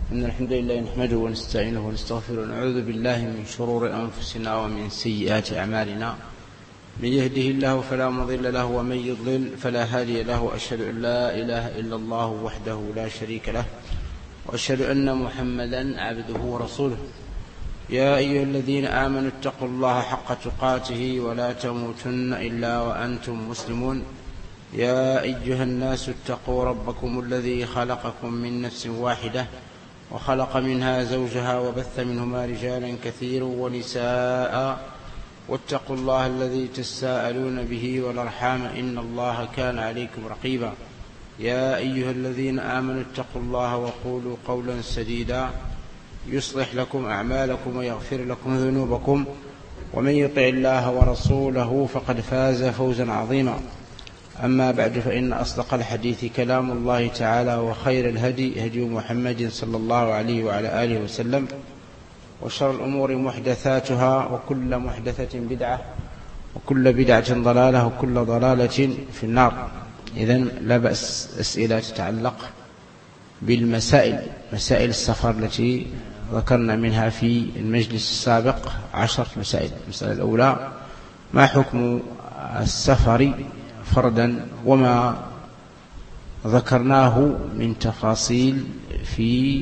إن الحمد لله نحمده ونستعينه ونستغفره ونعوذ بالله من شرور أنفسنا ومن سيئات أعمالنا. من يهده الله فلا مضل له ومن يضلل فلا هادي له، وأشهد أن لا إله إلا الله وحده لا شريك له، وأشهد أن محمدا عبده ورسوله. يا أيها الذين آمنوا اتقوا الله حق تقاته ولا تموتن إلا وأنتم مسلمون. يا أيها الناس اتقوا ربكم الذي خلقكم من نفس واحدة وخلق منها زوجها وبث منهما رجالا كثيرا ونساء، واتقوا الله الذي تساءلون به والأرحام إن الله كان عليكم رقيبا. يا أيها الذين آمنوا اتقوا الله وقولوا قولا سديدا يصلح لكم أعمالكم ويغفر لكم ذنوبكم، ومن يطع الله ورسوله فقد فاز فوزا عظيما. أما بعد، فإن أصدق الحديث كلام الله تعالى، وخير الهدي هدي محمد صلى الله عليه وعلى آله وسلم، وشر الأمور محدثاتها، وكل محدثة بدعة، وكل بدعة ضلالة، وكل ضلالة في النار. إذن لا بأس أسئلة تتعلق بالمسائل، مسائل السفر التي ذكرنا منها في المجلس السابق 10 مسائل. المسألة الأولى: ما حكم السفر فردا، وما ذكرناه من تفاصيل في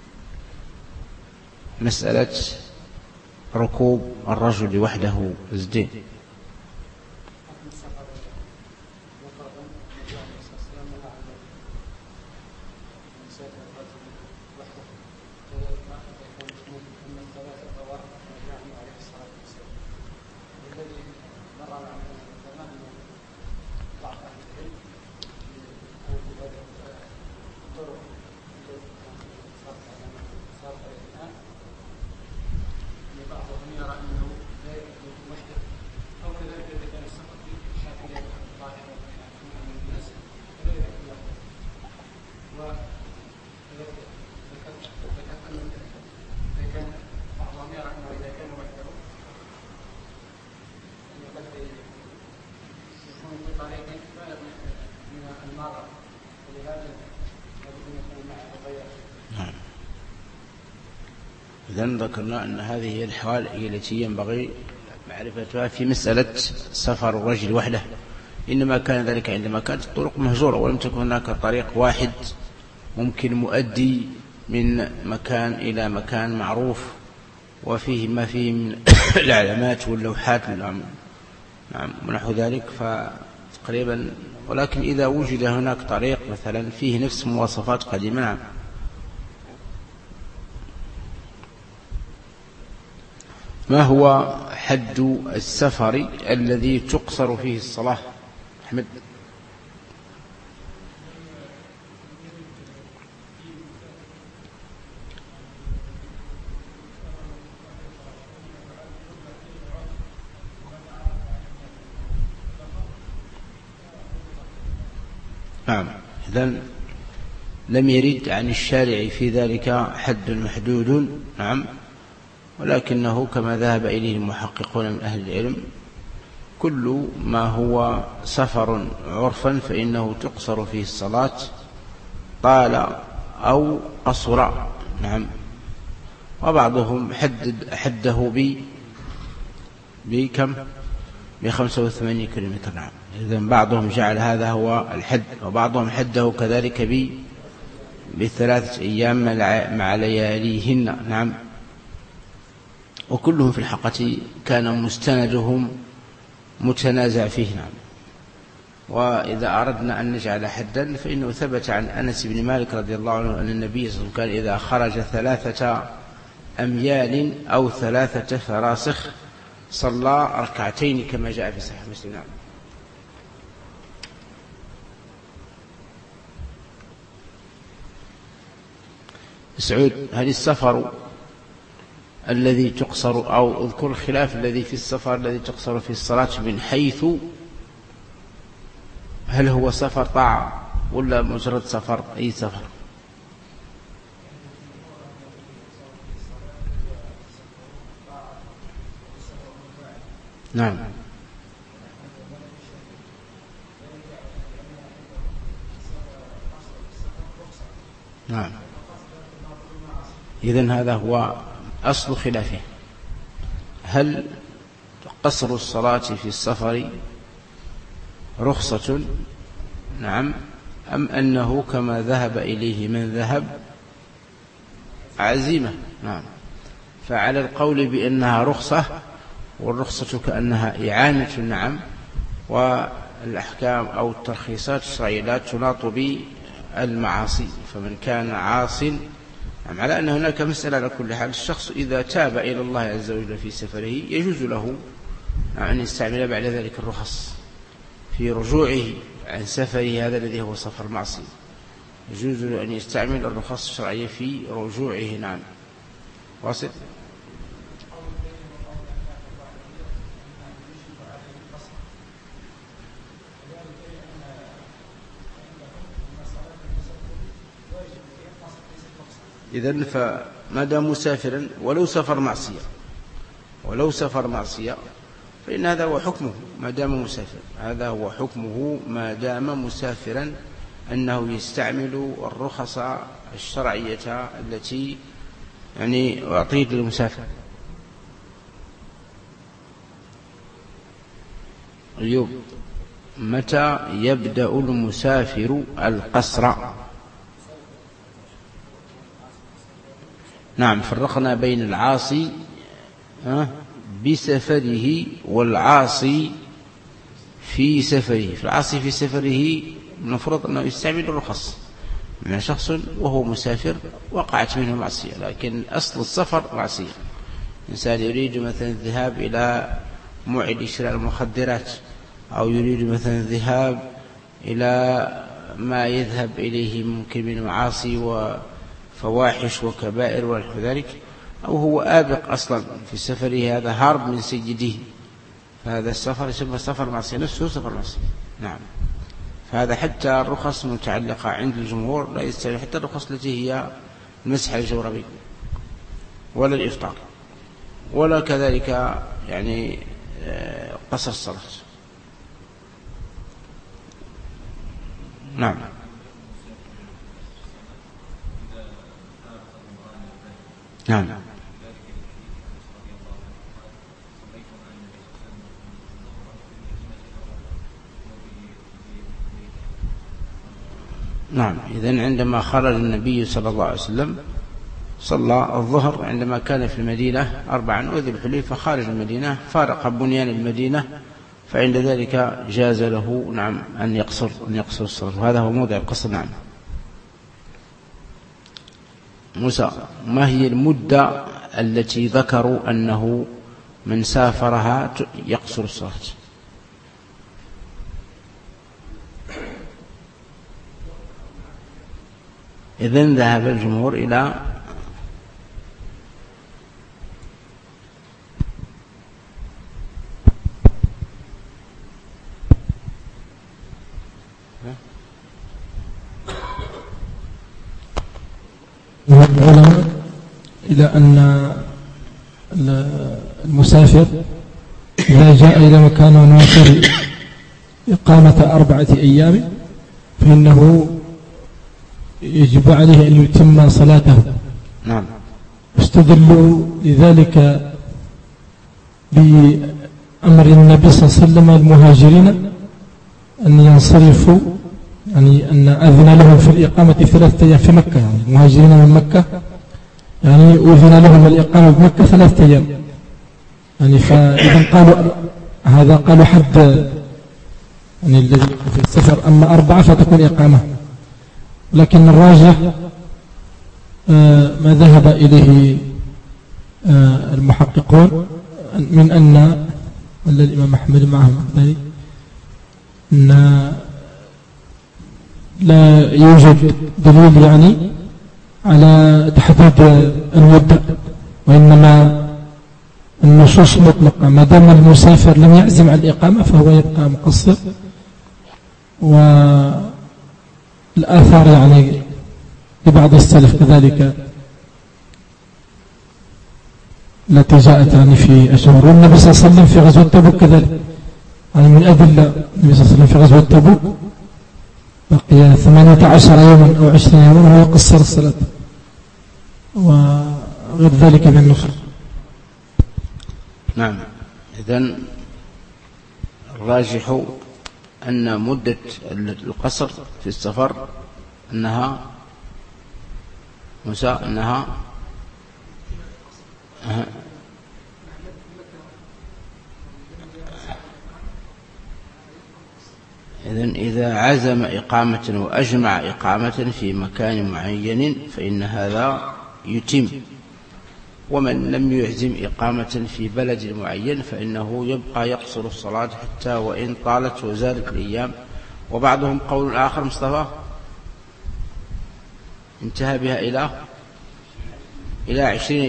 مسألة ركوب الرجل وحده زدين. إذن ذكرنا أن هذه هي الأحوال التي ينبغي معرفتها في مسألة سفر الرجل وحده، إنما كان ذلك عندما كانت الطرق مهجورة ولم تكن هناك طريق واحد ممكن مؤدي من مكان إلى مكان معروف وفيه ما فيه من العلامات واللوحات نعم ونحو ذلك، فتقريبا. ولكن إذا وجد هناك طريق مثلا فيه نفس مواصفات قديمة، نعم. ما هو حد السفر الذي تقصر فيه الصلاة؟ أحمد. نعم. إذن لم يرد عن الشارع في ذلك حد محدود، نعم، ولكنه كما ذهب إليه المحققون من أهل العلم كل ما هو سفر عرفا فإنه تقصر فيه الصلاة طال أو قصر، نعم. وبعضهم حده بكم ب85 كيلومتر، نعم. إذن بعضهم جعل هذا هو الحد، وبعضهم حده كذلك ب3 أيام مع لياليهن، نعم. وكلهم في الحقيقة كان مستندهم متنازع فيه، نعم. وإذا أردنا أن نجعل حدا فإنه ثبت عن أنس بن مالك رضي الله عنه أن النبي صلى الله عليه وسلم كان إذا خرج 3 أميال أو 3 فراسخ صلى ركعتين كما جاء في صحيح مسلم، نعم. سعود: هل السفر الذي تقصر، أو اذكر الخلاف الذي في السفر الذي تقصر في الصلاة، من حيث هل هو سفر طاعة ولا مجرد سفر؟ أي سفر؟ نعم. نعم. إذن هذا هو أصل خلافه، هل قصر الصلاة في السفر رخصة نعم أم أنه كما ذهب إليه من ذهب عزيمة؟ نعم. فعلى القول بأنها رخصة، والرخصة كأنها إعانة نعم، والأحكام أو الترخيصات الشرعية لا تناط بالمعاصي، فمن كان عاص نعم، على أن هناك مسألة على كل حال. الشخص إذا تاب إلى الله عز وجل في سفره يجوز له أن يستعمل بعد ذلك الرخص في رجوعه عن سفره، هذا الذي هو سفر معصية، يجوز له أن يستعمل الرخص الشرعية في رجوعه. نعم. واصل. إذن فما دام مسافرا ولو سفر معصية فإن هذا هو حكمه ما دام مسافر، هذا هو حكمه ما دام مسافرا، أنه يستعمل الرخص الشرعية التي يعني أعطيت للمسافر. أيوب، متى يبدأ المسافر القصر؟ نعم، فرقنا بين العاصي بسفره والعاصي في سفره. فالعاصي في سفره نفرض أنه يستعمل الرخص من شخص وهو مسافر وقعت منه معصية، لكن أصل السفر معصية. إنسان يريد مثلا الذهاب إلى موعد شراء المخدرات، أو يريد مثلا الذهاب إلى ما يذهب إليه ممكن من معاصي وفواحش وكبائر ونحو ذلك، أو هو آبق أصلا في سفره، هذا هارب من سيده، فهذا السفر يسمى سفر معصية، نفسه سفر معصية. نعم. فهذا حتى الرخص متعلقة عند الجمهور لا يستعمل، حتى الرخص التي هي المسح الجوربي ولا الإفطار ولا كذلك يعني قصر الصلاة. نعم. نعم. نعم. إذن عندما خرج النبي صلى الله عليه وسلم صلى الظهر عندما كان في المدينة 4 وذي الحليفة خارج المدينة، فارق بنيان المدينة، فعند ذلك جاز له نعم أن يقصر الصلاة، وهذا هو موضع القصر. نعم. موسى، ما هي المدة التي ذكروا أنه من سافرها يقصر الصلاة؟ إذن ذهب الجمهور إلى العلماء إلى أن المسافر إذا جاء إلى مكان ونوصل إقامة 4 أيام فإنه يجب عليه أن يتم صلاته. نعم. استدلوا لذلك بأمر النبي صلى الله عليه وسلم المهاجرين أن ينصرفوا، يعني أن أذن لهم في الإقامة 3 أيام في مكة، يعني المهاجرين من مكة يعني أذن لهم الإقامة بمكة 3 أيام، يعني فإذا قالوا هذا قالوا حد يعني الذي في السفر، أما 4 فتكون إقامة. لكن الراجح ما ذهب إليه المحققون من أن الإمام أحمد معهم أن لا يوجد دليل يعني على تحديد المدة، وإنما النصوص مطلقة، ما دام المسافر لم يعزم على الإقامة فهو يبقى مقصر. والآثار يعني لبعض السلف كذلك التي جاءت يعني في أشهر، والنبي صلى الله عليه وسلم في غزوة تبوك كذلك، يعني من أدلة النبي صلى الله عليه وسلم في غزوة تبوك بقي 18 يوما أو 20 يوما وهو يقصر الصلاة، وغير ذلك من النصوص. نعم. إذن الراجح أن مدة القصر في السفر أنها إذن إذا عزم إقامة وأجمع إقامة في مكان معين فإن هذا يتم، ومن لم يعزم إقامة في بلد معين فإنه يبقى يقصر الصلاة حتى وإن طالت وزادت الأيام. وبعضهم قول آخر مصطفى انتهى بها إلى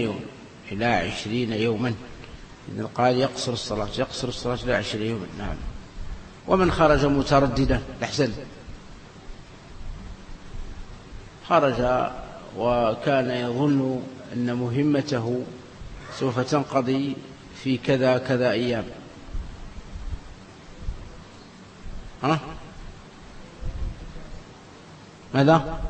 20 يوما، إذن قال يقصر الصلاة إلى 20 يوما. نعم. ومن خرج مترددا لحسن خرج وكان يظن أن مهمته سوف تنقضي في كذا أيام، ماذا؟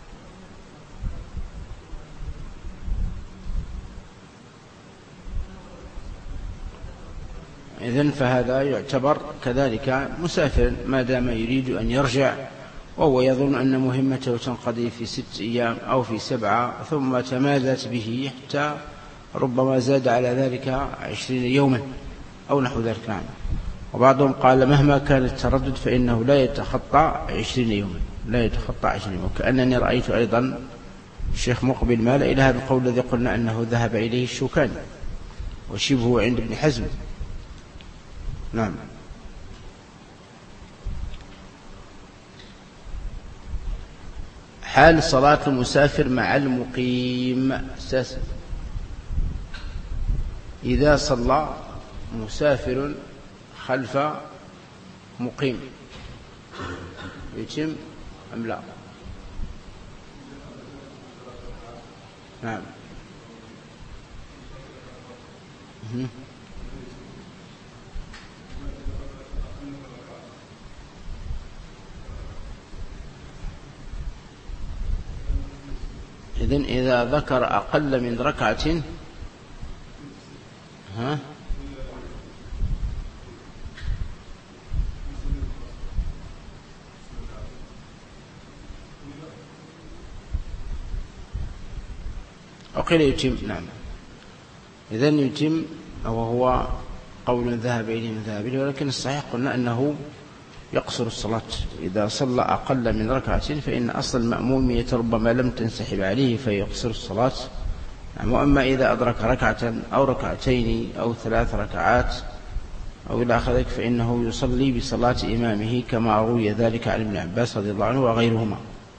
إذن فهذا يعتبر كذلك مسافر ما دام يريد أن يرجع وهو يظن أن مهمته تنقضي في 6 أيام أو في 7 ثم تمادت به حتى ربما زاد على ذلك 20 يوما أو نحو ذلك. نعم. وبعضهم قال مهما كان التردد فإنه لا يتخطى 20 يوما، وكأنني رأيت أيضا الشيخ مقبل مال إلى هذا القول الذي قلنا أنه ذهب إليه الشوكاني وشبهه عند ابن حزم. نعم. حال صلاة المسافر مع المقيم أساسا. إذا صلى مسافر خلف مقيم يتم أم لا؟ نعم. إذن إذا ذكر أقل من ركعة وقيل يتم. نعم. إذن يتم، وهو قول ذهب إليه من ذهب إليه، ولكن الصحيح قلنا أنه يقصر الصلاة. إذا صلى أقل من ركعة فإن أصل المأمومية ربما لم تنسحب عليه فيقصر الصلاة. وأما إذا أدرك ركعة أو ركعتين أو 3 ركعات أو إلى آخر ذلك فإنه يصلي بصلاة إمامه كما روي ذلك عن ابن عباس رضي الله عنه وغيرهما.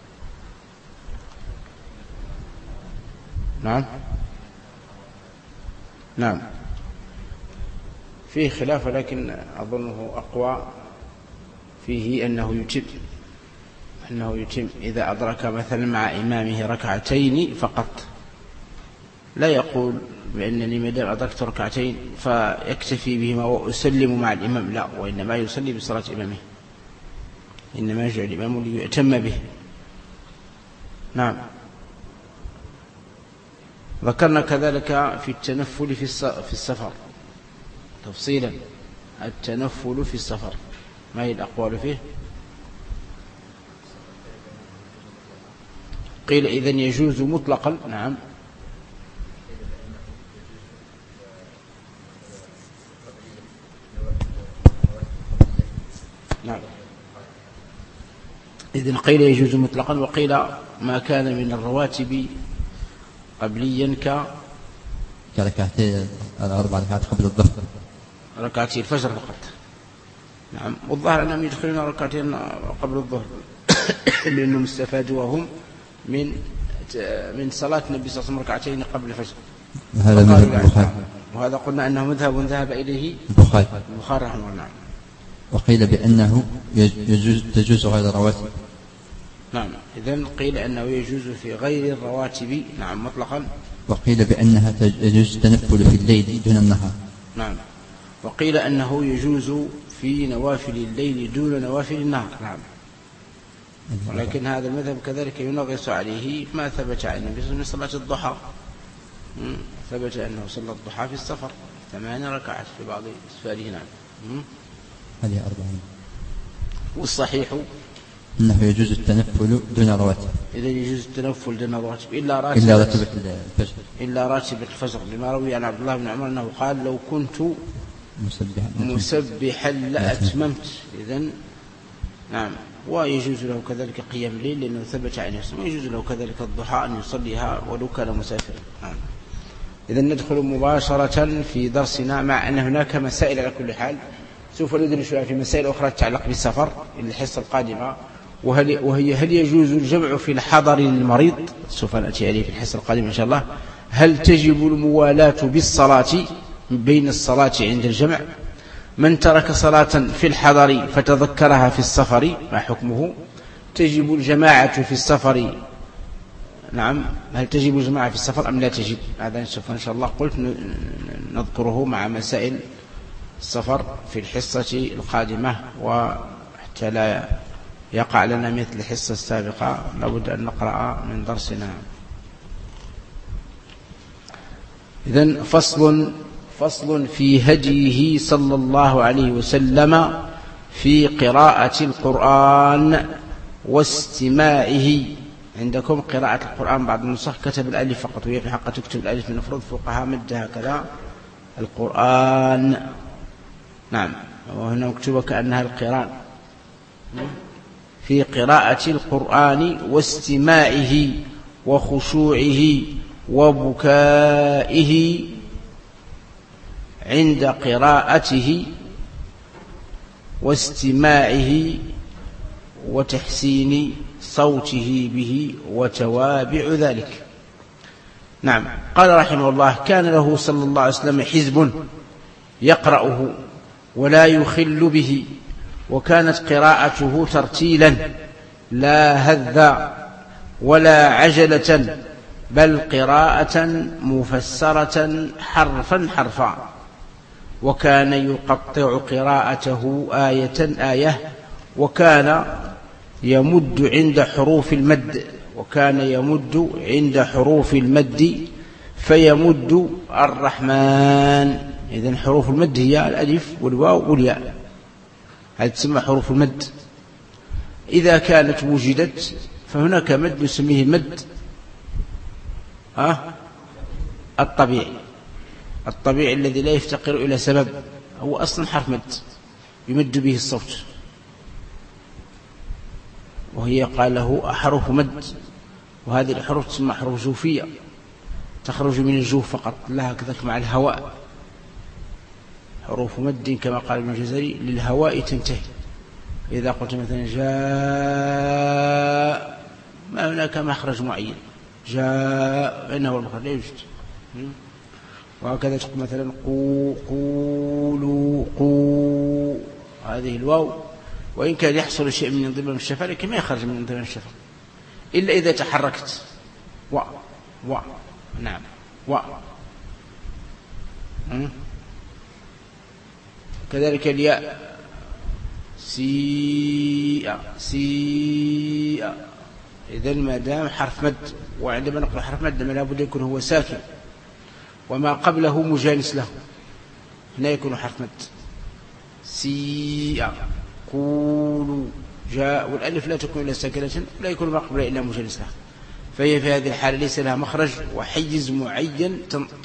نعم. فيه خلاف لكن أظنه أقوى فيه أنه يتم إذا أدرك مثلا مع إمامه ركعتين فقط، لا يقول بأنني مدام أدركت ركعتين فيكتفي بهما وأسلم مع الإمام، لا، وإنما يصلي بصلاة إمامه، إنما يجعل الإمام ليؤتم به. نعم. ذكرنا كذلك في التنفل في السفر تفصيلا. التنفل في السفر ما هي الأقوال فيه؟ قيل إذن يجوز مطلقا. نعم. إذن قيل يجوز مطلقا، وقيل ما كان من الرواتب قبليا كركعتين 4 ركعات قبل الظهر، ركعتي الفجر فقط. نعم. والظاهر أنهم يدخلون ركعتين قبل الظهر لأنهم استفادوا وهم من صلاة النبي صلى الله عليه وسلم ركعتين قبل الفجر. هذا مذهب البخاري، وهذا قلنا أنه مذهب ذهب إليه البخاري رحمه الله. نعم. وقيل بأنه تجوز غير الرواتب. نعم. إذن قيل أنه يجوز في غير الرواتب. نعم مطلقا. وقيل بأنها يجوز التنفل في الليل دون النهار. نعم. وقيل أنه يجوز في نوافل الليل دون نوافل النهار. نعم. ولكن هذا المذهب كذلك ينغص عليه ما ثبت عن النبي من صلاة الضحى. ثبت أنه صلى الضحى في السفر 8 ركعات في بعض أسفاره. نعم. هذه 4. والصحيح أنه يجوز التنفل دون رواتب. إذا يجوز التنفل دون رواتب إلا راتبة الفجر. إلا راتبة الفجر، لما روي عن عبد الله بن عمر أنه قال لو كنت مسبحا لأتممت. إذن نعم. ويجوز له كذلك قيام الليل لأنه ثبت عن نفسه، ويجوز له كذلك الضحى أن يصليها ولو كان مسافرا. نعم. إذن ندخل مباشرة في درسنا، مع أن هناك مسائل على كل حال سوف ندرس في مسائل أخرى تتعلق بالسفر الحصة القادمة، وهي هل يجوز الجمع في الحضر للمريض؟ سوف نأتي عليه في الحصة القادمة إن شاء الله. هل تجب الموالاة بالصلاة بين الصلاة عند الجمع؟ من ترك صلاة في الحضر فتذكرها في السفر ما حكمه؟ تجب الجماعة في السفر؟ نعم. هل تجب الجماعة في السفر أم لا تجب؟ هذا سوف إن شاء الله قلت نذكره مع مسائل السفر في الحصة القادمة، وحتى لا يقع لنا مثل الحصة السابقة لابد أن نقرأ من درسنا. إذن فصل في هديه صلى الله عليه وسلم في قراءة القرآن واستماعه. عندكم قراءة القرآن بعض النسخ كتب الألف فقط، وهي في حق تكتب الألف من المفروض فوقها مد هكذا القرآن. نعم. وهنا مكتوبة كأنها القرآن. في قراءة القرآن واستماعه وخشوعه وبكائه عند قراءته واستماعه وتحسين صوته به وتوابع ذلك. نعم. قال رحمه الله: كان له صلى الله عليه وسلم حزب يقرأه ولا يخل به، وكانت قراءته ترتيلا لا هذا ولا عجلة، بل قراءة مفسرة حرفا حرفا. وكان يقطع قراءته آية آية، وكان يمد عند حروف المد فيمد الرحمن. إذن حروف المد هي الألف والواو والياء، هذه تسمى حروف المد. إذا كانت وجدت فهناك مد نسميه مد الطبيعي الذي لا يفتقر إلى سبب، هو أصلا حرف مد يمد به الصوت، وهي قال له أحرف مد. وهذه الحروف تسمى حروف جوفية تخرج من الجوف فقط، لها كذلك مع الهواء حروف مد كما قال ابن الجزري للهواء تنتهي. إذا قلت مثلا جاء ما هناك مخرج معين، جاء إنه المخرج لا يوجد. وهكذا تقول مثلا قولوا قو، هذه الواو وإن كان يحصل شيء من انضمام الشفة لكن ما يخرج من انضمام الشفة إلا إذا تحركت نعم كذلك الياء سيئة. إذن ما دام حرف مد، وعندما نقرأ حرف مد لا بد يكون هو ساكن وما قبله مجانس له، هنا يكون حرف مد. سيئة قولوا جاء، والألف لا تكون إلا ساكنة ولا يكون ما قبله إلا مجانس له، فهي في هذه الحالة ليس لها مخرج وحيز معين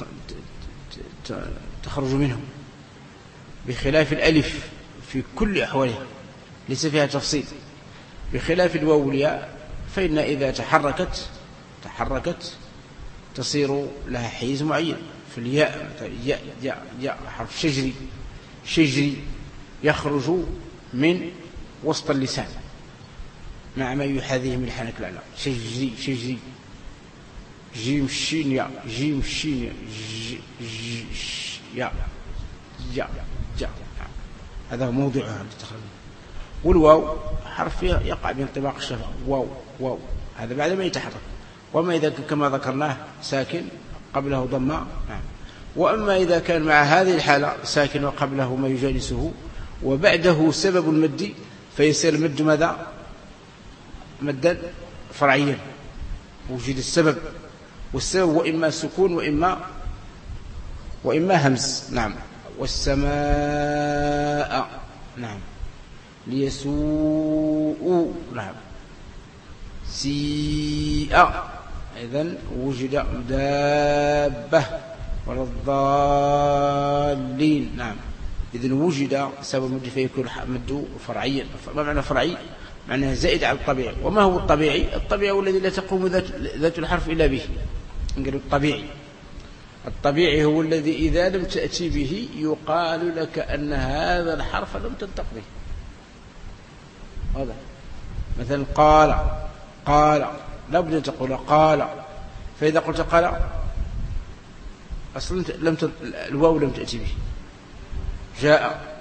تخرج منه، بخلاف الألف في كل أحوالها ليس فيها تفصيل، بخلاف الواو والياء فإن إذا تحركت تصير لها حيز معين. في الياء ياء حرف شجري يخرج من وسط اللسان مع ما يحاذيه من الحنك الأعلى، شجري جيم شين يا هذا موضعها للتخرج. والواو حرف يقع بانطباق الشفة، واو هذا بعد ما يتحرك. وما إذا كما ذكرناه ساكن قبله ضمة، وأما إذا كان مع هذه الحالة ساكن وقبله ما يجانسه وبعده سبب المد فيصير المد ماذا؟ مدا فرعيا، وجد السبب، والسبب وإما سكون وإما همز. نعم. والسماء، نعم. ليسوء، نعم. سيء، إذن وجد دابة. ولا الضالين، نعم. إذن وجد سبب مد فيكون مد فرعيا. ما معنى فرعي؟ معناه زائد على الطبيعي. وما هو الطبيعي؟ الطبيعي هو الذي لا تقوم ذات الحرف إلا به. نقول الطبيعي هو الذي إذا لم تأتي به يقال لك أن هذا الحرف لم تنطق به. هذا مثلا قال لا بد أن تقول قال، فإذا قلت قال أصلا الواو لم تأتي به. جاء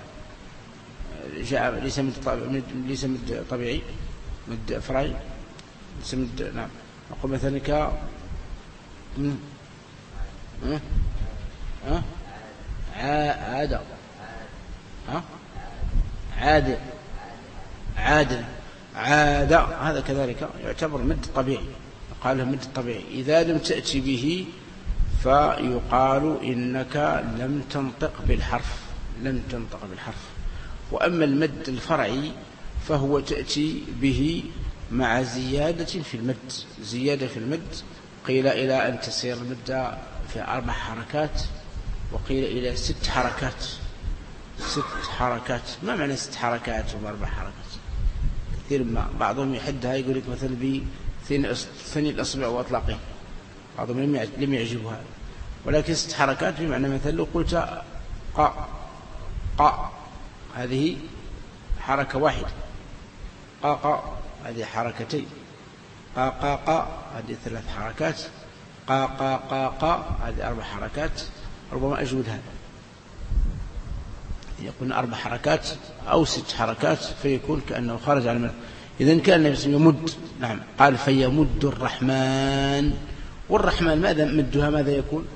ليس مد طبيعي، مد فرعي، ليس مد. نعم. نقول مثلا عاد، هذا كذلك يعتبر مد طبيعي، يقال له مد طبيعي. إذا لم تأتي به فيقال إنك لم تنطق بالحرف. وأما المد الفرعي فهو تأتي به مع زيادة في المد، قيل إلى أن تصير المدة في 4 حركات، وقيل إلى 6 حركات. ما معنى 6 حركات و4 حركات؟ كثير ما بعضهم يحدها، يقول لك مثلا بثني الأصبع وأطلاقه، بعضهم لم يعجبوا هذا. ولكن 6 حركات بمعنى مثلا لو قلت قا هذه حركة واحدة، قا هذه حركتين، قا هذه 3 حركات، قا هذه 4 حركات. ربما أجود هذا، يكون 4 حركات أو 6 حركات، فيكون كأنه خرج على المد. إذن كان يمد. نعم. قال فيمد الرحمن. والرحمن ماذا مدها؟ ماذا يكون؟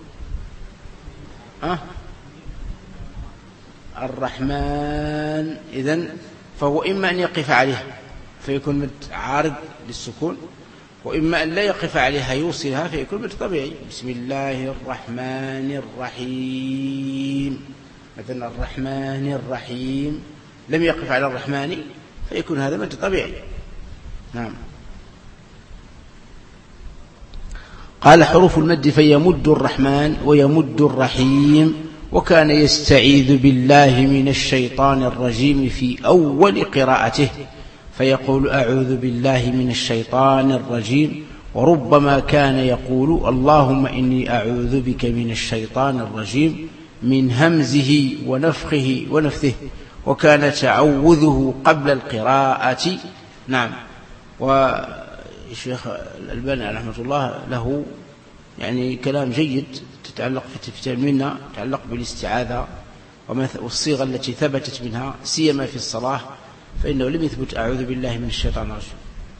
الرحمن. إذن فهو إما أن يقف عليها فيكون مد عارض للسكون، وإما أن لا يقف عليها يوصلها فيكون مد طبيعي. بسم الله الرحمن الرحيم، مثلا الرحمن الرحيم، لم يقف على الرحمن فيكون هذا مد طبيعي. نعم. قال حروف المد فيمد الرحمن ويمد الرحيم. وكان يستعيذ بالله من الشيطان الرجيم في أول قراءته، فيقول أعوذ بالله من الشيطان الرجيم. وربما كان يقول اللهم إني أعوذ بك من الشيطان الرجيم من همزه ونفخه ونفثه. وكان تعوذه قبل القراءة. نعم. والشيخ الألباني رحمه الله له يعني كلام جيد تتعلق في تلميذنا، تتعلق بالاستعاذة والصيغة التي ثبتت منها، سيما في الصلاة، فإنه لم يثبت أعوذ بالله من الشيطان الرجيم،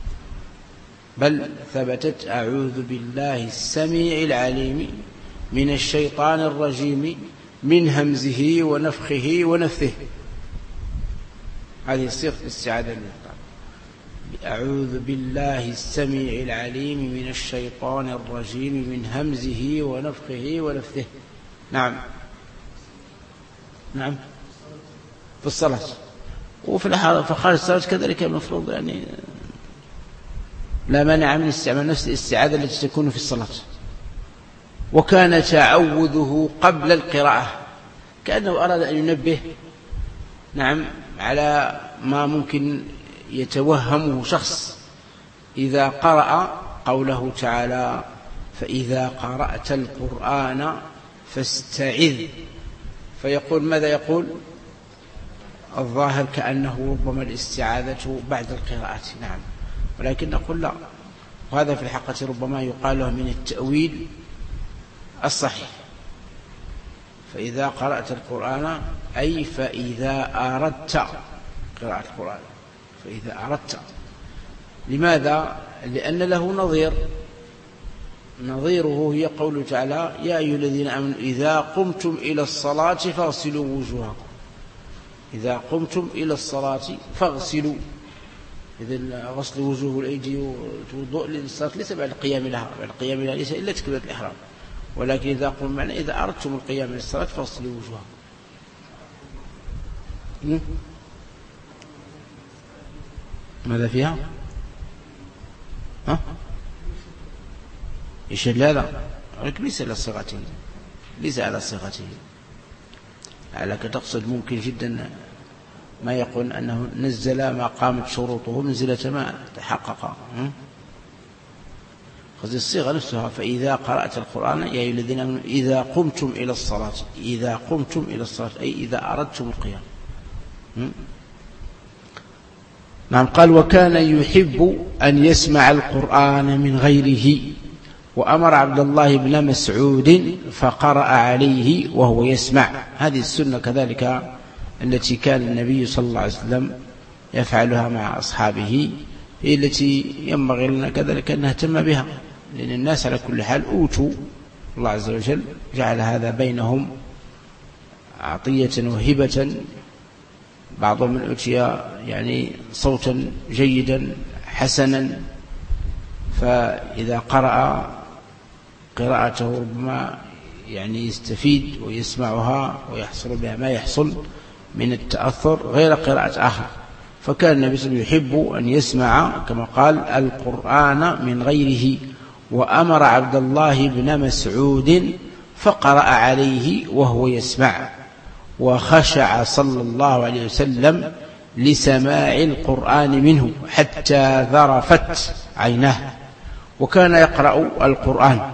بل ثبتت أعوذ بالله السميع العليم من الشيطان الرجيم من همزه ونفخه ونفثه. هذه صيغة الاستعاذة. أعوذ بالله السميع العليم من الشيطان الرجيم من همزه ونفخه ونفثه. نعم. نعم. في الصلاة وفي خارج الصلاة كذلك المفروض، يعني لا مانع من استعمال نفس الاستعاذة التي تكون في الصلاة. وكان تعوذه قبل القراءة، كأنه أراد أن ينبه نعم على ما ممكن يتوهمه شخص إذا قرأ قوله تعالى فإذا قرأت القرآن فاستعذ، فيقول ماذا يقول؟ الظاهر كأنه ربما الاستعاذة بعد القراءة. نعم. ولكن نقول لا، وهذا في الحقيقة ربما يقال له من التأويل الصحيح. فإذا قرأت القرآن أي فإذا أردت قراءة القرآن، فإذا أردت. لماذا؟ لأن له نظيره هي قوله تعالى يا أيها الذين آمنوا إذا قمتم إلى الصلاة فاغسلوا وجوهكم. إذا قمتم إلى الصلاة فاغسلوا، إذن غسل الوجوه والأيدي والوضوء للصلاة ليس بعد القيام لها، بعد القيام لها ليس إلا تكبيرة الإحرام، ولكن إذا قلنا معنا إذا أردتم القيام للصلاة فاغسلوا وجوهكم. ماذا فيها؟ يشهد هذا ولكن ليس على صيغته، ليس على صيغته، لعلك تقصد ممكن جدا ما يقول أنه نزل ما قامت شروطه منزلة ما تحقق. قصد الصيغة نفسها. فإذا قرأت القرآن يا أيها الذين آمنوا إذا قمتم إلى الصلاة، إذا قمتم إلى الصلاة أي إذا أردتم القيام. نعم. قال وكان يحب أن يسمع القرآن من غيره، وأمر عبد الله بن مسعود فقرأ عليه وهو يسمع. هذه السنة كذلك التي كان النبي صلى الله عليه وسلم يفعلها مع أصحابه، هي التي ينبغي لنا كذلك أن نهتم بها، لأن الناس على كل حال أوتوا، الله عز وجل جعل هذا بينهم عطية وهبة. بعضهم من أوتي يعني صوتا جيدا حسنا، فإذا قرأ قراءته ربما يعني يستفيد ويسمعها ويحصل بها ما يحصل من التأثر غير قراءة آخر. فكان النبي صلى الله عليه وسلم يحب أن يسمع كما قال القرآن من غيره، وأمر عبد الله بن مسعود فقرأ عليه وهو يسمع، وخشع صلى الله عليه وسلم لسماع القرآن منه حتى ذرفت عيناه. وكان يقرأ القرآن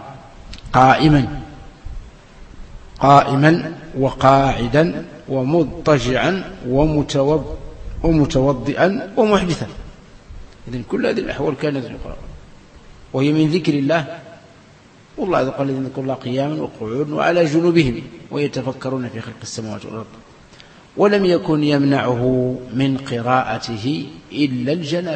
قائما وقاعدا ومضطجعا ومتوضئا ومحدثا. إذن كل هذه الأحوال كانت يقرأ، وهي من ذكر الله. والله عز وجل الذين يذكرون الله قياما وقعودا وعلى جنوبهم ويتفكرون في خلق السماوات والأرض. ولم يكن يمنعه من قراءته إلا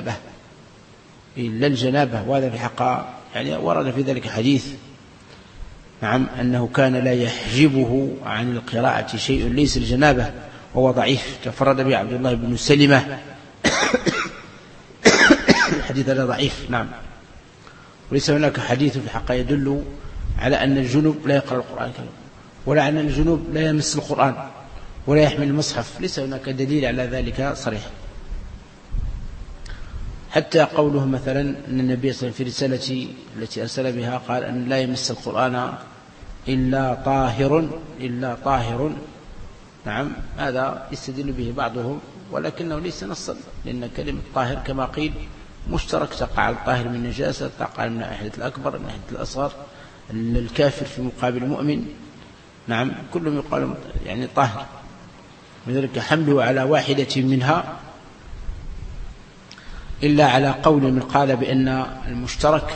الجنابة. وهذا في حق يعني ورد في ذلك حديث نعم أنه كان لا يحجبه عن القراءة شيء ليس الجنابة، وهو ضعيف تفرد به عبد الله بن سلمة. الحديث هذا ضعيف نعم. وليس هناك حديث في الحق يدل على أن الجنوب لا يقرأ القرآن كله، ولا أن الجنوب لا يمس القرآن ولا يحمل المصحف، ليس هناك دليل على ذلك صريح. حتى قوله مثلا أن النبي صلى الله عليه وسلم في رسالة التي أرسل بها قال أن لا يمس القرآن إلا طاهر نعم. هذا يستدل به بعضهم ولكنه ليس نصا، لأن كلمة طاهر كما قيل مشترك، تقع على الطاهر من النجاسة، تقع من الحدث الأكبر من الحدث الأصغر، الكافر في مقابل المؤمن نعم كلهم يقال يعني طاهر. لذلك حمله على واحدة منها إلا على قول من قال بأن المشترك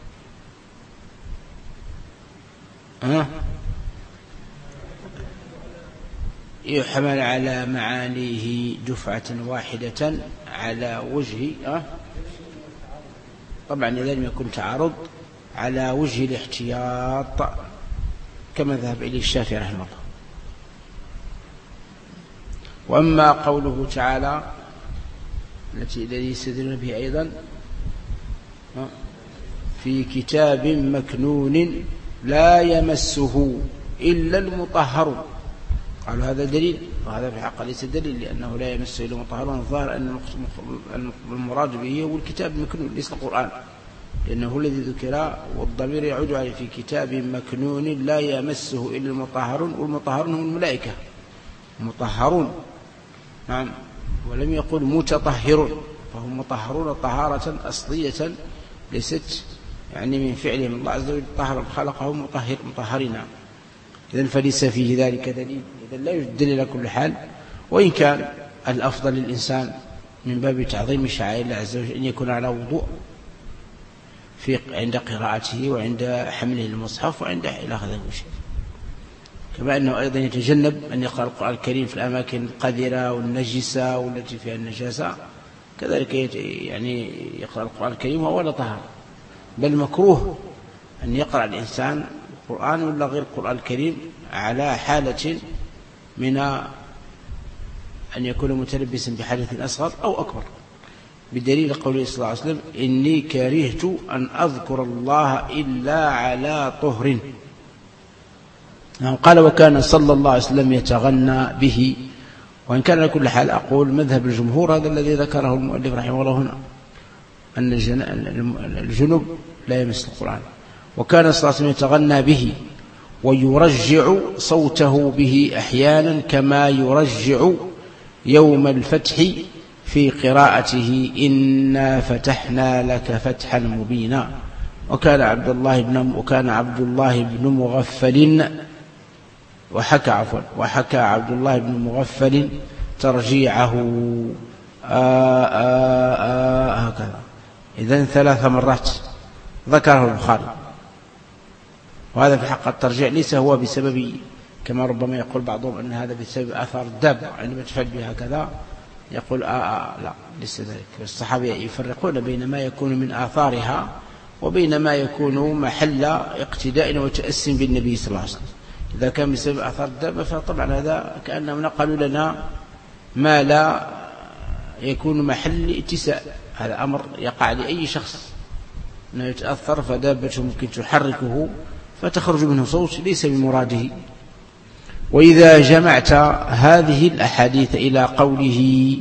يحمل على معانيه دفعة واحدة على وجه طبعا إذا لم يكن تعارض على وجه الاحتياط كما ذهب إليه الشافعي رحمه الله. وأما قوله تعالى الذي يستدل به أيضا في كتاب مكنون لا يمسه إلا المطهرون، قالوا هذا دليل، وهذا في حق ليس دليل، لأنه لا يمسه إلا المطهرون. الظاهر أن المراد به هو الكتاب المكنون ليس القرآن، لأنه هو الذي ذكر، والضمير يعود عليه في كتاب مكنون لا يمسه إلا المطهرون، والمطهرون هم الملائكة مطهرون نعم. ولم يقل متطهرون، فهم مطهرون طهارة أصلية ليست يعني من فعلهم، الله عز وجل طهر خلقهم مطهرين. إذن فليس فيه ذلك دليل، إذن لا يوجد دليل على كل حال. وإن كان الأفضل للإنسان من باب تعظيم شعائر الله عز وجل أن يكون على وضوء عند قراءته وعند حمله المصحف وعند إلى هذا الشيء. كما أنه أيضا يتجنب أن يقرأ القرآن الكريم في الأماكن القذرة والنجسة والتي فيها النجاسة، كذلك يعني يقرأ القرآن الكريم وهو لا طهارة. بل مكروه أن يقرأ الإنسان القرآن ولا غير القرآن الكريم على حالة من أن يكون متلبسا بحدث أصغر أو أكبر، بدليل قوله صلى الله عليه وسلم إني كرهت أن أذكر الله إلا على طهر. قال وكان صلى الله عليه وسلم يتغنى به. وإن كان على كل حال أقول مذهب الجمهور هذا الذي ذكره المؤلف رحمه الله هنا، أن الجنب لا يمس القرآن. وكان صلى الله عليه وسلم يتغنى به ويرجع صوته به أحيانا كما يرجع يوم الفتح في قراءته إنا فتحنا لك فتحا مبينا. وكان عبد الله بن مغفل وحكى عبد الله بن مغفل ترجيعه هكذا. إذن 3 مرات ذكره البخاري. وهذا في حق الترجيع ليس هو بسبب كما ربما يقول بعضهم أن هذا بسبب آثار الدابة عندما تفعل بها كذا يقول لا ليس ذلك. الصحابة يفرقون بين ما يكون من آثارها وبين ما يكون محل اقتداء وتأسي بالنبي صلى الله عليه وسلم. إذا كان بسبب آثار الدابة فطبعا هذا كأنهم نقلوا لنا ما لا يكون محل اتساء. هذا أمر يقع لأي شخص أنه يتأثر فدابته ممكن تحركه فتخرج منه صوت ليس بمراده. وإذا جمعت هذه الأحاديث إلى قوله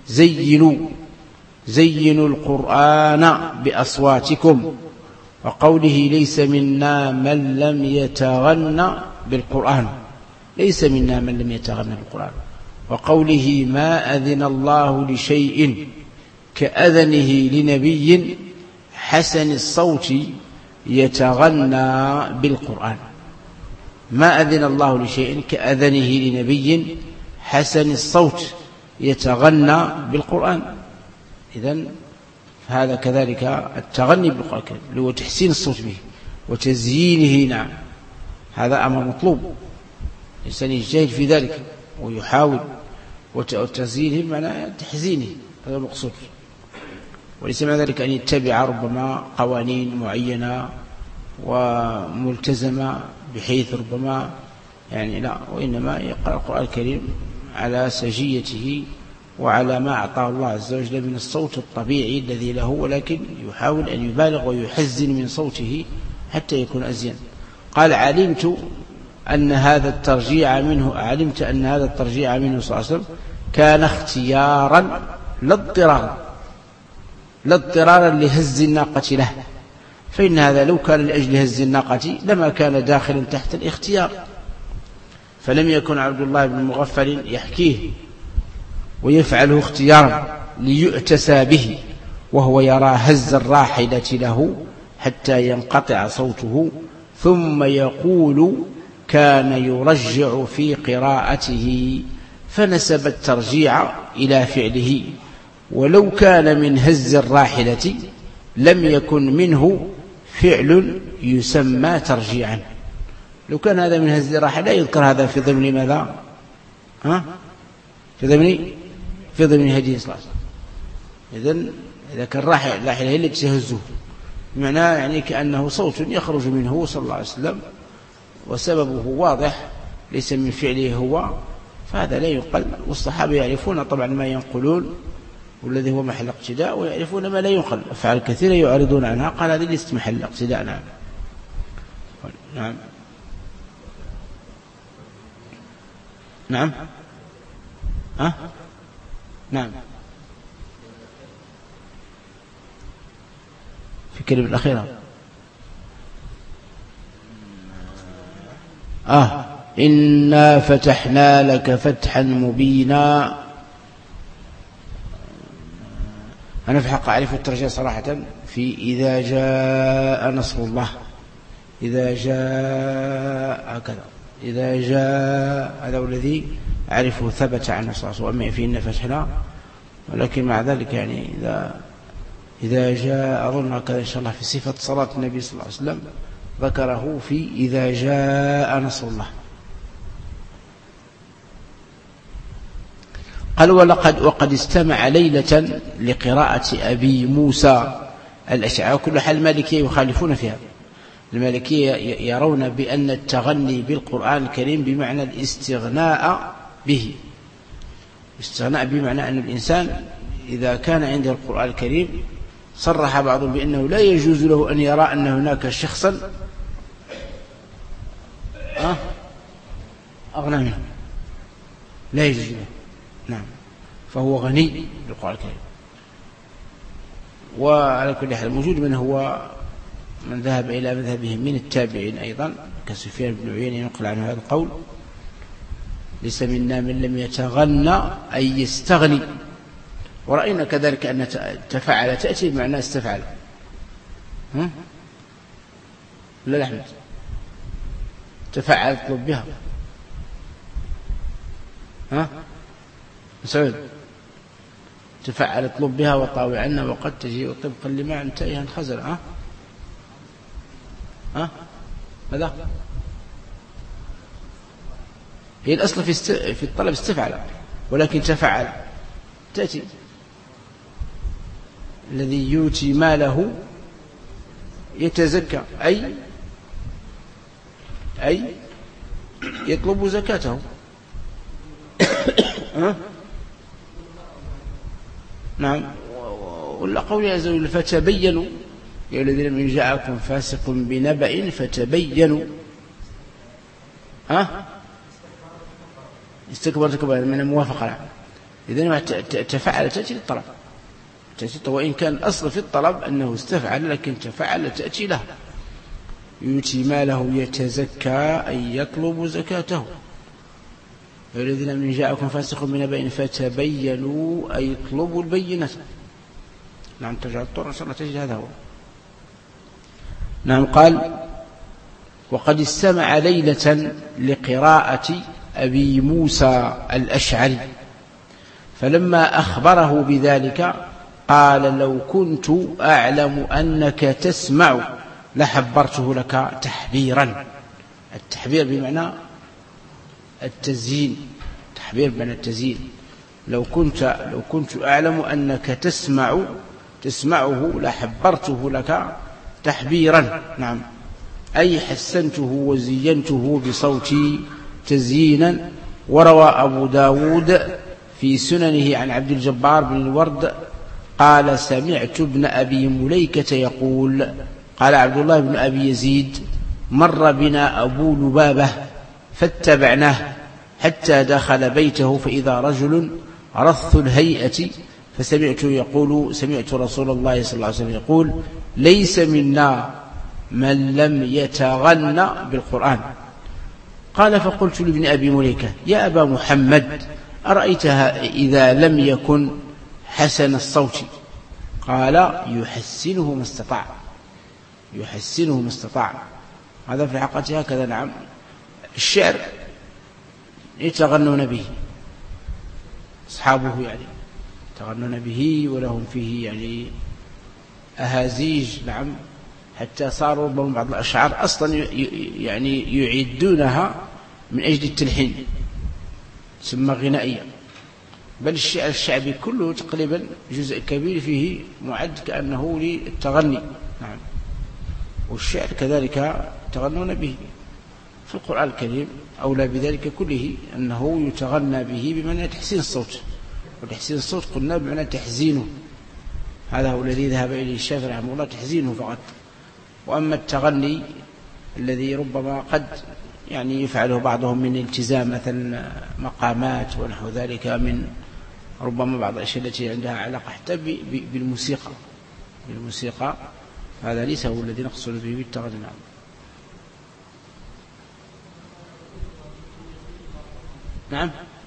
زينوا القرآن بأصواتكم، وقوله ليس منا من لم يتغنى بالقرآن، ليس منا من لم يتغنى بالقرآن، وقوله ما أذن الله لشيء كأذنه لنبي حسن الصوت يتغنى بالقرآن. ما أذن الله لشيء كأذنه لنبي حسن الصوت يتغنى بالقرآن. إذن هذا كذلك التغني بالقرآن اللي هو تحسين الصوت به وتزيينه. نعم هذا أمر مطلوب، الإنسان يجتهد في ذلك ويحاول، وتزيينه بمعنى تحزينه، هذا المقصود. وليس مع ذلك أن يتبع ربما قوانين معينة وملتزمة بحيث ربما لا، وإنما يقرأ القرآن الكريم على سجيته وعلى ما أعطاه الله عز وجل من الصوت الطبيعي الذي له، ولكن يحاول أن يبالغ ويحزن من صوته حتى يكون أزين. قال علمت أن هذا الترجيع منه صلى الله عليه وسلم كان اختيارا لا اضطرارا لهز الناقة له، فإن هذا لو كان لأجل هز الناقة لما كان داخلا تحت الاختيار. فلم يكن عبد الله بن مغفل يحكيه ويفعله اختيارا ليؤتسى به، وهو يرى هز الراحلة له حتى ينقطع صوته، ثم يقول كان يرجع في قراءته، فنسب الترجيع إلى فعله. ولو كان من هز الراحلة لم يكن منه فعل يسمى ترجيعا. لو كان هذا من هز الراحلة يذكر هذا في ضمن ماذا؟ في ضمن هدي صلى الله عليه وسلم. إذا كان الراحلة هي التي تهزه، معناه كأنه صوت يخرج منه صلى الله عليه وسلم وسببه واضح ليس من فعله هو، فهذا لا يقل. والصحابة يعرفون طبعا ما ينقلون والذي هو محل اقتداء، ويعرفون ما لا ينقل. أفعال كثيرة يعرضون عنها، قال هذه ليست محل اقتداء. نعم في الكلمة الأخيرة إنا فتحنا لك فتحا مبينا. أنا في حق أعرف الترجمة صراحة في إذا جاء نصر الله، إذا جاء كذا، إذا جاء، هذا الذي أعرفه ثبت عن الرسول صلى الله عليه وسلم. وأما في إن فتحنا، ولكن مع ذلك إذا جاء أظن هكذا إن شاء الله في صفة صلاة النبي صلى الله عليه وسلم ذكره في إذا جاء نصر الله. قال وقد استمع ليلة لقراءة أبي موسى الأشعري. وكل حال المالكية يخالفون فيها. المالكية يرون بأن التغني بالقرآن الكريم بمعنى الاستغناء به، استغناء بمعنى أن الإنسان إذا كان عنده القرآن الكريم صرح بعضهم بأنه لا يجوز له أن يرى أن هناك شخصا أغنى منه، لا يجوز له. نعم، فهو غني بالقرآن الكريم. وعلى كل حال موجود من هو من ذهب إلى مذهبهم من التابعين أيضا كسفيان بن عيينة ينقل عنه هذا القول: ليس منا من لم يتغنى أي يستغني. ورأينا كذلك أن تفعل تأتي بمعنى استفعل. لا أحمد، تفعل اطلب بها. مسعود، تفعل اطلب بها وطاوع عنا وقد تجيء طبقا لما انتهيها خزر. ماذا؟ هي الأصل في الطلب استفعل، ولكن تفعل تأتي. الذي يؤتي ماله يتزكى أي يطلب زكاته. نعم. ولا قول عز وجل: فتبينوا يا الذين من جاءكم فاسق بنبأ فتبينوا. استكبرت كبيرا من الموافقة. إذن تفعل تأتي للطلب، وإن كان الأصل في الطلب أنه استفعل، لكن تفعل تأتي له. يؤتي ماله يتزكى أي يطلب زكاته. الذين من جاءكم فاسق بنبأ فتبينوا أي يطلبوا البينة. نعم، ترجع الطور إن شاء الله تجد هذا هو. نعم. قال: وقد استمع ليلة لقراءة أبي موسى الأشعري، فلما أخبره بذلك قال: لو كنت أعلم أنك تسمع لحبرته لك تحبيرا. التحبير بمعنى التزيين، تحبير بمعنى التزيين. لو كنت أعلم أنك تسمعه لحبرته لك تحبيرا. نعم، أي حسنته وزينته بصوتي تزيينا. وروى أبو داود في سننه عن عبد الجبار بن الورد قال: سمعت ابن أبي مليكة يقول: قال عبد الله بن أبي يزيد: مر بنا أبو لبابة فاتبعناه حتى دخل بيته فإذا رجل رث الهيئة، سمعت رسول الله صلى الله عليه وسلم يقول: ليس منا من لم يتغنى بالقرآن. قال: فقلت لابن أبي مليكة: يا أبا محمد، أرأيتها إذا لم يكن حسن الصوت؟ قال: يحسنه ما استطاع. هذا في الحقيقة هكذا. نعم، الشعر يتغنون به أصحابه، يعني يتغنون به، ولهم فيه يعني أهازيج. نعم، حتى صاروا ربما بعض الأشعار أصلا يعني يعدونها من أجل التلحين، تسمى غنائية. بل الشعر الشعبي كله تقريبا جزء كبير فيه معد كأنه للتغني. نعم، والشعر كذلك يتغنون به. في القرآن الكريم أولى بذلك كله أنه يتغنى به بمعنى تحسين الصوت، وتحسين الصوت قلنا بمعنى تحزينه. هذا هو الذي ذهب إليه الشافعي رحمه الله، تحزينه فقط. وأما التغني الذي ربما قد يعني يفعله بعضهم من التزام مثلا مقامات ونحو ذلك، من ربما بعض الأشياء التي عندها علاقة حتى بالموسيقى، هذا ليس هو الذي نقصد به بالتغني. نعم.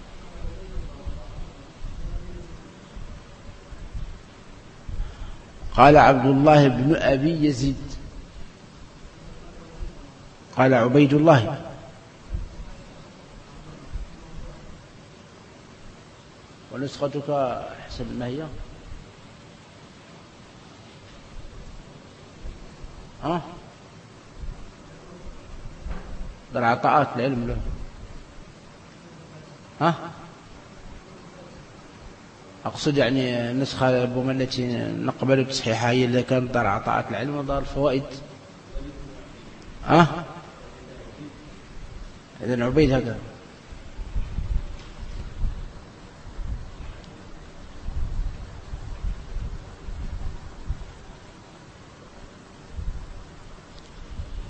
قال عبد الله بن أبي يزيد. قال عبيد الله. ونسختك حسب ما هي؟ در عطاءات العلم له. أقصد يعني النسخة ربما التي نقبل بتصحيحها هي إذا كانت دار عطاءات العلم ودار الفوائد. إذن عبيد هذا.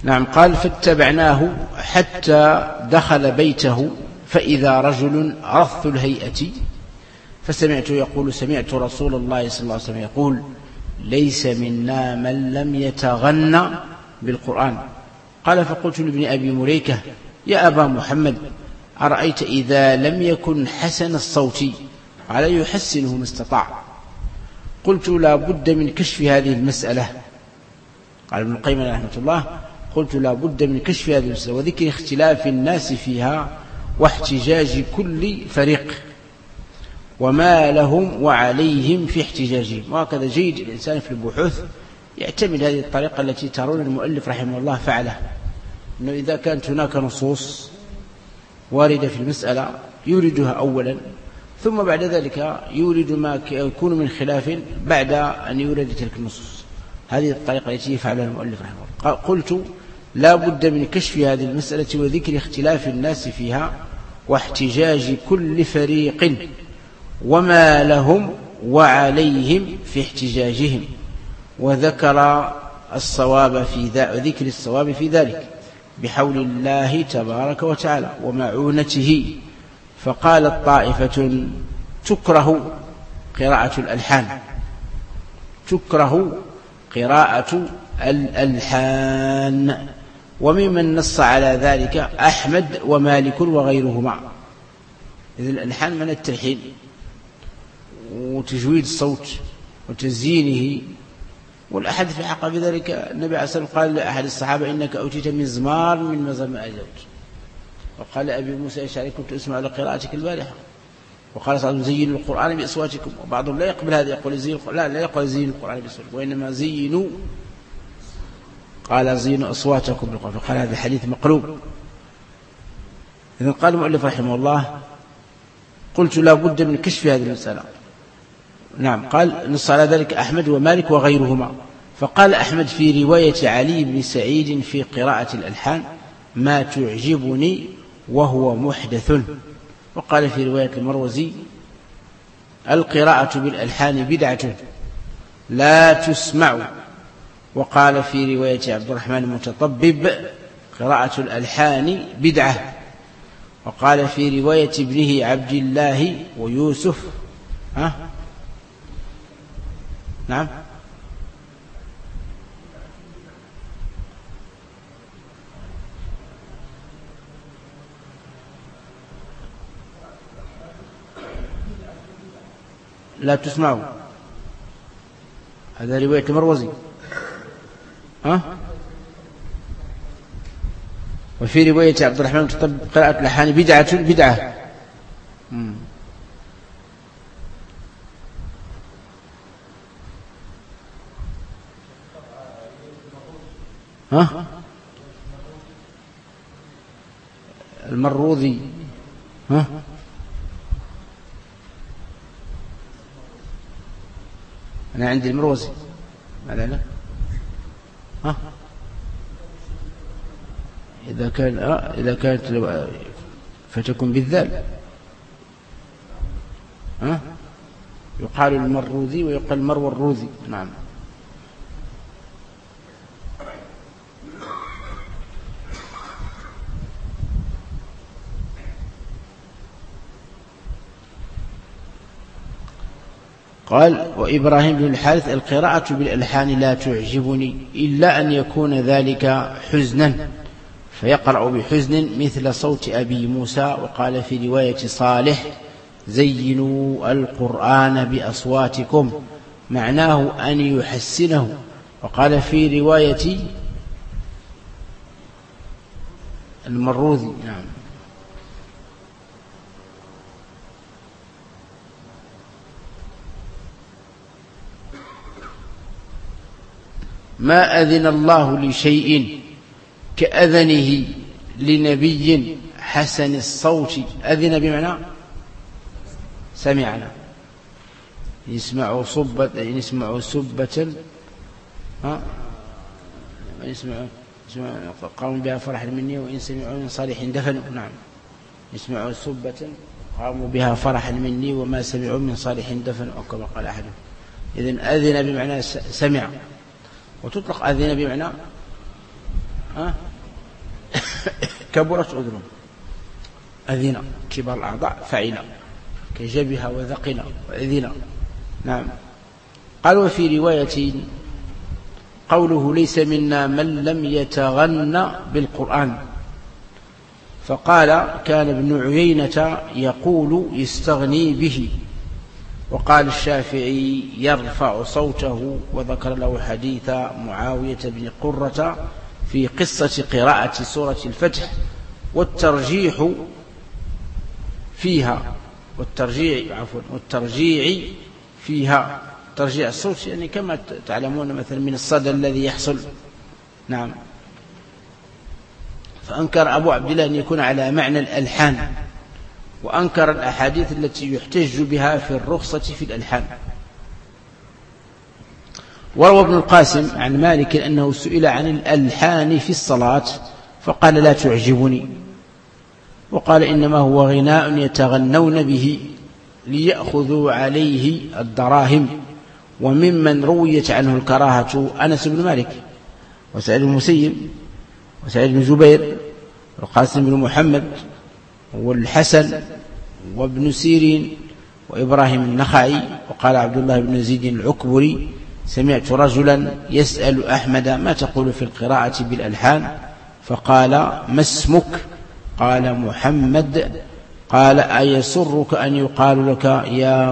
نعم. قال فاتبعناه حتى دخل بيته فإذا رجل رث الهيئة فسمعت يقول سمعت رسول الله صلى الله عليه وسلم يقول ليس منا من لم يتغنى بالقرآن. قال فقلت لابن أبي مليكة يا أبا محمد أرأيت إذا لم يكن حسن الصوت قال يحسنه ما استطاع. قلت لا بد من كشف هذه المسألة. قال ابن القيم رحمه الله قلت لا بد من كشف هذه المسألة وذكر اختلاف الناس فيها واحتجاج كل فريق وما لهم وعليهم في احتجاجهم. وهكذا جيد الإنسان في البحوث يعتمد هذه الطريقة التي ترون المؤلف رحمه الله فعله، أنه إذا كانت هناك نصوص واردة في المسألة يوردها أولا ثم بعد ذلك يورد ما يكون من خلاف بعد أن يورد تلك النصوص. هذه الطريقة التي يفعلها المؤلف رحمه الله. قلت لا بد من كشف هذه المسألة وذكر اختلاف الناس فيها واحتجاج كل فريق وما لهم وعليهم في احتجاجهم وذكر الصواب في ذلك بحول الله تبارك وتعالى ومعونته. فقالت طائفة تكره قراءة الألحان، تكره قراءة الألحان. وممن نص على ذلك أحمد ومالك وغيرهما. إذن الألحان من التلحين وتجويد الصوت وتزيينه، والأحد في حق بذلك النبي عليه الصلاة والسلام قال لأحد الصحابة إنك أوتيت مزمار من مزامير داود. وقال أبي موسى الأشعري كنت أسمع لقراءتك البارحة. وقال صلى الله عليه وسلم زينوا القرآن بأصواتكم. وبعضهم لا يقبل هذا يقول زينوا لا يقول زينوا القرآن بأصواتكم وإنما زينوا قال زينوا أصواتكم بالقرآن. فقال هذا الحديث مقلوب. إذن قال المؤلف رحمه الله قلت لا بد من كشف هذه المسألة. نعم. قال نص على ذلك أحمد ومالك وغيرهما. فقال أحمد في رواية علي بن سعيد في قراءة الألحان ما تعجبني وهو محدث. وقال في رواية المروزي القراءة بالألحان بدعة لا تسمع. وقال في رواية عبد الرحمن المتطبب قراءة الألحان بدعة. وقال في رواية ابنه عبد الله ويوسف نعم لا تسمعوا. هذا رواية المروزي. وفي رواية عبد الرحمن المتطبب قراءة الألحان بدعة. المروذي أنا عندي المروزي ماذا لا إذا كانت فتكون بالذال يقال المروذي ويقال المرو الروذي. نعم. قال وإبراهيم بن الحارث القراءة بالألحان لا تعجبني إلا أن يكون ذلك حزنا فيقرأ بحزن مثل صوت أبي موسى. وقال في رواية صالح زينوا القرآن بأصواتكم معناه أن يحسنه. وقال في رواية المروذي نعم ما أذن الله لشيء كأذنه لنبي حسن الصوت. أذن بمعنى سمعنا. يسمع سبة قاموا بها فرحا مني وإن سمعوا من صالح دفنوا. نعم. يسمعوا سبة قاموا بها فرحا مني وما سمعوا من صالح دفنوا أو كما قال أحدهم. إذن أذن بمعنى سمع. وتطلق أذن بمعنى كبرت أذنه، أذن كبر الأعضاء فعل كجبها وذقن وأذن. نعم. قال وفي رواية قوله ليس منا من لم يتغنى بالقرآن، فقال كان ابن عيينة يقول يستغني به، وقال الشافعي يرفع صوته، وذكر له حديث معاوية بن قرة في قصة قراءة سورة الفتح والترجيح فيها، والترجيع فيها، ترجيع الصوت يعني كما تعلمون مثلا من الصدى الذي يحصل. نعم. فأنكر أبو عبد الله أن يكون على معنى الألحان، وأنكر الأحاديث التي يحتج بها في الرخصة في الألحان. وروى ابن القاسم عن مالك أنه سئل عن الألحان في الصلاة فقال لا تعجبني، وقال إنما هو غناء يتغنون به ليأخذوا عليه الدراهم. وممن رويت عنه الكراهة أنس بن مالك وسعيد بن المسيب وسعيد بن جبير والقاسم بن محمد والحسن وابن سيرين وإبراهيم النخعي. وقال عبد الله بن زيد العكبري سمعت رجلا يسأل أحمد ما تقول في القراءة بالألحان، فقال ما اسمك؟ قال محمد. قال أيسرك أن يقال لك يا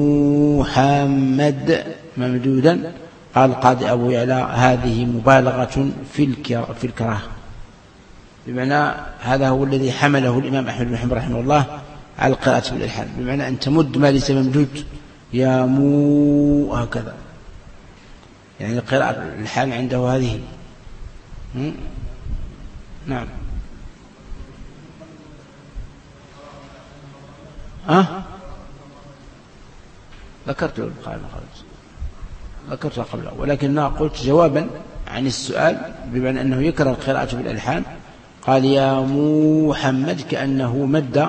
محمد ممدودا؟ قال القاضي أبو يعلى هذه مبالغة في الكراهة، بمعنى هذا هو الذي حمله الإمام أحمد بن حنبل رحمه الله على القراءة بالألحان، بمعنى أن تمد ما ليس ممدود يا مو هكذا، يعني القراءة الألحان عنده هذه. نعم. ذكرت قبله، ولكننا قلت جوابا عن السؤال بمعنى أنه يكره القراءة بالألحان. قال يا محمد كأنه مد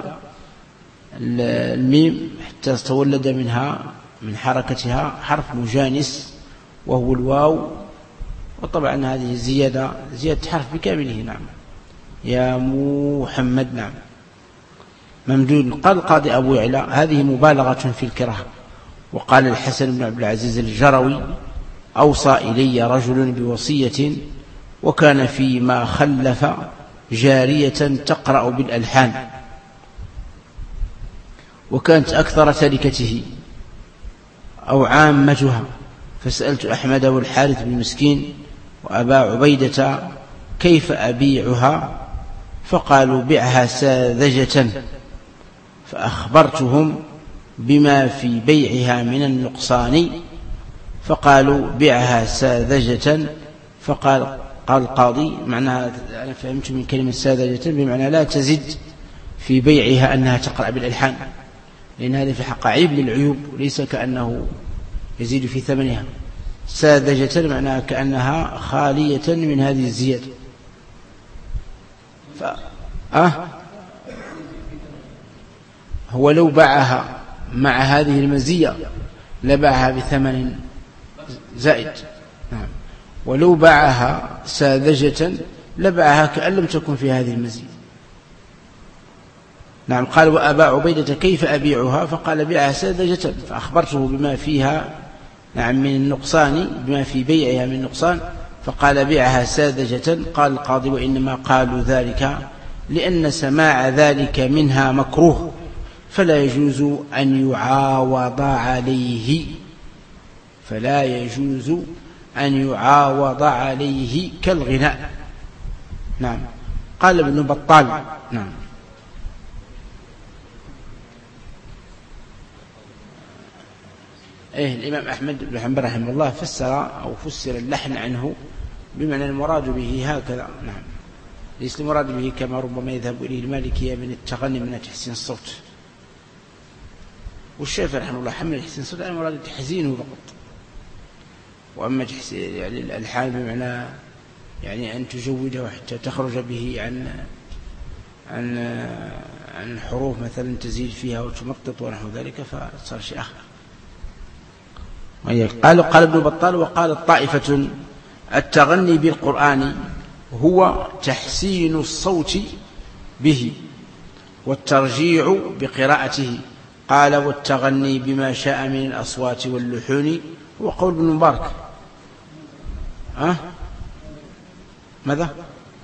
الميم حتى تولد منها من حركتها حرف مجانس وهو الواو، وطبعا هذه زيادة حرف بكامله. نعم. يا محمد. نعم. ممدود. قال القاضي أبو يعلى هذه مبالغة في الكراهة. وقال الحسن بن عبد العزيز الجروي أوصى إلي رجل بوصية وكان فيما خلف جارية تقرأ بالألحان، وكانت أكثر تركته أو عامتها، فسألت أحمد والحارث بن مسكين وأبا عبيدة كيف أبيعها؟ فقالوا بعها ساذجة، فأخبرتهم بما في بيعها من النقصان، فقالوا بعها ساذجة. فقال القاضي معناها أنا فهمت من كلمة ساذجة بمعنى لا تزد في بيعها أنها تقرأ بالألحان، لأن هذا في حق عيب للعيوب وليس كأنه يزيد في ثمنها. ساذجة معناها كأنها خالية من هذه الزيادة. هو لو باعها مع هذه المزية لباعها بثمن زائد. نعم. ولو باعها ساذجة لباعها كأن لم تكن في هذه المزية. نعم. قال وأبا عبيدة كيف أبيعها؟ فقال بيعها ساذجة، فأخبرته بما فيها نعم من النقصان، بما في بيعها من النقصان، فقال بيعها ساذجة. قال القاضي وإنما قالوا ذلك لأن سماع ذلك منها مكروه، فلا يجوز أن يعاوض عليه، كالغناء. نعم. قال ابن بطال. نعم. الإمام أحمد بن حنبل رحمه الله فسر اللحن عنه بمعنى المراد به هكذا. نعم. ليس المراد به كما ربما يذهب إليه المالكية من التغني من تحسين الصوت، والشافعي رحمه الله حمل تحسين الصوت على مراد تحزينه فقط. وأما يعني الألحان بمعنى يعني أن تجوده حتى تخرج به عن حروف مثلا تزيد فيها وتمطط ونحو ذلك فصار شيء آخر. قال ابن بطال وقال الطائفة التغني بالقرآن هو تحسين الصوت به والترجيع بقراءته. قال والتغني بما شاء من الأصوات واللحون هو قول ابن مبارك. ماذا؟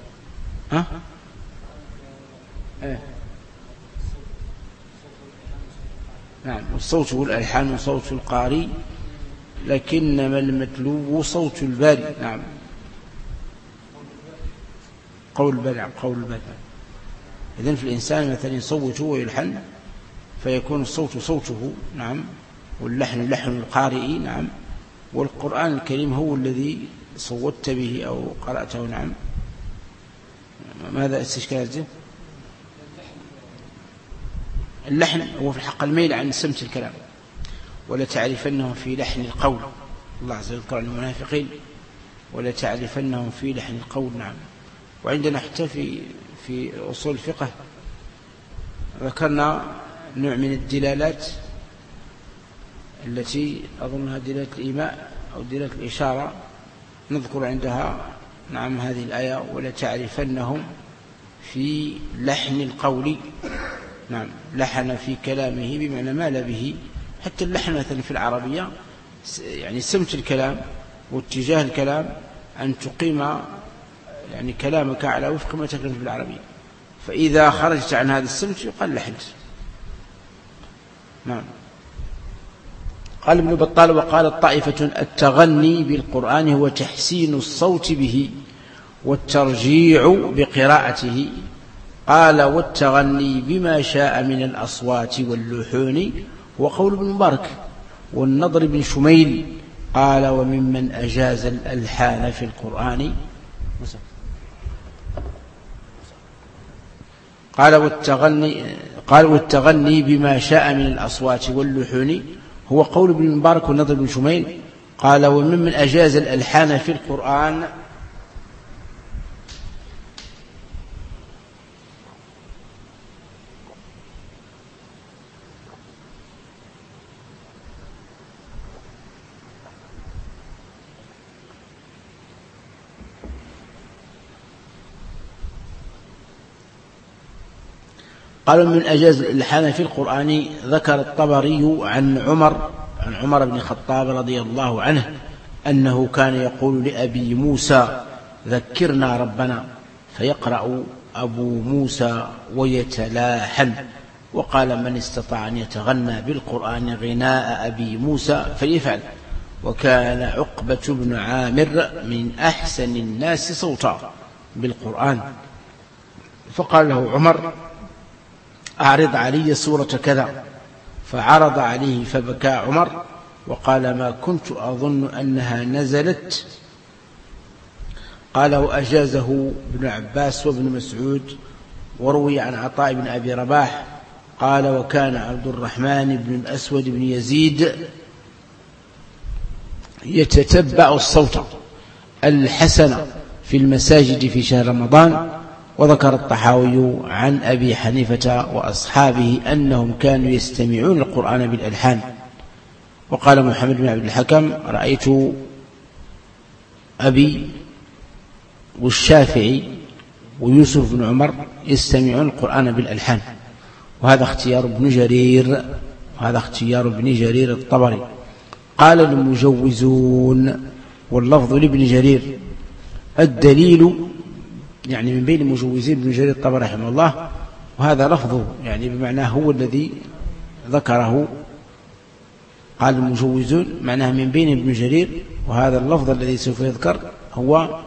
نعم، والصوت والألحان صوت القاري لكنما المتلو صوت الباري. نعم، قول الباري. إذن في الإنسان مثلا يصوت ويلحن فيكون الصوت صوته، نعم، واللحن لحن القارئ، نعم، والقرآن الكريم هو الذي صوتت به أو قرأته. نعم. ماذا استشكالته؟ اللحن هو في الحق الميل عن سمت الكلام، ولا تعرفنهم في لحن القول. الله عز وجل يذكر عن المنافقين ولا تعرفنهم في لحن القول. نعم. وعندنا حتى في أصول الفقه ذكرنا نوع من الدلالات التي أظنها دلالة الإيماء أو دلالة الإشارة، نذكر عندها نعم هذه الآية ولا تعرفنهم في لحن القول. نعم، لحن في كلامه بمعنى مال به. حتى اللحن مثلا في العربية يعني سمت الكلام واتجاه الكلام، أن تقيم يعني كلامك على وفق ما تكلم في العربية، فإذا خرجت عن هذا السمت يقال لحنت. نعم. قال ابن بطال وقالت طائفة التغني بالقرآن هو تحسين الصوت به والترجيع بقراءته. قال والتغني بما شاء من الأصوات واللحون هو قول ابن مبارك والنضر بن شميل. قال وممن أجاز الألحان في القرآن. قال والتغني بما شاء من الأصوات واللحون هو قول ابن مبارك والنضر بن شميل. قال وممن أجاز الألحان في القرآن قالوا من أجاز الإلحان في القرآن. ذكر الطبري عن عمر بن الخطاب رضي الله عنه أنه كان يقول لأبي موسى ذكرنا ربنا، فيقرأ أبو موسى ويتلاحن. وقال من استطاع أن يتغنى بالقرآن غناء أبي موسى فليفعل. وكان عقبة بن عامر من أحسن الناس صوتا بالقرآن، فقال له عمر أعرض علي سورة كذا، فعرض عليه فبكى عمر وقال ما كنت أظن أنها نزلت. قال وأجازه ابن عباس وابن مسعود، وروي عن عطاء بن أبي رباح قال وكان عبد الرحمن بن الأسود بن يزيد يتتبع الصوت الحسن في المساجد في شهر رمضان. وذكر الطحاوي عن أبي حنيفة وأصحابه أنهم كانوا يستمعون القرآن بالألحان. وقال محمد بن عبد الحكم رأيت أبي والشافعي ويوسف بن عمر يستمعون القرآن بالألحان. وهذا اختيار ابن جرير الطبري. قال المجوزون واللفظ لابن جرير. الدليل يعني من بين المجوزين ابن جرير الطبري رحمه الله، وهذا لفظه يعني بمعنى هو الذي ذكره. قال المجوزون معناه من بين ابن جرير، وهذا اللفظ الذي سوف يذكر هو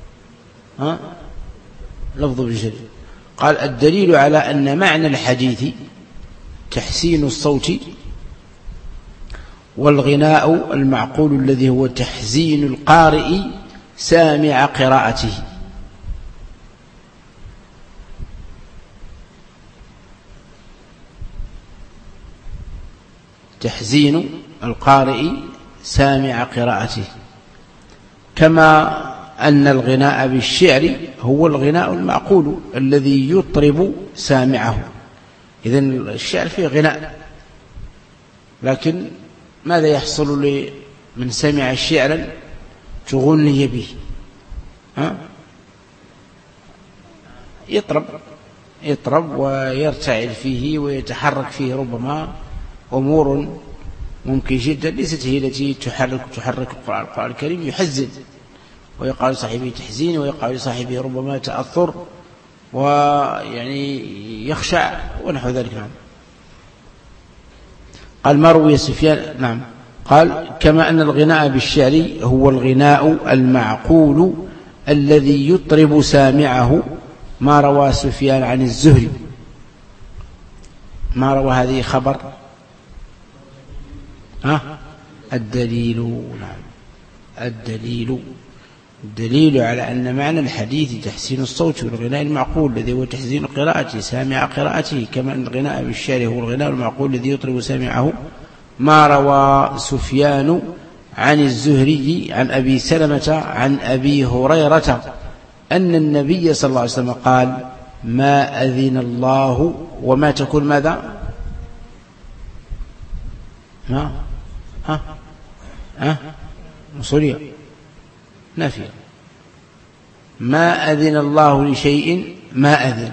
لفظ ابن جرير. قال الدليل على أن معنى الحديث تحسين الصوت، والغناء المعقول الذي هو تحزين القارئ سامع قراءته. تحزين القارئ سامع قراءته، كما أن الغناء بالشعر هو الغناء المعقول الذي يطرب سامعه. إذن الشعر فيه غناء، لكن ماذا يحصل لمن سمع شعرا تغني به؟ يطرب ويرتعل فيه ويتحرك فيه ربما أمور ممكن جدا ليست هي التي تحرك القرآن الكريم. يحزن ويقع لصاحبه تحزين، ويقع لصاحبه ربما تأثر ويعني يخشع ونحو ذلك. نعم. قال ما روي سفيان. نعم. قال كما أن الغناء بالشعر هو الغناء المعقول الذي يطرب سامعه ما روى سفيان عن الزهري. ما روى هذه خبر الدليل. نعم. الدليل على أن معنى الحديث تحسين الصوت والغناء المعقول الذي هو تحسين قراءته سامع قراءته، كما أن الغناء بالشعر هو الغناء المعقول الذي يطرب سامعه ما روى سفيان عن الزهري عن أبي سلمة عن أبي هريرة أن النبي صلى الله عليه وسلم قال ما أذن الله وما تكون ماذا مصرية نافية. ما أذن الله لشيء ما أذن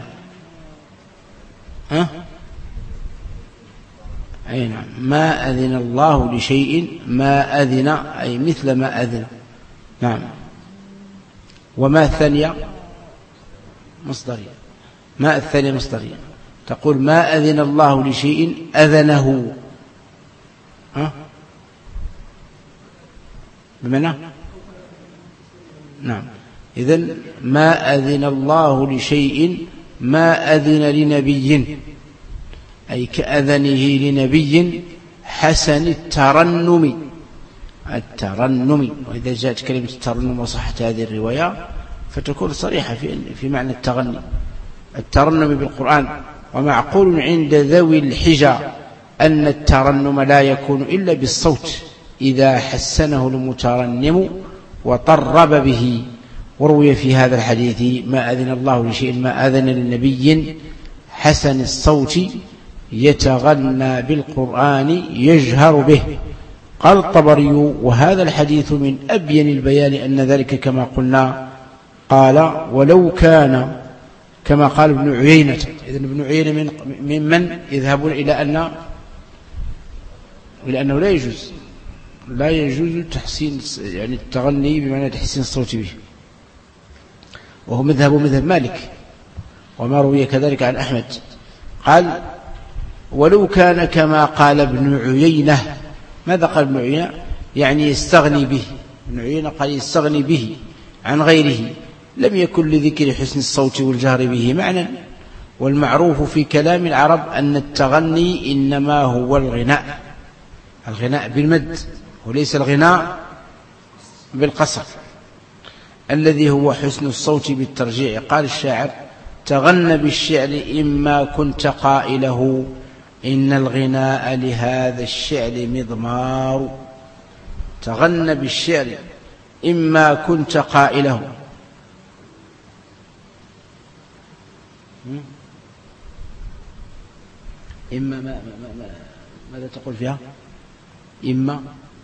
أي نعم. ما أذن الله لشيء ما أذن أي مثل ما أذن. نعم. وما الثانية مصدرية. ما الثانية مصدرية تقول ما أذن الله لشيء أذنه بمعنى نعم. إذن ما أذن الله لشيء ما أذن لنبي أي كأذنه لنبي حسن الترنم. وإذا جاءت كلمة الترنم وصحت هذه الرواية فتكون صريحة في معنى التغني. الترنم بالقرآن. ومعقول عند ذوي الحجى أن الترنم لا يكون إلا بالصوت إذا حسنه المترنم وطرب به. وروي في هذا الحديث ما أذن الله لشيء ما أذن للنبي حسن الصوت يتغنى بالقرآن يجهر به. قال الطبري وهذا الحديث من أبين البيان أن ذلك كما قلنا. قال ولو كان كما قال ابن عيينة. إذن ابن عيينة ممن يذهبون إلى أنه لا يجوز تحسين يعني التغني بمعنى تحسين الصوت به، وهو مذهب مالك وما روي كذلك عن أحمد. قال ولو كان كما قال ابن عيينة. ماذا قال ابن عيينة؟ يعني يستغني به. ابن عيينة قال يستغني به عن غيره. لم يكن لذكر حسن الصوت والجهر به معنى. والمعروف في كلام العرب أن التغني إنما هو الغناء بالمد وليس الغناء بالقصر الذي هو حسن الصوت بالترجيع. قال الشاعر تغنى بالشعر إما كنت قائله إن الغناء لهذا الشعر مضمار. تغنى بالشعر إما كنت قائله. إما ماذا تقول فيها؟ إما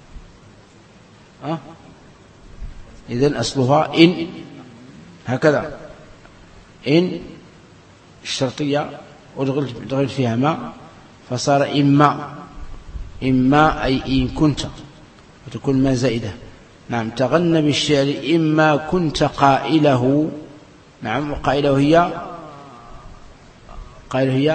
إذن أصلها إن هكذا. إن الشرطية ودخلت فيها ما فصار إما أي إن كنت وتكون ما زائدة. نعم. تغنى بالشعر إما كنت قائله. نعم. وقائله هي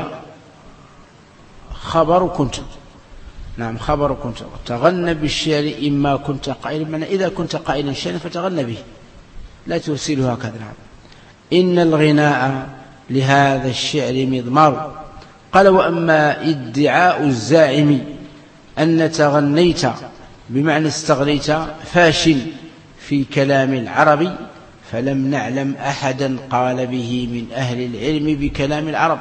خبر كنت. نعم. خبر كنت. تغنى بالشعر إما كنت قائلا من إذا كنت قائلا شيئا فتغنى به لا ترسله هكذا. نعم. إن الغناء لهذا الشعر مضمار. قال وأما ادعاء الزاعم أن تغنيت بمعنى استغنيت فاشل في كلام العرب فلم نعلم أحدا قال به من أهل العلم بكلام العرب.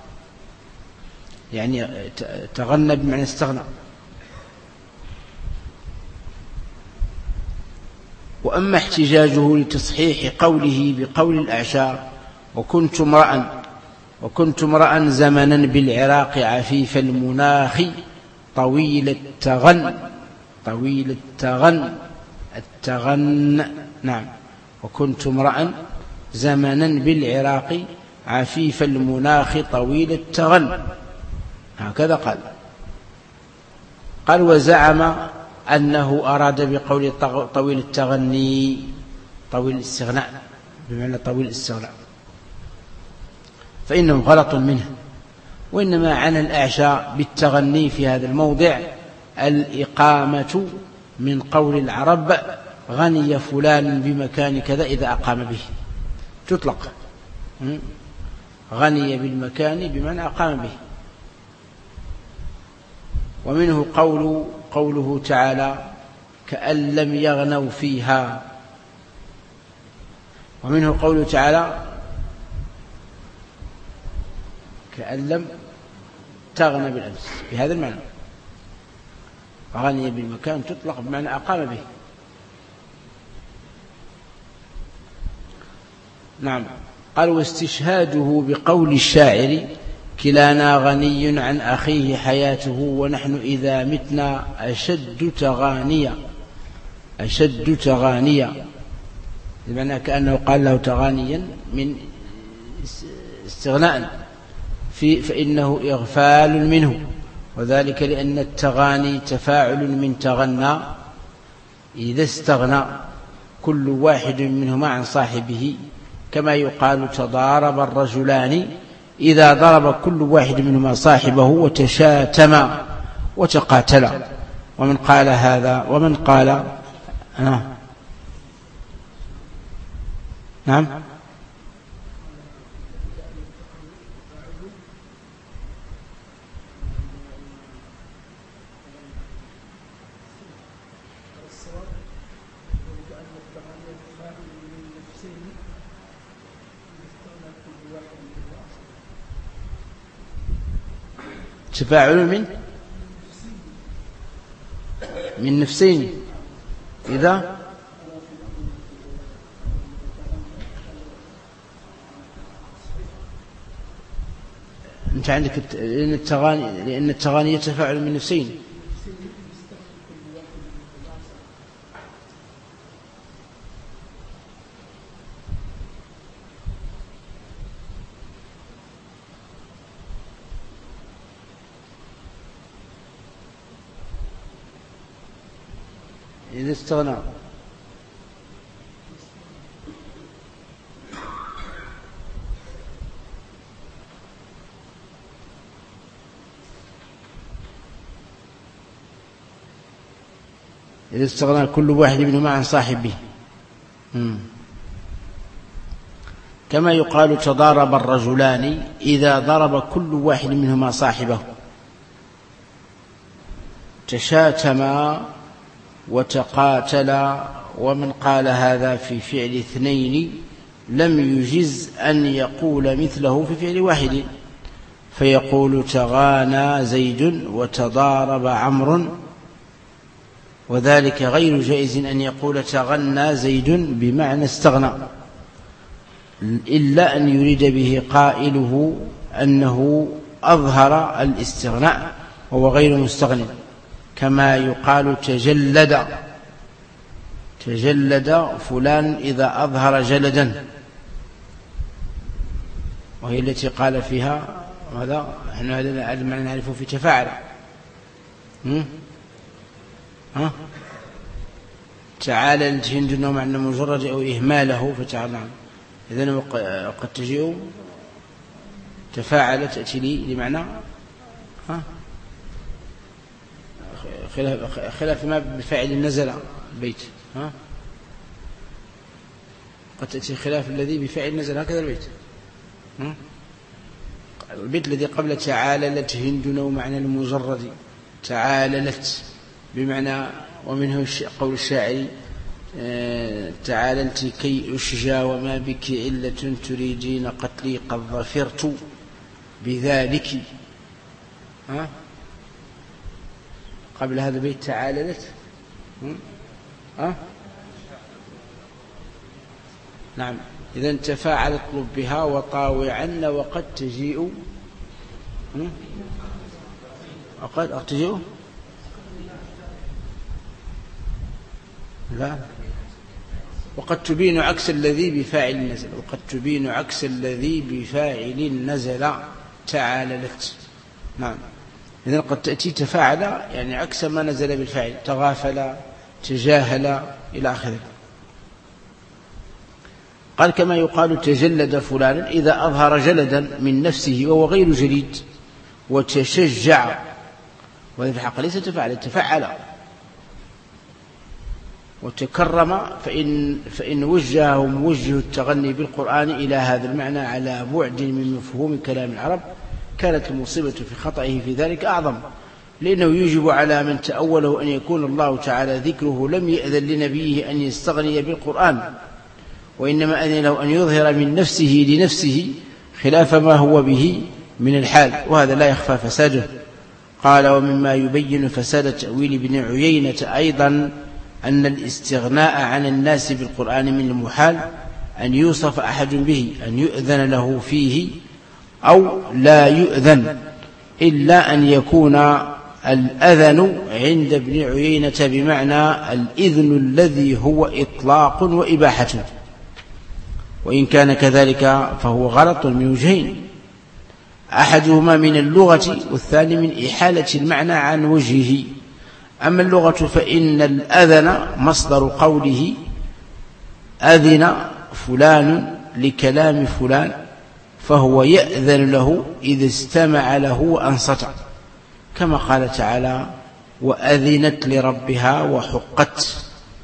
يعني تغنى بمعنى استغنى. وأما احتجاجه لتصحيح قوله بقول الأعشار وكنت امرأ زمنا بالعراق عفيف المناخ طويل التغن. نعم. وكنت امرأ زمنا بالعراق عفيف المناخ طويل التغن، هكذا قال وزعم أنه أراد بقول طويل التغني طويل الاستغناء، بمعنى طويل الاستغناء، فإنه غلط منه، وإنما عن الأعشى بالتغني في هذا الموضع الإقامة من قول العرب غني فلان بمكان كذا إذا أقام به، تطلق غني بالمكان بمعنى أقام به. ومنه قوله تعالى كأن لم يغنوا فيها، ومنه قوله تعالى كأن لم تغنى بالأمس، بهذا المعنى غني بالمكان تطلق بمعنى أقام به. نعم. قال واستشهاده بقول الشاعر كلانا غني عن أخيه حياته ونحن إذا متنا أشد تغانيا، بمعنى كأنه قال له تغانيا من استغناء فإنه إغفال منه، وذلك لأن التغاني تفاعل من تغنى، إذا استغنى كل واحد منهما عن صاحبه، كما يقال تضارب الرجلان إذا ضرب كل واحد منهما صاحبه وتشاتما وتقاتلا. ومن قال هذا ومن قال نعم تفاعل من نفسين إذا أنت عندك لأن التغاني يتفاعل من نفسين، إذا استغنى كل واحد منهما عن صاحبه، كما يقال تضارب الرجلان إذا ضرب كل واحد منهما صاحبه، تشاتما وتقاتلا. ومن قال هذا في فعل اثنين لم يجز أن يقول مثله في فعل واحد، فيقول تغانى زيد وتضارب عمرو، وذلك غير جائز أن يقول تغنى زيد بمعنى استغنى، إلا أن يريد به قائله أنه أظهر الاستغناء وهو غير مستغن، كما يقال تجلد فلان إذا أظهر جلدا، وهي التي قال فيها هذا ما نعرفه في تفاعل تعالى الجند معنى مجرد أو إهماله فتعالى. إذن قد تجيء تفاعل تأتي لي لمعنى خلاف ما بفاعل نزل البيت، قد تأتي خلاف الذي بفاعل نزل، هكذا البيت الذي قبل تعاللت هند ومعنى المجرد تعاللت بمعنى، ومنه قول الشاعر تعاللت كي أشجى وما بك علة تريدين قتلي قد ظفرت بذلك. قبل هذا البيت تعاللت نعم. إذن تفاعل اطلب بها وطاوعن وقد تجيء وقد تجيء لا وقد تبين عكس الذي بفاعل نزل، وقد تبين عكس الذي بفاعل نزل تعاللت. نعم، إذن قد تأتي تفاعل يعني عكس ما نزل بالفاعل، تغافل، تجاهل إلى آخره. قال كما يقال تجلد فلان إذا أظهر جلدا من نفسه وهو غير جليد، وتشجع، وهذا في الحق ليس تفاعل، تفعل. وتكرم فإن وجهه موجه التغني بالقرآن إلى هذا المعنى على بعد من مفهوم كلام العرب، كانت المصيبة في خطئه في ذلك أعظم، لأنه يجب على من تأوله أن يكون الله تعالى ذكره لم يأذن لنبيه أن يستغني بالقرآن، وإنما أذن له أن يظهر من نفسه لنفسه خلاف ما هو به من الحال، وهذا لا يخفى فساده. قال ومما يبين فساد تأويل ابن عيينة أيضا أن الاستغناء عن الناس بالقرآن من المحال أن يوصف أحد به، أن يؤذن له فيه أو لا يؤذن، إلا أن يكون الأذن عند ابن عيينة بمعنى الإذن الذي هو إطلاق وإباحة، وإن كان كذلك فهو غلط من وجهين، أحدهما من اللغة والثاني من إحالة المعنى عن وجهه. أما اللغة فإن الأذن مصدر قوله أذن فلان لكلام فلان، فهو يأذن له إذا استمع له وأنصت، كما قال تعالى وأذنت لربها وحقت،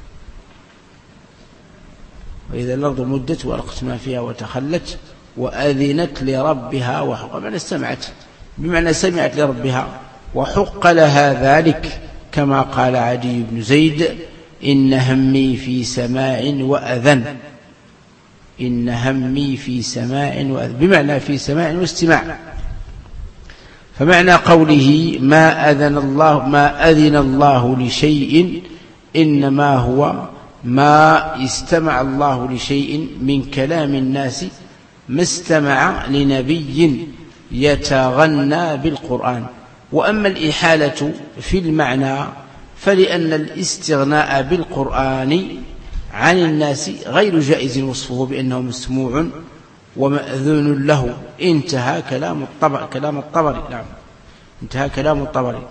وإذا الأرض مدت وألقت ما فيها وتخلت وأذنت لربها وحق، بمعنى استمعت، بمعنى سمعت لربها، وحق لها ذلك، كما قال عدي بن زيد إن همي في سماع وأذن، إن همي في سماع وأذن، بمعنى في سماع واستماع. فمعنى قوله ما أذن الله لشيء إنما هو ما استمع الله لشيء من كلام الناس ما استمع لنبي يتغنى بالقرآن. وأما الإحالة في المعنى فلأن الاستغناء بالقرآن عن الناس غير جائز وصفه بأنه مسموع ومأذون له. انتهى كلام الطبري. نعم، انتهى كلام الطبري.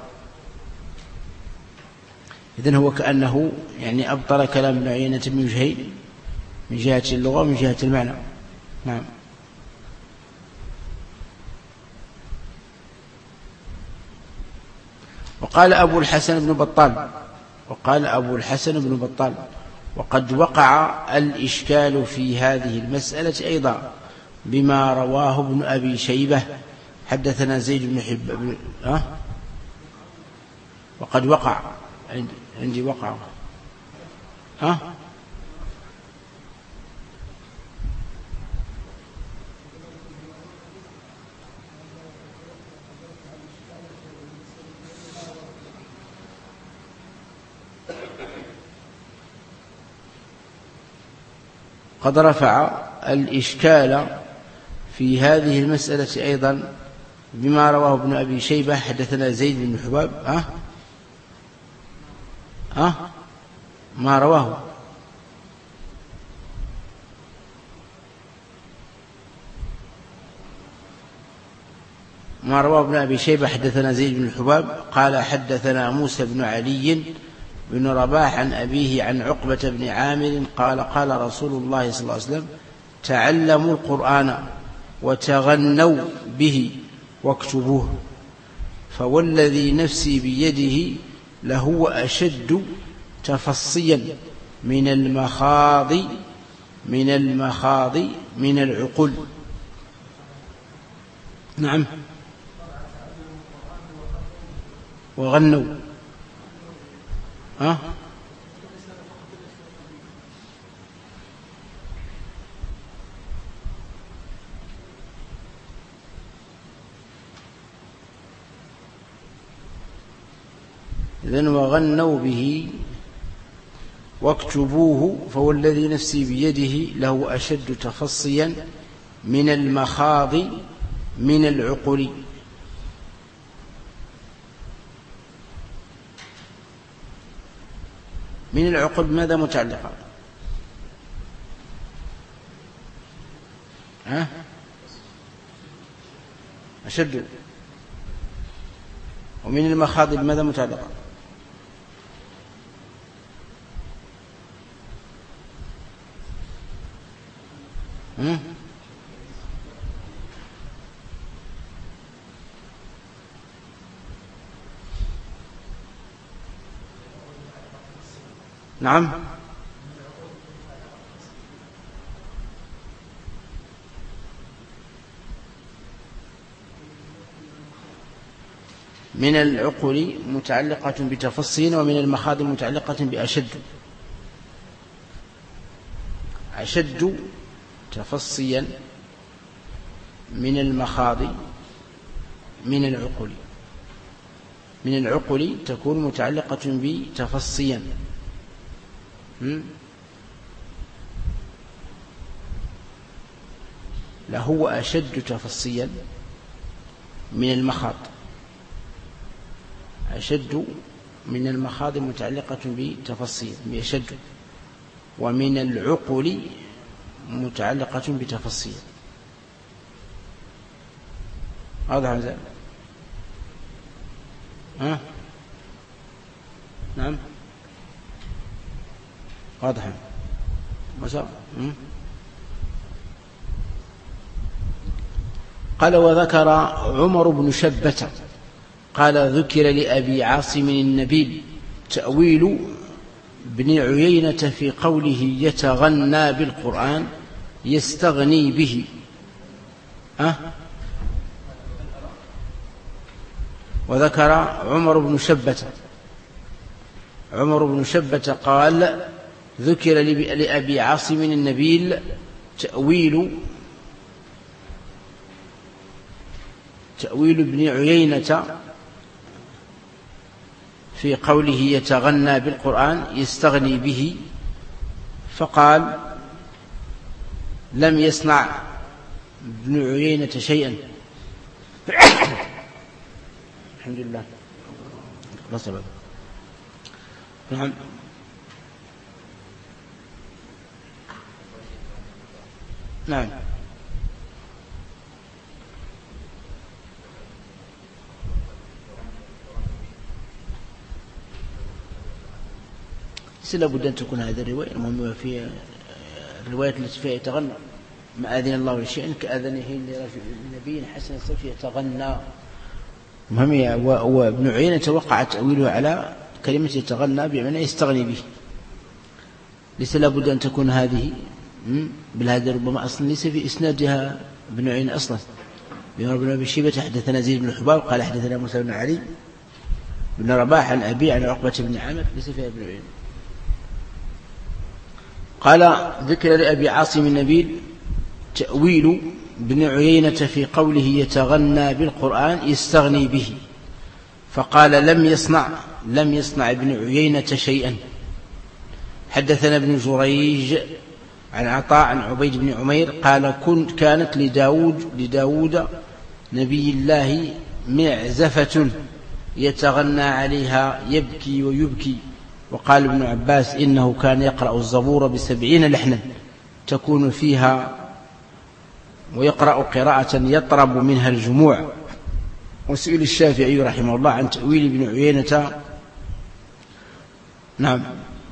إذن هو كأنه يعني أبطل كلام ابن عيينة من وجهين، من جهة اللغة ومن جهة المعنى. نعم. وقال أبو الحسن بن بطال وقد وقع الإشكال في هذه المسألة أيضا بما رواه ابن أبي شيبة حدثنا زيد بن حبان. وقد وقع عندي وقع قد رفع الإشكال في هذه المسألة أيضا بما رواه ابن أبي شيبة حدثنا زيد بن حباب. ما رواه ابن أبي شيبة حدثنا زيد بن حباب قال حدثنا موسى بن علي بن رباح عن أبيه عن عقبة بن عامر قال قال رسول الله صلى الله عليه وسلم تعلموا القرآن وتغنوا به واكتبوه، فوالذي نفسي بيده لهو أشد تفصيا من المخاض من العقل. نعم، وغنوا إذن وغنوا به واكتبوه، فوالذي نفسي بيده له أشد تفصيا من المخاض من العقل. من العقل ماذا متعلقة؟ أشد. ومن المخاض بماذا متعلقة؟ نعم. من العقل متعلقة بتفصيل، ومن المخاض متعلقة بأشد. أشد تفصيا من المخاض من العقل. من العقل تكون متعلقة بتفصيا، لا هو أشد تفصيا من المخاض. أشد من المخاض متعلقة بتفصيل بأشد، ومن العقل متعلقة بتفصيل. هذا هذا نعم واضح. قال وذكر عمر بن شبة قال ذكر لأبي عاصم النبيل تأويل ابن عيينة في قوله يتغنى بالقرآن يستغني به. وذكر عمر بن شبة قال ذكر لأبي عاصم النبيل تأويل ابن عيينة في قوله يتغنى بالقرآن يستغني به، فقال لم يصنع ابن عيينة شيئا. الحمد لله. لا سبب. نعم. نعم. لابد أن تكون هذه الرواية. المهم في الرواية التي فيها يتغنى ما أذن الله لشيء كأذنه لنبي حسن الصوت يتغنى. المهم وابن عيينة وقع تأويله على كلمة يتغنى بمعنى يستغني به. ليس لابد أن تكون هذه بالهذا، ربما أصلا ليس في إسنادها ابن عيينة أصلا. بن أبي شيبة حدثنا زيد بن الحباب قال حدثنا موسى بن علي بن رباح عن أبي عن عقبة بن عامر ليس فيها ابن عيينة. قال ذكر لأبي عاصم النبيل تأويل ابن عيينة في قوله يتغنى بالقرآن يستغني به، فقال لم يصنع ابن عيينة شيئا. حدثنا ابن جريج عن عطاء عن عبيد بن عمير قال كانت لداود نبي الله معزفة يتغنى عليها يبكي ويبكي. وقال ابن عباس إنه كان يقرأ الزبور 70 لحنا تكون فيها، ويقرأ قراءة يطرب منها الجموع. وسئل الشافعي رحمه الله عن تأويل ابن عيينة. نعم.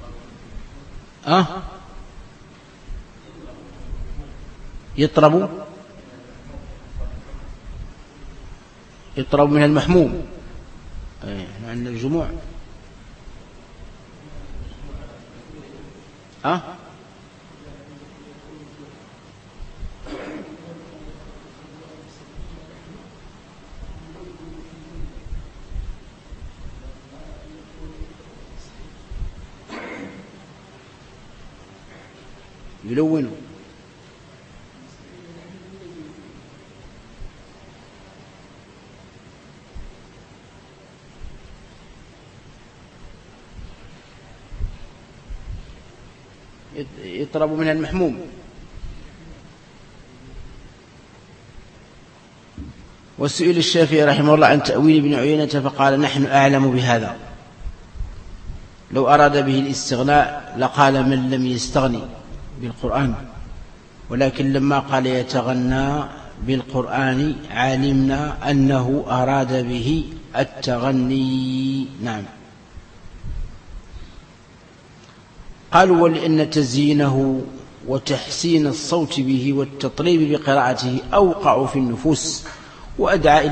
يطرب من المحموم عند الجموع. يلونوا. يطرب من المحموم. وسئل الشافعي رحمه الله عن تأويل ابن عيينة فقال نحن أعلم بهذا، لو أراد به الاستغناء لقال من لم يستغني بالقرآن. ولكن لما قال يتغنى بالقرآن علمنا أنه أراد به التغني. نعم. قالوا ولأن تزيينه وتحسين الصوت به والتطريب بقراءته أوقع في النفوس وأدعى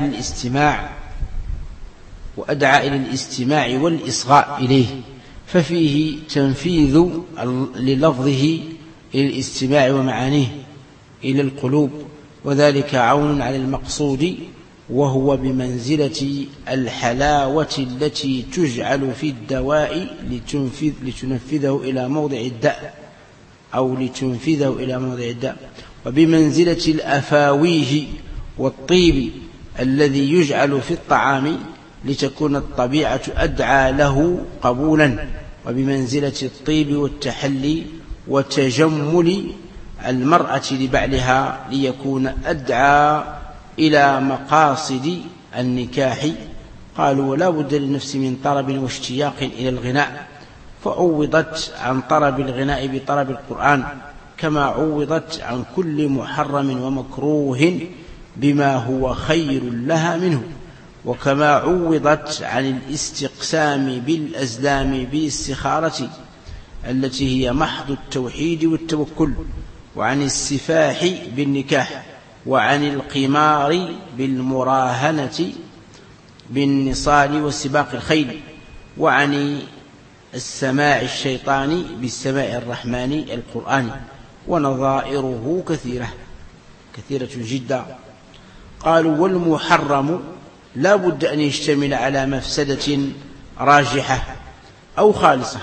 إلى الاستماع والإصغاء إليه، ففيه تنفيذ للفظه إلى الاستماع ومعانيه إلى القلوب، وذلك عون على المقصود، وهو بمنزلة الحلاوة التي تجعل في الدواء لتنفذه إلى موضع الداء، أو لتنفذه إلى موضع الداء، وبمنزلة الأفاويه والطيب الذي يجعل في الطعام لتكون الطبيعة أدعى له قبولا، وبمنزلة الطيب والتحلي وتجمل المرأة لبعلها ليكون أدعى إلى مقاصد النكاح. قالوا ولا بد للنفس من طرب واشتياق إلى الغناء، فعوضت عن طرب الغناء بطرب القرآن، كما عوضت عن كل محرم ومكروه بما هو خير لها منه، وكما عوضت عن الاستقسام بالأزلام بالاستخارة التي هي محض التوحيد والتوكل، وعن السفاح بالنكاح، وعن القمار بالمراهنة بالنصال وسباق الخيل، وعن السماع الشيطاني بالسماع الرحماني القرآن، ونظائره كثيرة جدا. قالوا والمحرم لا بد أن يشتمل على مفسدة راجحة أو خالصة،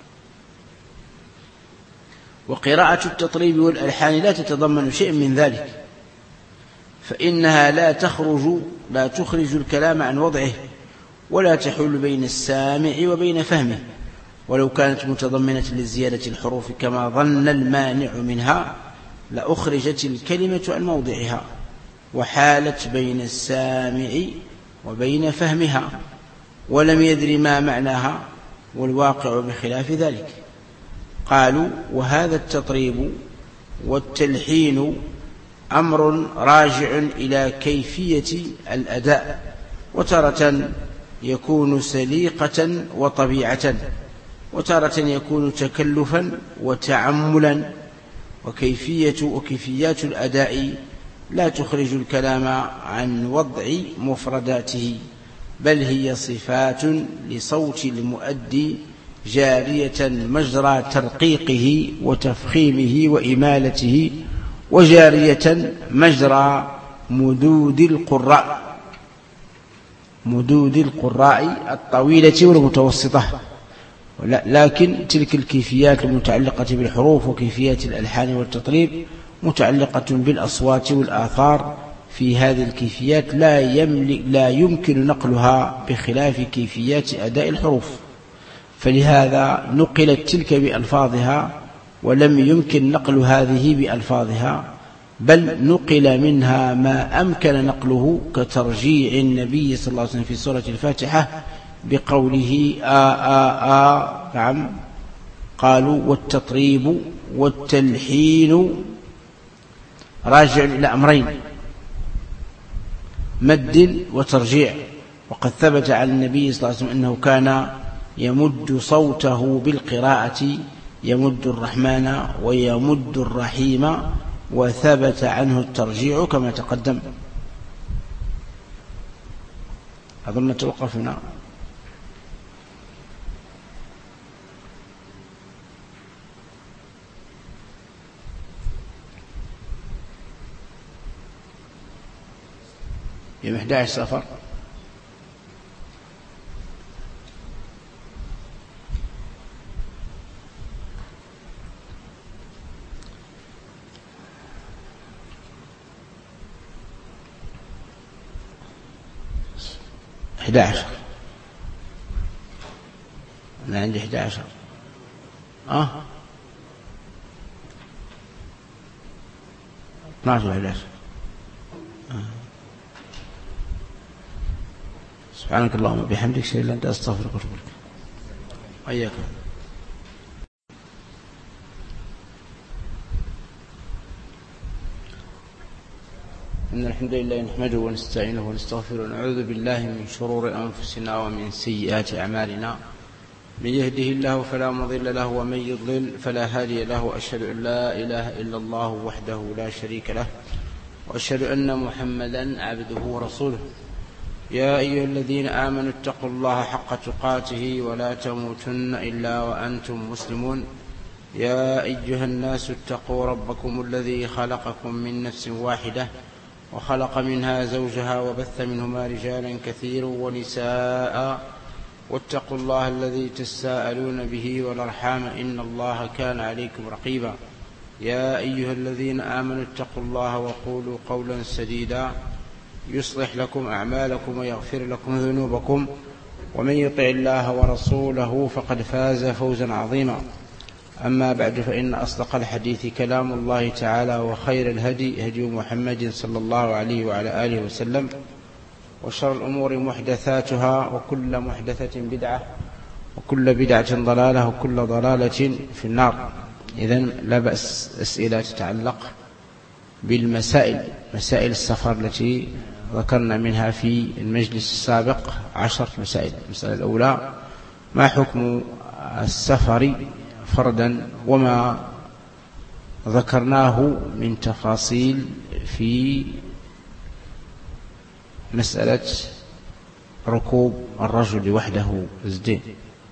وقراءة التطريب والألحان لا تتضمن شيء من ذلك، فإنها لا تخرج الكلام عن وضعه، ولا تحول بين السامع وبين فهمه، ولو كانت متضمنة لزيادة الحروف كما ظن المانع منها لأخرجت الكلمة عن موضعها، وحالت بين السامع وبين فهمها، ولم يدر ما معناها، والواقع بخلاف ذلك. قالوا وهذا التطريب والتلحين أمر راجع إلى كيفية الأداء، وتارة يكون سليقة وطبيعة، وتارة يكون تكلفا وتعملا، وكيفيات الأداء لا تخرج الكلام عن وضع مفرداته، بل هي صفات لصوت المؤدي جارية مجرى ترقيقه وتفخيمه وإمالته، وجارية مجرى مدود القراء الطويلة والمتوسطة. لكن تلك الكيفيات المتعلقة بالحروف وكيفيات الألحان والتطريب متعلقة بالأصوات والآثار، في هذه الكيفيات لا يمكن نقلها بخلاف كيفيات أداء الحروف، فلهذا نقلت تلك بألفاظها ولم يمكن نقل هذه بألفاظها، بل نقل منها ما أمكن نقله، كترجيع النبي صلى الله عليه وسلم في سورة الفاتحة بقوله نعم. قالوا والتطريب والتلحين راجع إلى أمرين: مد وترجيع. وقد ثبت عن النبي صلى الله عليه وسلم أنه كان يمد صوته بالقراءة، يمد الرحمن ويمد الرحيم، وثبت عنه الترجيع كما تقدم. أظن توقفنا. يوم 11 صفر. أنا عندي 11. 12 11. سبحانك اللهم وبحمدك، أشهد أن لا إله إلا أنت، أستغفرك وأتوب إليك. وإياكم. إن الحمد لله نحمده ونستعينه ونستغفره ونعوذ بالله من شرور أنفسنا ومن سيئات أعمالنا. من يهده الله فلا مضل له ومن يضلل فلا هادي له، وأشهد أن لا إله إلا الله وحده لا شريك له، وأشهد أن محمدا عبده ورسوله. يا أيها الذين آمنوا اتقوا الله حق تقاته ولا تموتن إلا وأنتم مسلمون. يا أيها الناس اتقوا ربكم الذي خلقكم من نفس واحدة وخلق منها زوجها وبث منهما رجالا كثيرا ونساء، واتقوا الله الذي تساءلون به والأرحام إن الله كان عليكم رقيبا. يا أيها الذين آمنوا اتقوا الله وقولوا قولا سديدا يصلح لكم أعمالكم ويغفر لكم ذنوبكم، ومن يطع الله ورسوله فقد فاز فوزا عظيما. أما بعد، فإن أصدق الحديث كلام الله تعالى، وخير الهدي هدي محمد صلى الله عليه وعلى آله وسلم، وشر الأمور محدثاتها، وكل محدثة بدعة، وكل بدعة ضلالة، وكل ضلالة في النار. إذن لا بأس أسئلة تتعلق بالمسائل، مسائل السفر التي ذكرنا منها في المجلس السابق 10 مسائل. المسألة الأولى: ما حكم السفر فردا، وما ذكرناه من تفاصيل في مسألة ركوب الرجل وحده زدين.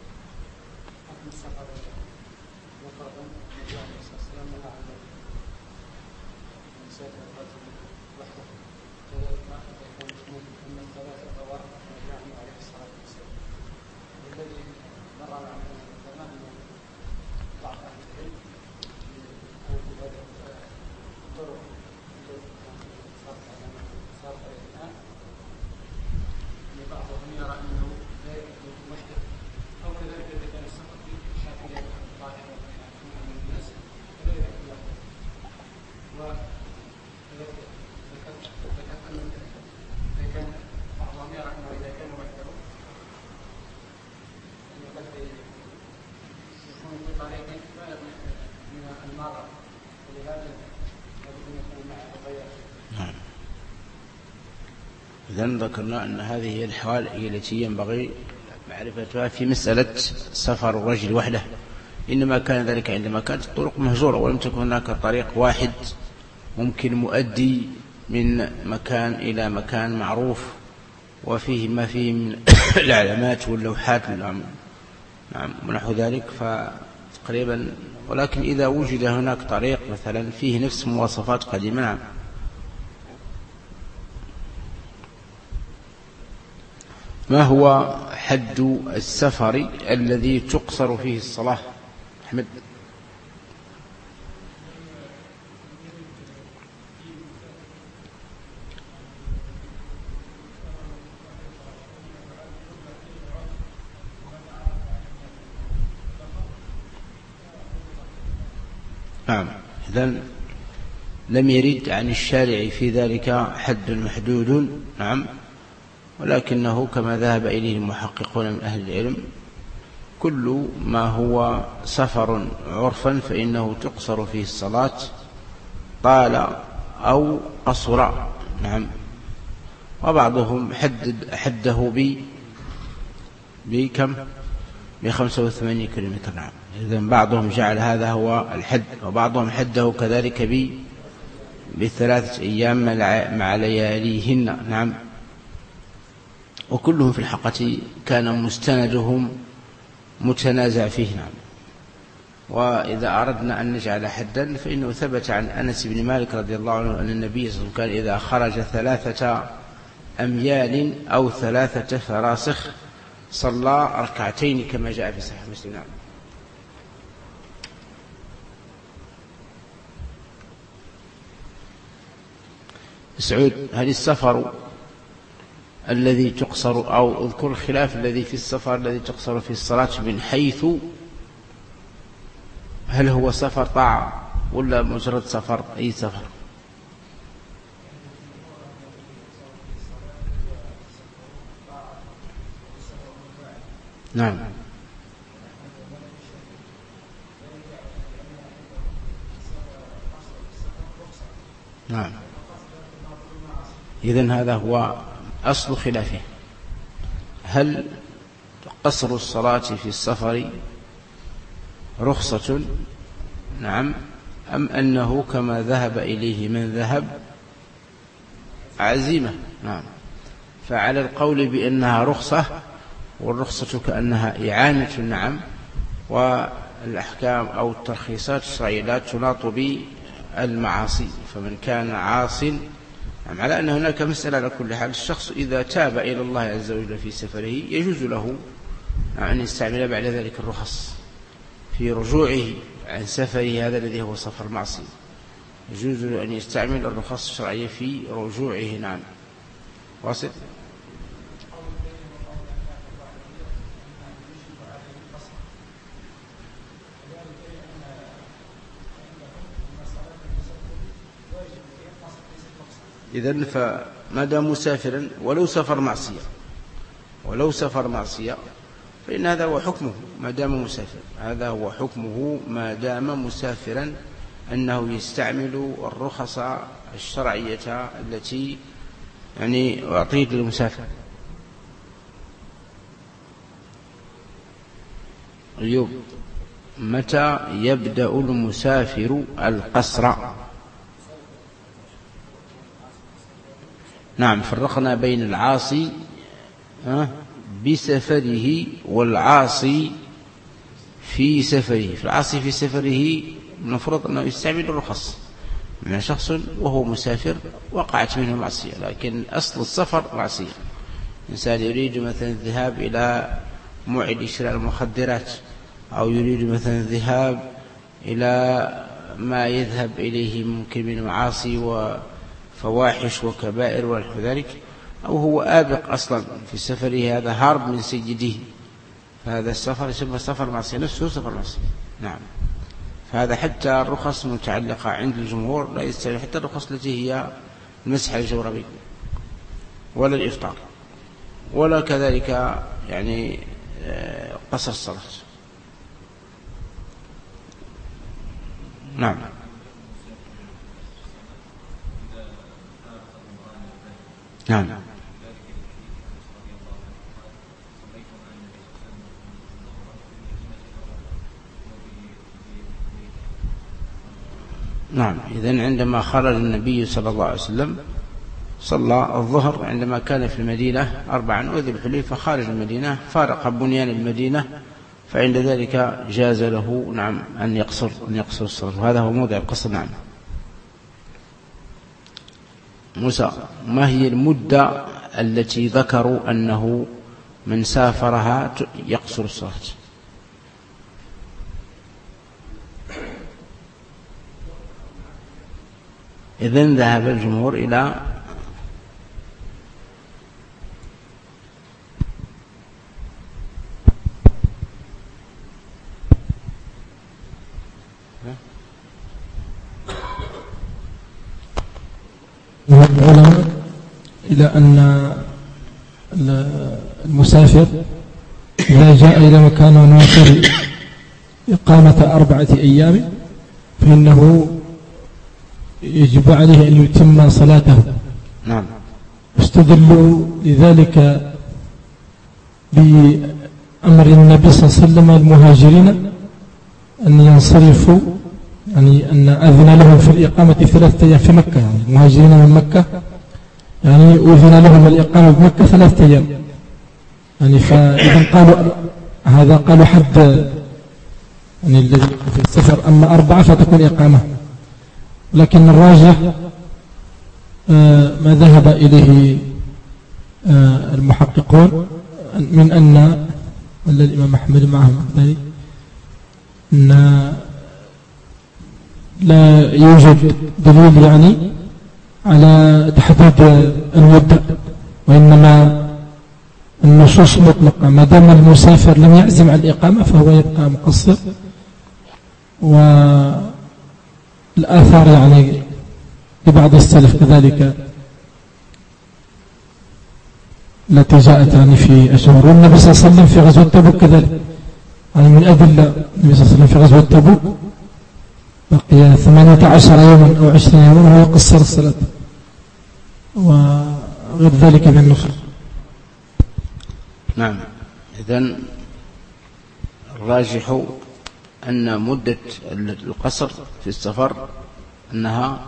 إذن ذكرنا أن هذه هي الحوال التي ينبغي معرفتها في مسألة سفر الرجل وحده، إنما كان ذلك عندما كانت الطرق مهجورة ولم تكن هناك طريق واحد ممكن مؤدي من مكان إلى مكان معروف وفيه ما فيه من العلامات واللوحات نعم ونحو ذلك، فتقريبا. ولكن إذا وجد هناك طريق مثلا فيه نفس مواصفات قديمة، نعم. ما هو حد السفر الذي تقصر فيه الصلاة؟ أحمد. نعم. إذن لم يرد عن الشارع في ذلك حد محدود، نعم، ولكنه كما ذهب إليه المحققون من أهل العلم كل ما هو سفر عرفا فإنه تقصر فيه الصلاة طال أو قصر، نعم. وبعضهم حده بكم ب85 كيلومتر، نعم. إذن بعضهم جعل هذا هو الحد، وبعضهم حده كذلك ب3 أيام مع لياليهن، نعم. وكلهم في الحقيقة كان مستندهم متنازع فيه، نعم. وإذا أردنا أن نجعل حدا فإنه ثبت عن أنس بن مالك رضي الله عنه أن النبي صلى الله عليه وسلم كان إذا خرج 3 أميال أو 3 فراسخ صلى ركعتين كما جاء في صحيح مسلم، نعم. سعود: هل السفر الذي تقصر، أو اذكر الخلاف الذي في السفر الذي تقصر في الصلاة من حيث هل هو سفر طاعة ولا مجرد سفر؟ أي سفر؟ نعم. نعم. إذن هذا هو أصل خلافه، هل قصر الصلاة في السفر رخصة نعم أم أنه كما ذهب إليه من ذهب عزيمة نعم. فعلى القول بأنها رخصة، والرخصة كأنها إعانة نعم، والأحكام أو الترخيصات الشرعية لا تناط بالمعاصي، فمن كان عاص نعم، على أن هناك مسألة على كل حال. الشخص إذا تاب إلى الله عز وجل في سفره يجوز له أن يستعمل بعد ذلك الرخص في رجوعه عن سفره، هذا الذي هو سفر معصية، يجوز له أن يستعمل الرخص الشرعية في رجوعه نعم. واصل. إذن فما دام مسافرا ولو سفر معصية فإن هذا هو حكمه ما دام مسافر، هذا هو حكمه ما دام مسافرا، أنه يستعمل الرخص الشرعية التي يعني أعطيت للمسافر. أيوب، متى يبدأ المسافر القصر؟ نعم، فرقنا بين العاصي بسفره والعاصي في سفره. فالعاصي في سفره نفرض أنه يستعمل الرخص من شخص وهو مسافر وقعت منه معصية، لكن أصل السفر معصية. إنسان يريد مثلا الذهاب إلى موعد شراء المخدرات، أو يريد مثلا الذهاب إلى ما يذهب إليه ممكن من معاصي وفواحش وكبائر ونحو ذلك، أو هو آبق أصلا في سفره، هذا هارب من سيده، فهذا السفر يسمى سفر معصية، نفسه سفر معصية نعم. فهذا حتى الرخص متعلقة عند الجمهور لا يستعمل، حتى الرخص التي هي المسح الجوربي ولا الإفطار ولا كذلك يعني قصر الصلاة نعم. نعم نعم. إذن عندما خرج النبي صلى الله عليه وسلم صلى الظهر عندما كان في المدينة 4 وذي الحليفة خارج المدينة، فارق بنيان المدينة، فعند ذلك جاز له نعم أن يقصر الصلاة، وهذا هو موضع القصر نعم. موسى، ما هي المدة التي ذكروا أنه من سافرها يقصر الصلاة؟ إذن ذهب الجمهور إلى العلماء إلى أن المسافر إذا جاء إلى مكان ونوصل إقامة 4 أيام فإنه يجب عليه أن يتم صلاته. نعم. استدلوا لذلك بأمر النبي صلى الله عليه وسلم المهاجرين أن ينصرفوا، يعني أن أذن لهم في الإقامة 3 أيام في مكة، يعني المهاجرين من مكة يعني أذن لهم الإقامة بمكة 3 أيام، يعني فإذا قالوا هذا قالوا حد يعني الذي في السفر، أما 4 فتكون إقامة. لكن الراجح ما ذهب إليه المحققون من أن الإمام أحمد معهم ذلك أن لا يوجد دليل يعني على تحديد المدة، وإنما النصوص مطلقة، ما دام المسافر لم يعزم على الإقامة فهو يبقى مقصر. والآثار يعني لبعض السلف كذلك التي جاءت يعني في أشهر، والنبي صلى الله عليه وسلم في غزوة تبوك كذلك، يعني من أدلة النبي صلى الله عليه وسلم في غزوة تبوك بقي 18 يوما أو 20 يوما وهو يقصر الصلاة، وغير ذلك من النصوص. نعم. إذن الراجح أن مدة القصر في السفر أنها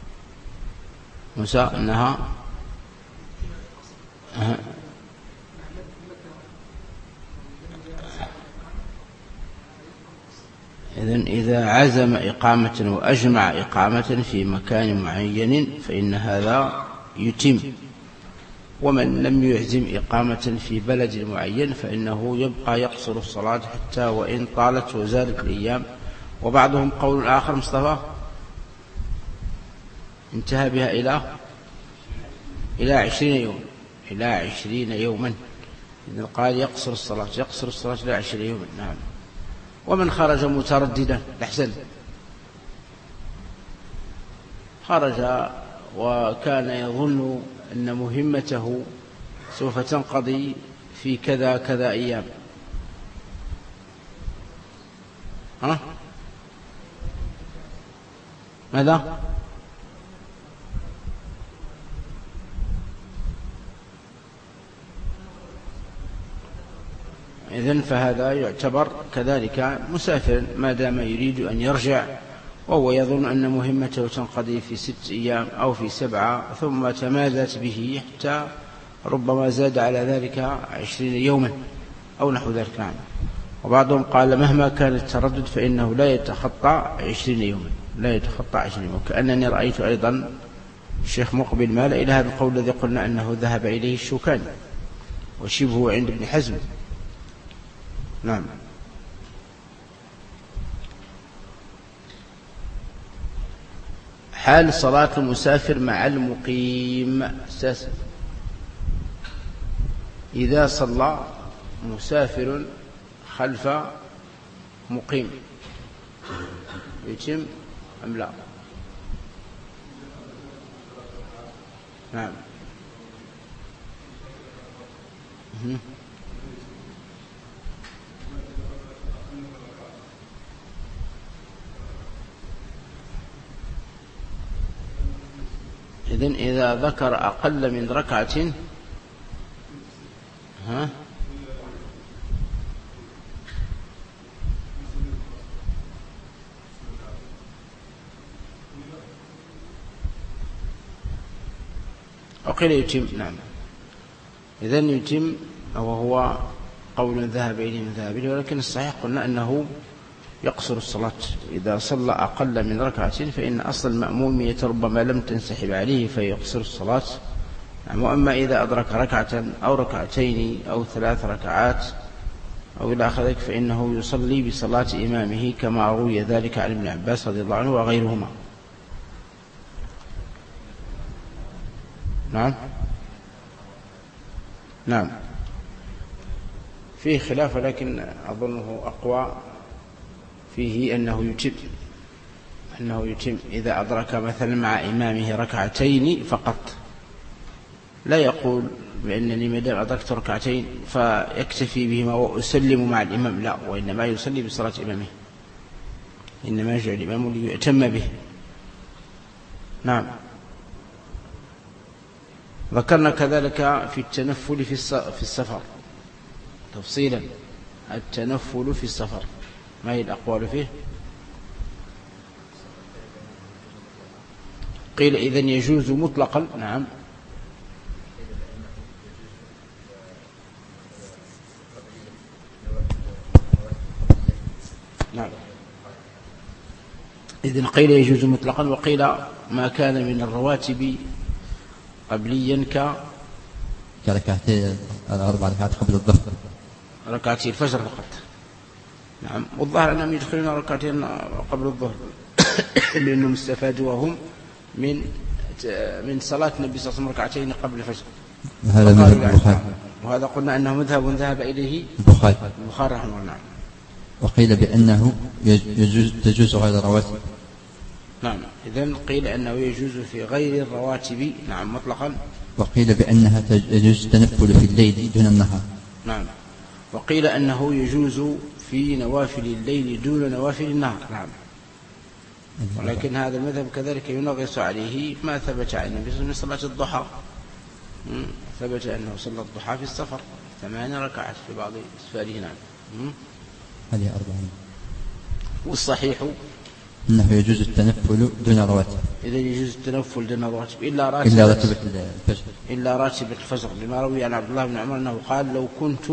إذن إذا عزم إقامة وأجمع إقامة في مكان معين فإن هذا يتم، ومن لم يعزم إقامة في بلد معين فإنه يبقى يقصر الصلاة حتى وإن طالت وزادت الأيام. وبعضهم قول آخر مصطفى انتهى بها إلى 20 يوما، إذن قال يقصر الصلاة إلى 20 يوما. نعم. ومن خرج مترددا لحسن خرج وكان يظن أن مهمته سوف تنقضي في كذا أيام، ماذا؟ إذن فهذا يعتبر كذلك مسافر ما دام يريد أن يرجع وهو يظن أن مهمته تنقضي في 6 أيام أو في 7 ثم تمادت به حتى ربما زاد على ذلك 20 يوما أو نحو ذلك. نعم. وبعضهم قال مهما كان التردد فإنه لا يتخطى 20 يوما، كأنني رأيت أيضا الشيخ مقبل مال إلى هذا القول الذي قلنا أنه ذهب إليه الشوكاني وشبهه عند ابن حزم. نعم. حال صلاة المسافر مع المقيم أساسا. إذا صلى مسافر خلف مقيم يتم أم لا؟ نعم. إذن إذا ذكر أقل من ركعة وقيل يتم. نعم. إذن يتم وهو قول ذهب إليه من ذهب إليه، ولكن الصحيح قلنا أنه يقصر الصلاة. إذا صلى أقل من ركعة فإن أصل المأمومية ربما لم تنسحب عليه فيقصر الصلاة. وأما إذا أدرك ركعة أو ركعتين أو 3 ركعات أو إلى آخر ذلك فإنه يصلي بصلاة إمامه كما روي ذلك عن ابن عباس رضي الله عنه وغيرهما. نعم. نعم. فيه خلاف لكن أظنه أقوى فيه أنه يتم إذا أدرك مثلا مع إمامه ركعتين فقط، لا يقول بأنني مدام أدركت ركعتين فيكتفي بهما وأسلم مع الإمام، لا، وإنما يصلي بصلاة إمامه، إنما يجعل الإمام ليؤتم به. نعم. ذكرنا كذلك في التنفل في السفر تفصيلا. التنفل في السفر ما هي الأقوال فيه؟ قيل إذن يجوز مطلقا. نعم. نعم. إذن قيل يجوز مطلقا، وقيل ما كان من الرواتب قبليا كركعتين 4 ركعات قبل الظهر، ركعتي الفجر فقط. نعم. والظاهر أنهم يدخلون ركعتين قبل الظهر لأنهم استفادوا وهم من صلاة النبي صلى الله عليه وسلم ركعتين قبل الفجر. هذا مذهب البخاري، وهذا قلنا أنه مذهب ذهب إليه البخاري رحمه الله. نعم. وقيل بأنه تجوز غير الرواتب. نعم. إذن قيل أنه يجوز في غير الرواتب. نعم مطلقا. وقيل بأنها يجوز التنفل في الليل دون النهار. نعم. وقيل أنه يجوز في نوافل الليل دون نوافل النهار. نعم. ولكن هذا المذهب كذلك ينغص عليه ما ثبت عن النبي من صلاة الضحى. ثبت أنه صلى الضحى في السفر 8 ركعات في بعض أسفاره. نعم. هذه 4. والصحيح أنه يجوز التنفل دون رواتب. إذا يجوز التنفل دون رواتب إلا راتبة الفجر. إلا راتبة الفجر، لما روي عن عبد الله بن عمر أنه قال: لو كنت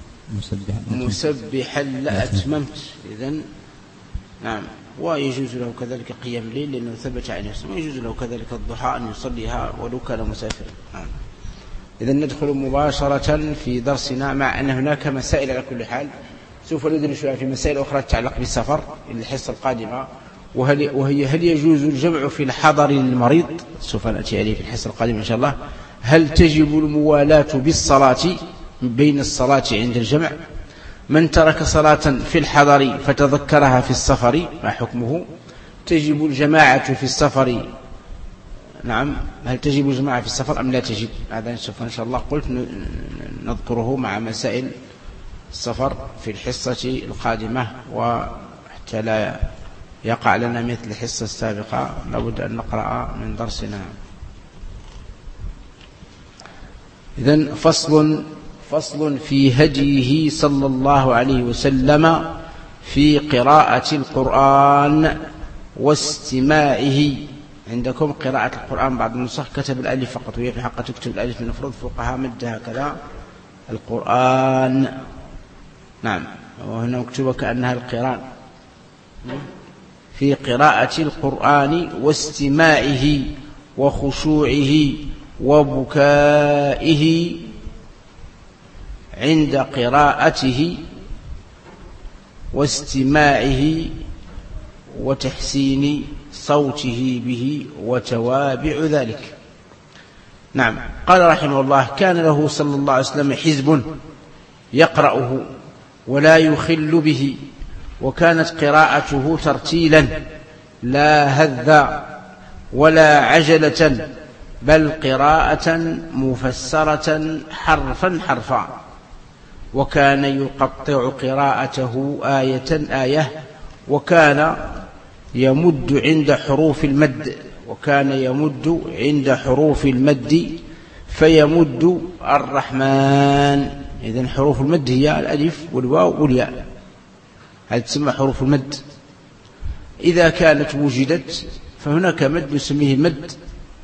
مسبحا لأتممت. إذن نعم. ويجوز له كذلك قيام الليل لأنه ثبت عن نفسه، ويجوز له كذلك الضحى أن يصليها ولو كان مسافرا. نعم. إذن ندخل مباشرة في درسنا، مع أن هناك مسائل على كل حال سوف ندرس في مسائل أخرى تتعلق بالسفر الحصة القادمة، وهي هل يجوز الجمع في الحضر للمريض؟ سوف نأتي عليه في الحصة القادمة إن شاء الله. هل تجب الموالاة بالصلاة بين الصلاة عند الجمع؟ من ترك صلاة في الحضر فتذكرها في السفر ما حكمه؟ تجب الجماعة في السفر؟ نعم. هل تجب الجماعة في السفر أم لا تجب؟ هذا سوف إن شاء الله قلت نذكره مع مسائل السفر في الحصة القادمة، وحتى لا يقع لنا مثل الحصة السابقة لابد أن نقرأ من درسنا. إذن فصل في هديه صلى الله عليه وسلم في قراءة القرآن واستماعه. عندكم قراءة القرآن بعض النسخ كتب الألف فقط، وهي في حق تكتب الألف، المفروض فوقها مد هكذا القرآن. نعم. وهنا مكتوبة كأنها القرآن. في قراءة القرآن واستماعه وخشوعه وبكائه عند قراءته واستماعه وتحسين صوته به وتوابع ذلك. نعم. قال رحمه الله: كان له صلى الله عليه وسلم حزب يقرأه ولا يخل به، وكانت قراءته ترتيلا لا هذا ولا عجلة، بل قراءة مفسرة حرفا حرفا. وكان يقطع قراءته آية آية، وكان يمد عند حروف المد فيمد الرحمن. إذن حروف المد هي الألف والواو والياء، هذه تسمى حروف المد. إذا كانت وجدت فهناك مد نسميه مد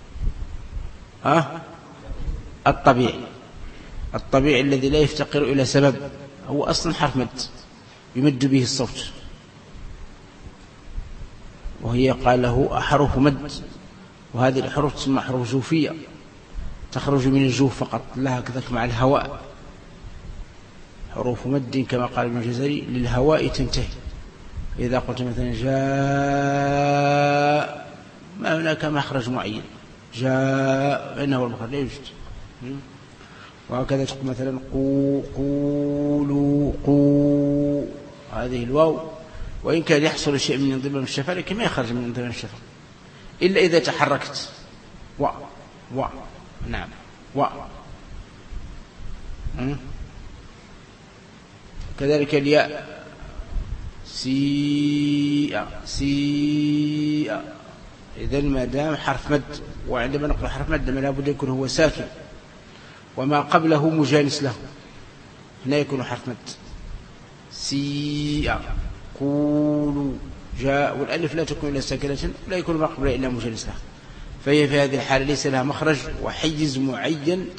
الطبيعي الذي لا يفتقر إلى سبب، هو أصلا حرف مد يمد به الصوت، وهي قال له أحرف مد. وهذه الحروف تسمى حروف جوفية، تخرج من الجوف فقط، لها كذلك مع الهواء حروف مد كما قال ابن الجزري للهواء تنتهي. إذا قلت مثلا جاء، ما هناك مخرج معين، جاء إنه المخرج لا يوجد. وهكذا تقول مثلا قولوا قو، هذه الواو وإن كان يحصل شيء من انضمام الشفة لكن ما يخرج من انضمام الشفة إلا إذا تحركت. نعم. كذلك الياء سيئة. إذن ما دام حرف مد، وعندما نقرأ حرف مد لا بد يكون هو ساكن وما قبله مجانس له، هنا يكون حرف مد. سيئة قولوا جاء، والألف لا تكون إلا ساكنة، لا يكون ما قبله إلا مجانس له، فهي في هذه الحالة ليس لها مخرج وحيز معين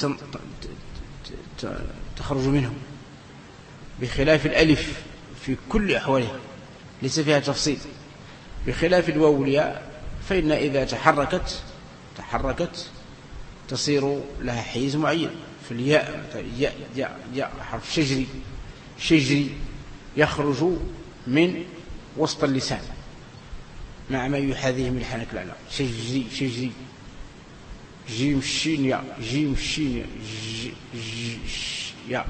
تخرج منه، بخلاف الألف في كل أحوالها ليس فيها تفصيل، بخلاف الواو والياء فإن إذا تحركت تصير لها حيز معين. في الياء ياء حرف شجري يخرج من وسط اللسان مع ما يحاذيه من الحنك الأعلى، شجري. جيم شين يا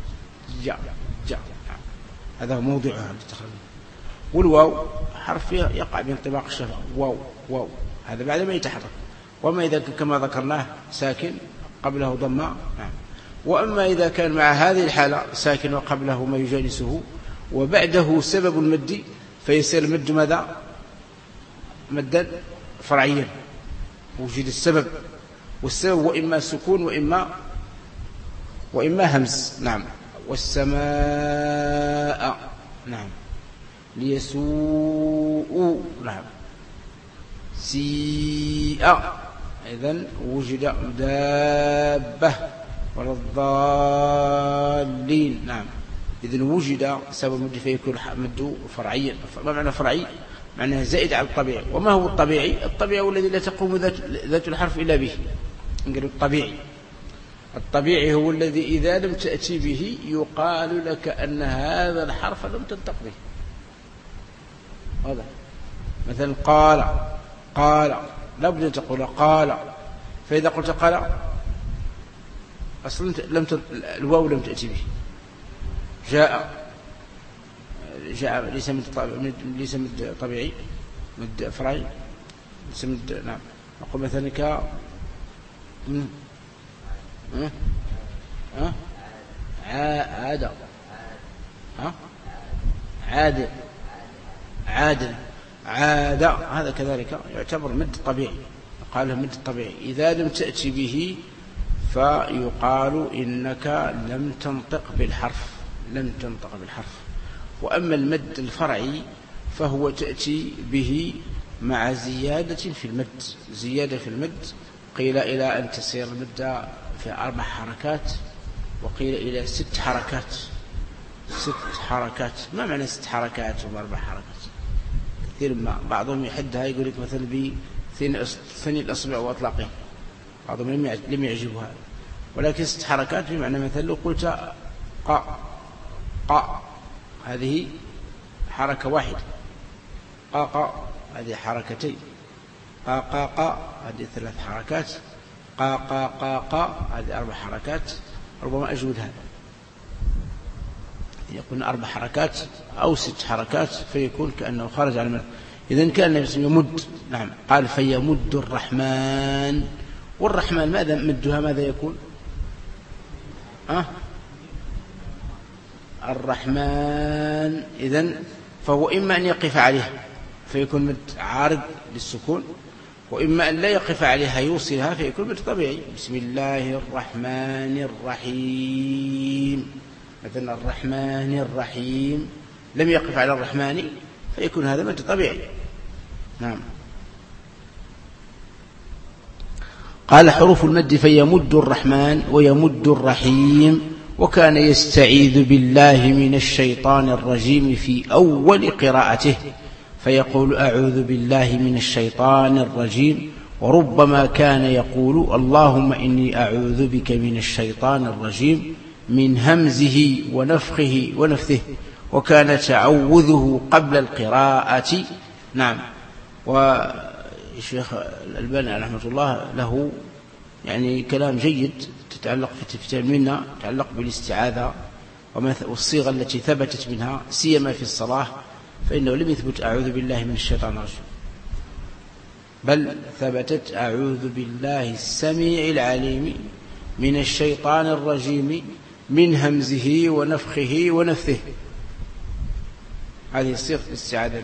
هذا موضعها للتخرج. والواو حرف يقع بانطباق الشفة، واو هذا بعد ما يتحرك. وما إذا كما ذكرناه ساكن قبله ضمة. وأما إذا كان مع هذه الحالة ساكن وقبله ما يجانسه وبعده سبب المد، فيصير المد ماذا؟ مدا فرعيا، وجد السبب، والسبب وإما سكون وإما همز. نعم. والسماء، نعم. ليسوء، نعم. سيء، إذن وجد دابة، ولا الضالين. نعم. إذن وجد سبب مد فيكون مد فرعيا. ما معنى فرعي؟ معناه زائد على الطبيعي. وما هو الطبيعي؟ الطبيعي هو الذي لا تقوم ذات الحرف إلا به. نقول الطبيعي هو الذي إذا لم تأتي به يقال لك أن هذا الحرف لم تنطق به. هذا مثلا قال لا بد أن تقول قال، فإذا قلت قال أصلا الواو لم تأتي به. جاء ليس مد طبيعي، مد فرعي، ليس مد. نعم. نقول مثلا عاد، هذا كذلك يعتبر مد طبيعي، قال له مد طبيعي. إذا لم تأتي به فيقال إنك لم تنطق بالحرف. وأما المد الفرعي فهو تأتي به مع زيادة في المد، قيل إلى أن تصير المدة في 4 حركات، وقيل إلى 6 حركات. ما معنى 6 حركات و4 حركات؟ كثير ما بعضهم يحدها، يقول لك مثلا بثني الأصبع وأطلاقه، بعضهم لم يعجبوا هذا. ولكن 6 حركات بمعنى مثلا لو قلت قا هذه حركة واحدة، قا هذه حركتين، قا هذه 3 حركات، قا هذه 4 حركات. ربما أجود هذا يكون 4 حركات أو 6 حركات، فيكون كأنه خرج على المد. إذن كان يمد. نعم. قال فيمد الرحمن، والرحمن ماذا مدها؟ ماذا يكون؟ الرحمن. إذن فهو إما أن يقف عليها فيكون مد عارض للسكون، وإما أن لا يقف عليها يوصلها فيكون مد طبيعي. بسم الله الرحمن الرحيم، مثلا الرحمن الرحيم لم يقف على الرحمن فيكون هذا مد طبيعي. نعم. قال حروف المد فيمد الرحمن ويمد الرحيم. وكان يستعيذ بالله من الشيطان الرجيم في أول قراءته، فيقول أعوذ بالله من الشيطان الرجيم. وربما كان يقول اللهم إني أعوذ بك من الشيطان الرجيم من همزه ونفخه ونفثه. وكان تعوذه قبل القراءة. نعم. والشيخ الألباني رحمه الله له يعني كلام جيد تتعلق في تلميذنا، تتعلق بالاستعاذة والصيغة التي ثبتت منها سيما في الصلاة، فإنه لم يثبت أعوذ بالله من الشيطان الرجيم، بل ثبتت أعوذ بالله السميع العليم من الشيطان الرجيم من همزه ونفخه ونفثه. هذه صيغة الاستعاذة.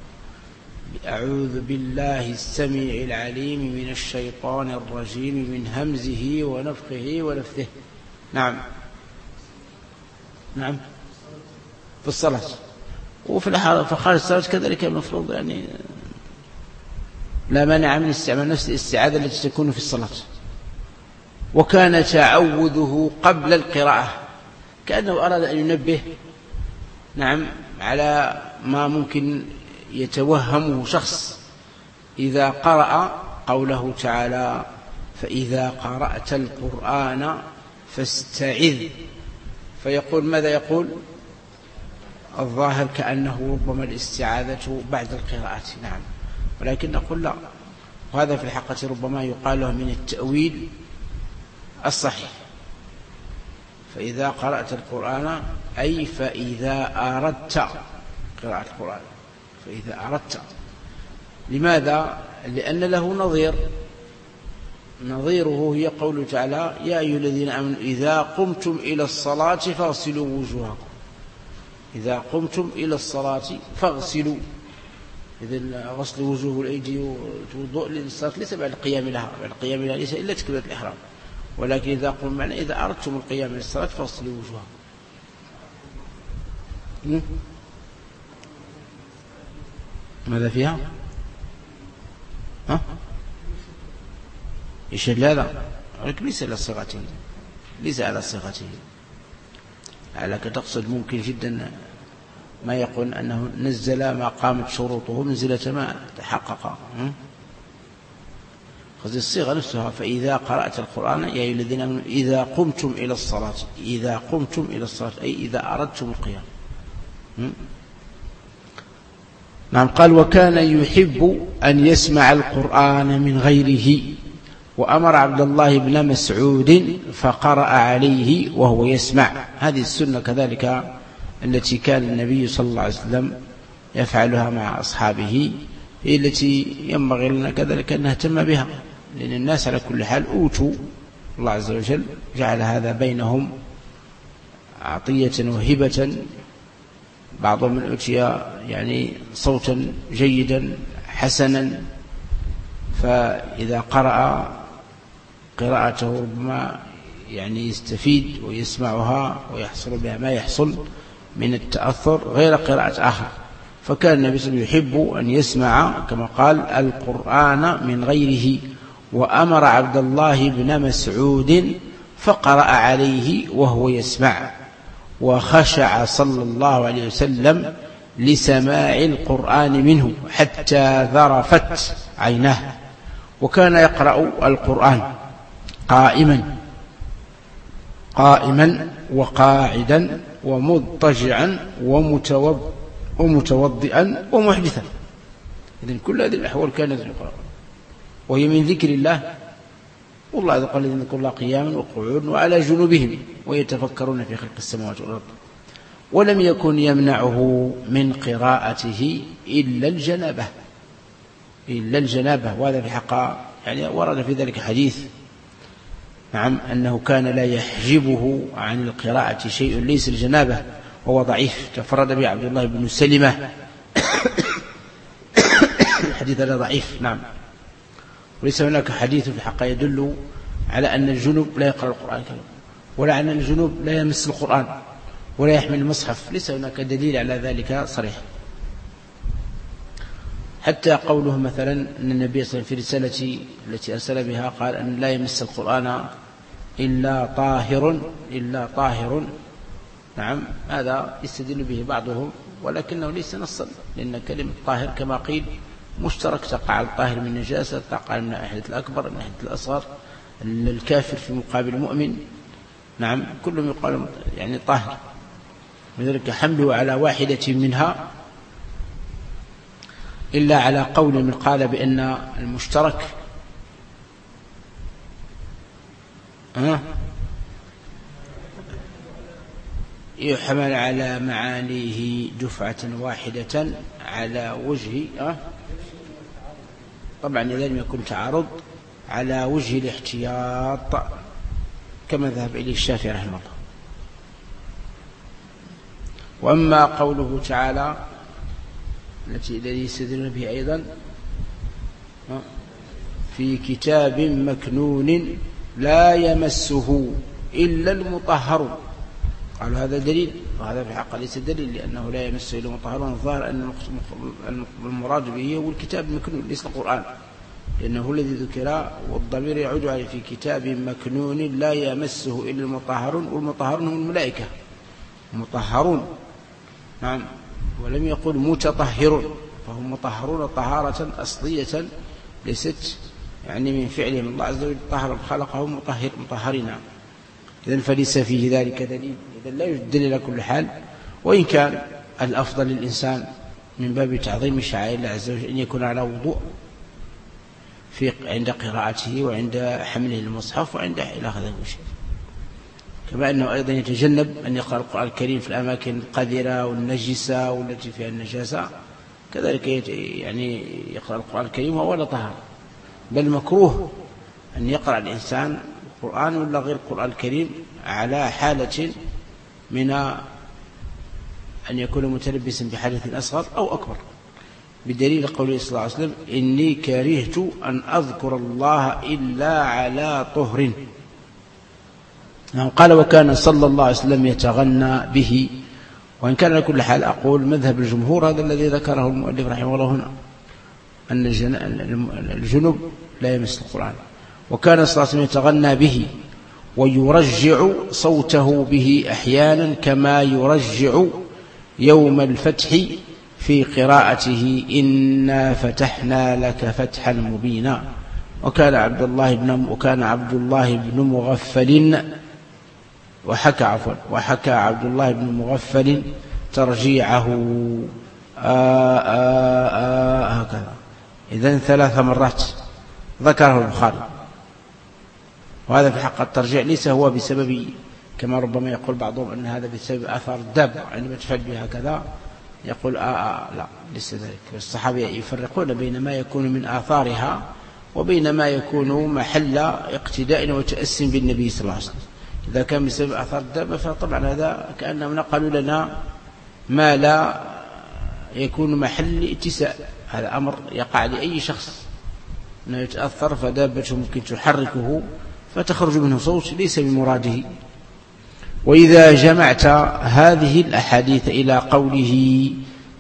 أعوذ بالله السميع العليم من الشيطان الرجيم من همزه ونفخه ونفثه. نعم. نعم. في الصلاة وفي خارج الصلاة كذلك المفروض، يعني لا مانع من استعمال نفس الاستعاذة التي تكون في الصلاة. وكان تعوذه قبل القراءة، كأنه أراد أن ينبه نعم على ما ممكن يتوهمه شخص إذا قرأ قوله تعالى فإذا قرأت القرآن فاستعذ، فيقول ماذا يقول؟ الظاهر كأنه ربما الاستعاذة بعد القراءة. نعم. ولكن نقول لا، وهذا في الحقيقة ربما يقال له من التأويل الصحيح. فإذا قرأت القرآن أي فإذا أردت قراءة القرآن، فإذا أردت. لماذا؟ لأن له نظيره هي قوله تعالى يا أيها الذين آمنوا إذا قمتم إلى الصلاة فاغسلوا وجوهكم. إذا قمتم إلى الصلاة فاغسلوا، إذن غسل الوجوه والأيدي والوضوء للصلاة ليس بعد القيام لها، بعد القيام لها ليس إلا تكبيرة الإحرام، ولكن إذا قلنا معنا إذا أردتم القيام للصلاة فاغسلوا وجوهكم. ماذا فيها؟ يشهد هذا ولكن ليس على صيغته، ليس على صيغته، لعلك تقصد ممكن جدا ما يقول أنه نزل ما قامت شروطه منزلة ما تحقق. قصد الصيغة نفسها، فإذا قرأت القرآن يا أيها الذين آمنوا إذا قمتم إلى الصلاة، إذا قمتم إلى الصلاة أي إذا أردتم القيام. نعم. قال وكان يحب أن يسمع القرآن من غيره، وأمر عبد الله بن مسعود فقرأ عليه وهو يسمع. هذه السنة كذلك التي كان النبي صلى الله عليه وسلم يفعلها مع أصحابه، هي التي ينبغي لنا كذلك أن نهتم بها، لأن الناس على كل حال أوتوا، الله عز وجل جعل هذا بينهم عطية وهبة. بعضهم من أوتي يعني صوتا جيدا حسنا، فإذا قرأ قراءته ربما يعني يستفيد ويسمعها ويحصل بها ما يحصل من التأثر غير قراءة آخر. فكان النبي صلى الله عليه وسلم يحب أن يسمع كما قال القرآن من غيره، وأمر عبد الله بن مسعود فقرأ عليه وهو يسمع، وخشع صلى الله عليه وسلم لسماع القرآن منه حتى ذرفت عيناه. وكان يقرأ القرآن قائما وقاعدا ومضطجعا ومتوضئا ومحدثا. إذن كل هذه الأحوال كانت يقرأ، وهي من ذكر الله. والله عز وجل الذين يذكرون الله قياما وقعودا وعلى جنوبهم ويتفكرون في خلق السماوات والأرض. ولم يكن يمنعه من قراءته إلا الجنابة. وهذا في حق يعني ورد في ذلك حديث نعم أنه كان لا يحجبه عن القراءة شيء ليس الجنابة، وهو ضعيف، تفرد به عبد الله بن سلمة. الحديث هذا ضعيف نعم، وليس هناك حديث في الحق يدل على أن الجنوب لا يقرأ القرآن الكريم، ولا أن الجنوب لا يمس القرآن ولا يحمل المصحف، ليس هناك دليل على ذلك صريح. حتى قوله مثلا أن النبي صلى الله عليه وسلم في رسالة التي أرسل بها قال أن لا يمس القرآن إلا طاهر نعم، هذا يستدل به بعضهم ولكنه ليس نصا، لأن كلمة طاهر كما قيل مشترك، تقع على الطاهر من النجاسة، تقع من الحدث الأكبر من الحدث الأصغر، الكافر في مقابل المؤمن نعم كلهم يقال يعني طاهر. لذلك حمله على واحدة منها إلا على قول من قال بأن المشترك يحمل على معانيه دفعة واحدة على وجه طبعا إذا لم يكن تعارض على وجه الاحتياط كما ذهب إليه الشافعي رحمه الله. وأما قوله تعالى الذي يستدلون به أيضا في كتاب مكنون لا يمسه إلا المطهرون، قالوا هذا دليل، وهذا في حق ليس دليل، لأنه لا يمسه إلا المطهرون. الظاهر أن المراد به هو الكتاب المكنون ليس القرآن، لأنه الذي ذكر والضمير يعود عليه في كتاب مكنون لا يمسه إلا المطهرون، والمطهرون هم الملائكة مطهرون نعم، ولم يقل متطهرون، فهم مطهرون طهارة أصلية ليست يعني من فعلهم، الله عز وجل طهر خلقهم مطهرين. إذن فليس فيه ذلك دليل، إذن لا يوجد دليل على كل حال. وإن كان الأفضل للإنسان من باب تعظيم شعائر الله عز وجل أن يكون على وضوء عند قراءته وعند حمله المصحف وعند إلى هذا الشيء، كما أنه أيضا يتجنب أن يقرأ القرآن الكريم في الأماكن القذرة والنجسة والتي فيها النجاسة، كذلك يعني يقرأ القرآن الكريم وهو لا طهارة، بل مكروه أن يقرأ الإنسان القرآن ولا غير القرآن الكريم على حالة من أن يكون متلبسا بحدث أصغر أو أكبر، بدليل قوله صلى الله عليه وسلم إني كرهت أن أذكر الله إلا على طهر. قال وكان صلى الله عليه وسلم يتغنى به. وإن كان على كل حال أقول مذهب الجمهور هذا الذي ذكره المؤلف رحمه الله هنا، أن الجنب لا يمس القرآن. وكان صلى الله عليه وسلم يتغنى به ويرجع صوته به أحيانا كما يرجع يوم الفتح في قراءته إنا فتحنا لك فتحا مبينا. وكان عبد الله بن مغفل وحكى عبد الله بن مغفل ترجيعه هكذا. إذن 3 مرات ذكره البخاري. وهذا في حق الترجيع ليس هو بسبب كما ربما يقول بعضهم أن هذا بسبب آثار الدابة عندما تفعل بها كذا يقول لا ليس ذلك. الصحابة يفرقون بين ما يكون من آثارها وبين ما يكون محل اقتداء وتأسي بالنبي صلى الله عليه وسلم. إذا كان بسبب آثار الدابة فطبعا هذا كأنهم نقلوا لنا ما لا يكون محل اتساء. هذا أمر يقع لأي شخص أنه يتأثر فدابته ممكن تحركه فتخرج منه صوت ليس بمراده. وإذا جمعت هذه الأحاديث إلى قوله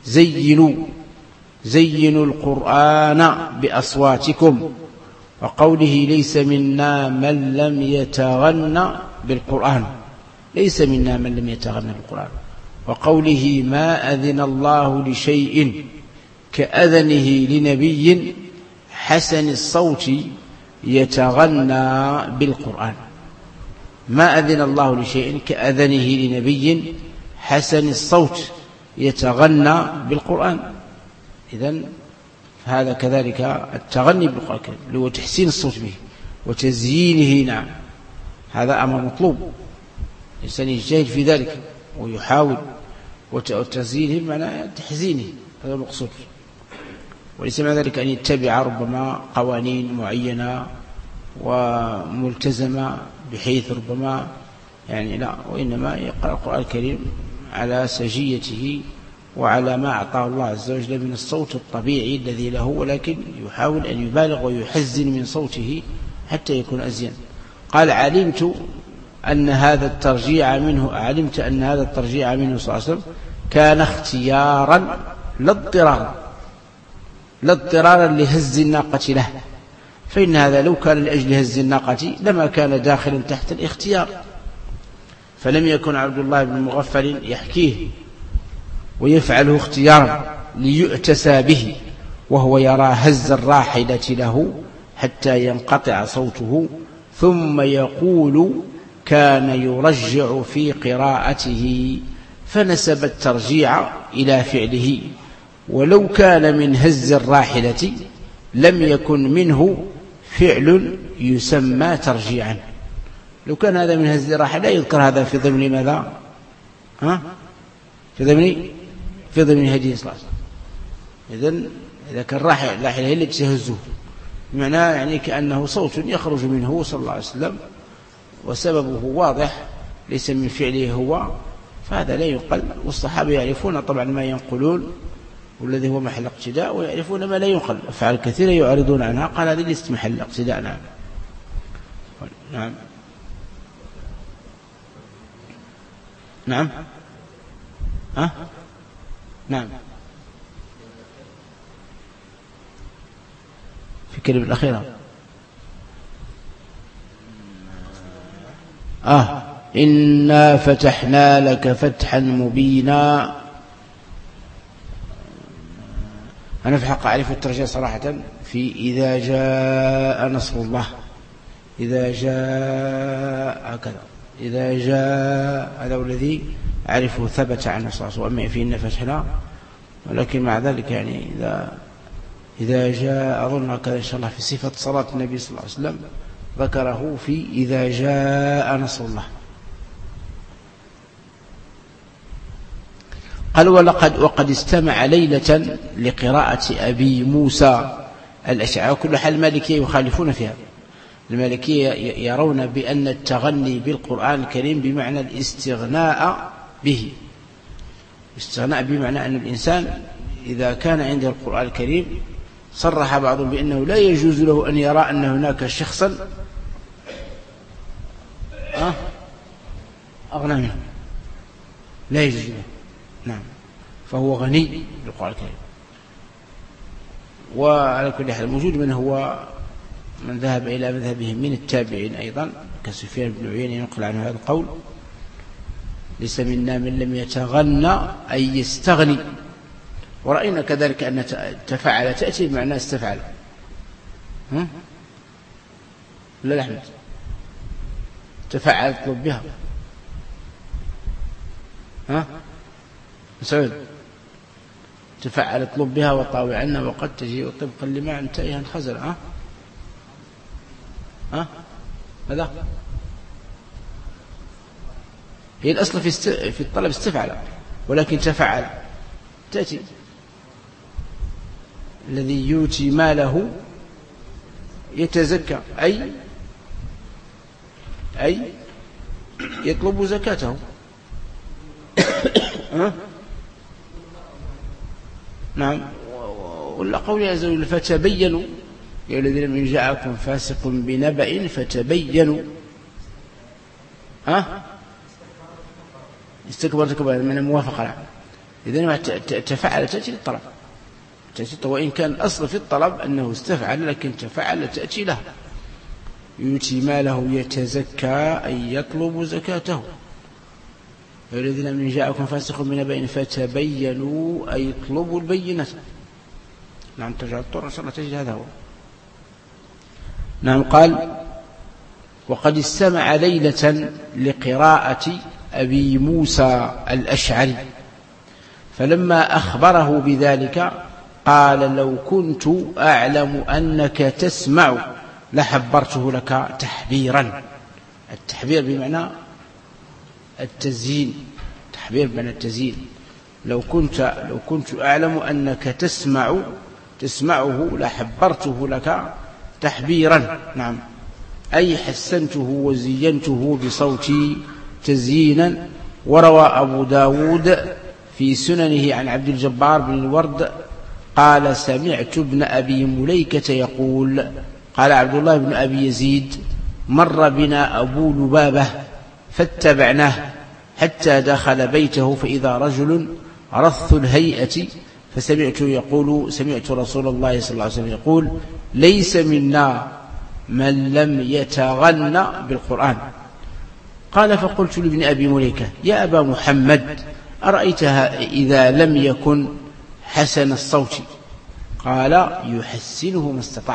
زينوا القرآن بأصواتكم، وقوله ليس منا من لم يتغنى بالقرآن، ليس منا من لم يتغنى بالقرآن، وقوله ما أذن الله لشيء كأذنه لنبي حسن الصوت يتغنى بالقرآن. ما أذن الله لشيء كأذنه لنبي حسن الصوت يتغنى بالقرآن. إذن هذا كذلك التغني بالقرآن اللي هو تحسين الصوت به وتزيينه. نعم هذا أمر مطلوب، الإنسان يجتهد في ذلك ويحاول، وتزيينه بمعنى تحزينه، هذا المقصود. وليس معنى ذلك أن يتبع ربما قوانين معينة وملتزمة بحيث ربما لا، وإنما يقرأ القرآن الكريم على سجيته وعلى ما أعطاه الله عز وجل من الصوت الطبيعي الذي له، ولكن يحاول أن يبالغ ويحزن من صوته حتى يكون أزين. قال علمت أن هذا الترجيع منه صلى الله عليه وسلم كان اختيارا لا اضطرارا لهز الناقة له، فإن هذا لو كان لأجل هز الناقة لما كان داخلا تحت الاختيار. فلم يكن عبد الله بن مغفل يحكيه ويفعله اختيارا ليؤتسى به، وهو يرى هز الراحلة له حتى ينقطع صوته، ثم يقول كان يرجع في قراءته، فنسب الترجيع إلى فعله. ولو كان من هز الراحلة لم يكن منه فعل يسمى ترجيعا. لو كان هذا من هز الراحلة يذكر هذا في ضمن ماذا؟ في ضمن هدي صلى الله عليه وسلم. إذا كان الراحلة هي التي تهزه، بمعنى كأنه صوت يخرج منه صلى الله عليه وسلم وسببه واضح ليس من فعله هو، فهذا لا ينقل. والصحابة يعرفون طبعا ما ينقلون والذي هو محل اقتداء، ويعرفون ما لا ينقل. أفعال كثيرة يعرضون عنها، قال هذه ليست محل اقتداء. نعم في الكلمة الأخيرة إنا فتحنا لك فتحا مبينا. أنا في حق أعرف الترجمة صراحة في إذا جاء نصر الله، إذا جاء هذا الذي أعرفه ثبت عن الرسول صلى الله عليه وسلم. وأما في إن فتحنا، ولكن مع ذلك إذا جاء أظن هكذا إن شاء الله في صفة صلاة النبي صلى الله عليه وسلم ذكره في إذا جاء نصر الله. قال وقد استمع ليلة لقراءة أبي موسى الأشعري. وكل حال المالكية يخالفون فيها. المالكية يرون بأن التغني بالقرآن الكريم بمعنى الاستغناء به، استغناء بمعنى أن الإنسان إذا كان عنده القرآن الكريم صرح بعضهم بأنه لا يجوز له أن يرى أن هناك شخصا أغنى منه، لا يجوز له. نعم، فهو غني بالقرآن الكريم. وعلى كل حال موجود من هو من ذهب إلى مذهبهم من التابعين أيضا كسفيان بن عيينة ينقل عنه هذا القول: ليس منا من لم يتغنى أي يستغني. ورأينا كذلك أن تفعل تأتي بمعنى استفعل. لا أحمد، تفعل اطلب بها. مسعود، تفعل اطلب بها وطاوع عنا وقد تجيء طبقا لما انتهيها خزل. ماذا؟ هي الأصل في الطلب استفعل، ولكن تفعل تأتي. الذي يؤتي ماله يتزكى أي يطلب زكاته. نعم. ولا قول عز وجل: فتبينوا يا الذين من جاءكم فاسق بنبأ فتبينوا. استكبرت كبيرا من الموافقة. إذن تفعل تأتي للطلب، وإن كان الأصل في الطلب أنه استفعل، لكن تفعل تأتي له. يؤتي ماله يتزكى أي يطلب زكاته. الذين من جاءكم فاسق بنبأ فتبينوا أي يطلبوا البينة. نعم، ترجع الطرق إن شاء الله تجد هذا هو. نعم. قال: وقد استمع ليلة لقراءة أبي موسى الأشعري، فلما أخبره بذلك قال: لو كنت أعلم أنك تسمع لحبرته لك تحبيرا. التحبير بمعنى التزيين، تحبير بمعنى التزيين. لو كنت أعلم أنك تسمعه لحبرته لك تحبيرا. نعم، أي حسنته وزينته بصوتي تزيينا. وروى أبو داود في سننه عن عبد الجبار بن الورد قال: سمعت ابن أبي مليكة يقول: قال عبد الله بن أبي يزيد: مر بنا أبو لبابة فاتبعناه حتى دخل بيته فإذا رجل رث الهيئة، سمعت رسول الله صلى الله عليه وسلم يقول: ليس منا من لم يتغنى بالقرآن. قال: فقلت لابن أبي مليكة: يا أبا محمد، أرأيتها إذا لم يكن حسن الصوت؟ قال: يحسنه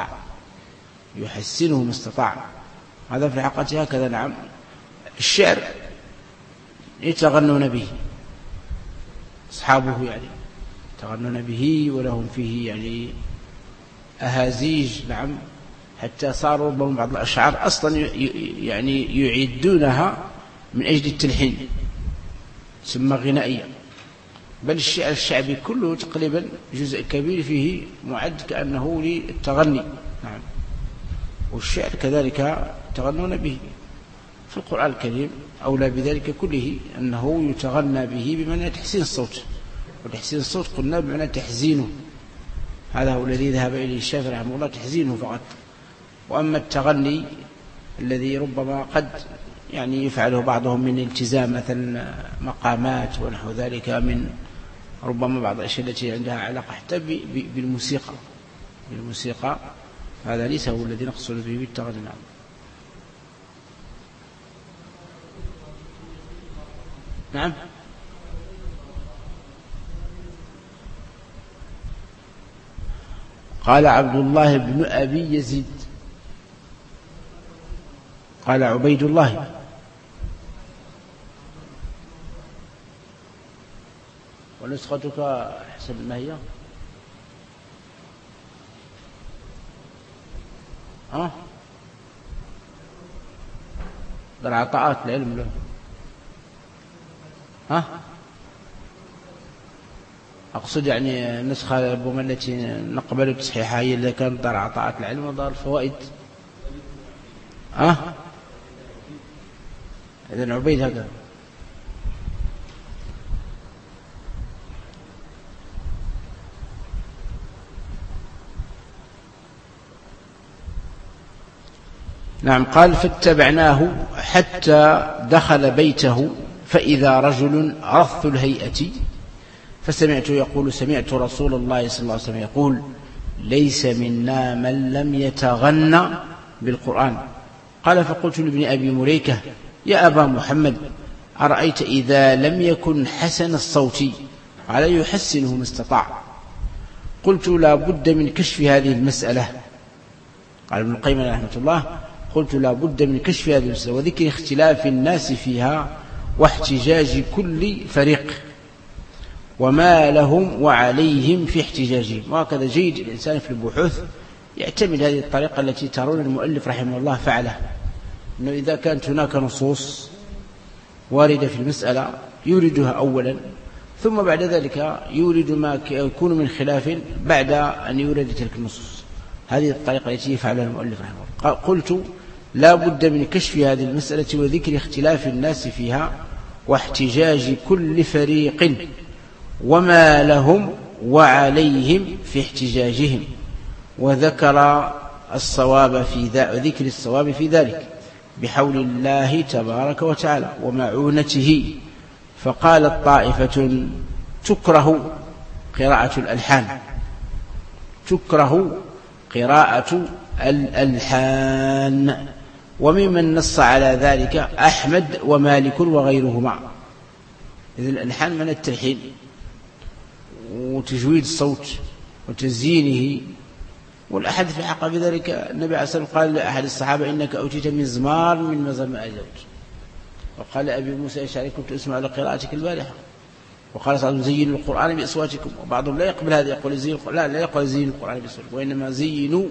ما استطاع. هذا في الحقيقة هكذا. نعم، الشعر يتغنون به أصحابه، يعني يتغنون به، ولهم فيه يعني أهازيج. نعم، حتى صاروا ربما بعض الأشعار أصلا يعني يعدونها من أجل التلحين، تسمى غنائية. بل الشعر الشعبي كله تقريبا جزء كبير فيه معد كأنه للتغني. نعم، والشعر كذلك يتغنون به. في القرآن الكريم أولى بذلك كله أنه يتغنى به بمعنى تحسين الصوت، وتحسين الصوت قلنا بمعنى تحزينه. هذا هو الذي ذهب إليه الشافعي رحمه الله، تحزينه فقط. وأما التغني الذي ربما قد يعني يفعله بعضهم من التزام مثلا مقامات ونحو ذلك، من ربما بعض الأشياء التي عندها علاقة حتى بالموسيقى، هذا ليس هو الذي نقصد به بالتغني. نعم. قال عبد الله بن أبي يزيد. قال عبيد الله. ونسختك حسب ما هي؟ در عطاءات العلم له. أقصد يعني النسخة ربما التي نقبل تصحيحها هي اللي كانت دار عطاءات العلم ودار الفوائد. إذن عبيد هذا. نعم. قال فاتبعناه حتى دخل بيته فإذا رجل رث الهيئة فسمعت يقول سمعت رسول الله صلى الله عليه وسلم يقول ليس منا من لم يتغنى بالقرآن. قال فقلت لابن أبي مليكة يا أبا محمد أرأيت إذا لم يكن حسن الصوت قال يحسنه ما استطاع. قلت لا بد من كشف هذه المسألة. قال ابن القيم رحمه الله قلت لا بد من كشف هذه المسألة وذكر اختلاف الناس فيها واحتجاج كل فريق وما لهم وعليهم في احتجاجهم. وهكذا جيد الإنسان في البحوث يعتمد هذه الطريقة التي ترون المؤلف رحمه الله فعله، أنه إذا كانت هناك نصوص واردة في المسألة يوردها أولا ثم بعد ذلك يورد ما يكون من خلاف بعد أن يورد تلك النصوص. هذه الطريقة التي يفعلها المؤلف رحمه الله. قلت لا بد من كشف هذه المسألة وذكر اختلاف الناس فيها واحتجاج كل فريق وما لهم وعليهم في احتجاجهم وذكر الصواب في ذكر الصواب في ذلك بحول الله تبارك وتعالى ومعونته. فقالت طائفة تكره قراءة الألحان، تكره قراءة الألحان. وممن نص على ذلك أحمد ومالك وغيرهما. إذن الألحان من التلحين وتجويد الصوت وتزيينه، والأحد في حق بذلك النبي عليه الصلاة والسلام قال لأحد الصحابة إنك أوتيت مزمار من مزامير داود. وقال أبي موسى الأشعري كنت أسمع لقراءتك البارحة. وقال صلى الله عليه وسلم زينوا القرآن بأصواتكم. وبعضهم لا يقبل هذا يقول زينوا لا يقول زينوا القرآن بأصواتكم وإنما زينوا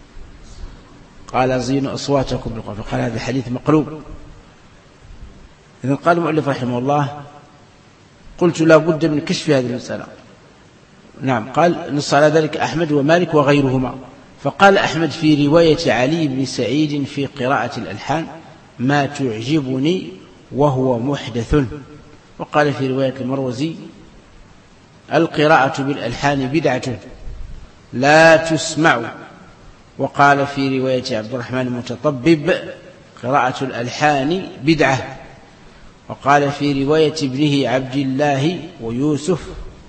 قال زينوا أصواتكم بالقرآن. فقال هذا الحديث مقلوب. إذن قال المؤلف رحمه الله قلت لا بد من كشف هذه المسألة. نعم. قال نص على ذلك أحمد ومالك وغيرهما. فقال أحمد في رواية علي بن سعيد في قراءة الألحان ما تعجبني وهو محدث. وقال في رواية المروزي القراءة بالألحان بدعة لا تسمع. وقال في رواية عبد الرحمن المتطبب قراءة الألحان بدعة. وقال في رواية ابنه عبد الله ويوسف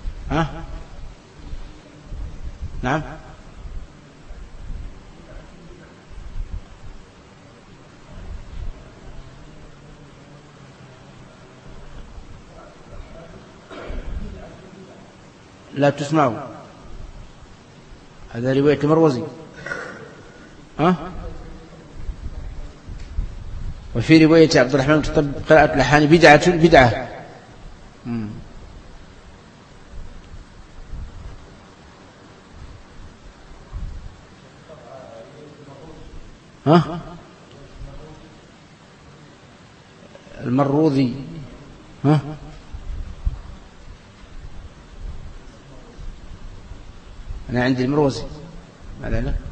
نعم لا تسمعوا. هذا رواية المروزي. وفي رواية عبد الرحمن المتطبب قراءة الألحان بدعة. المروذي أنا عندي المروزي ماذا لك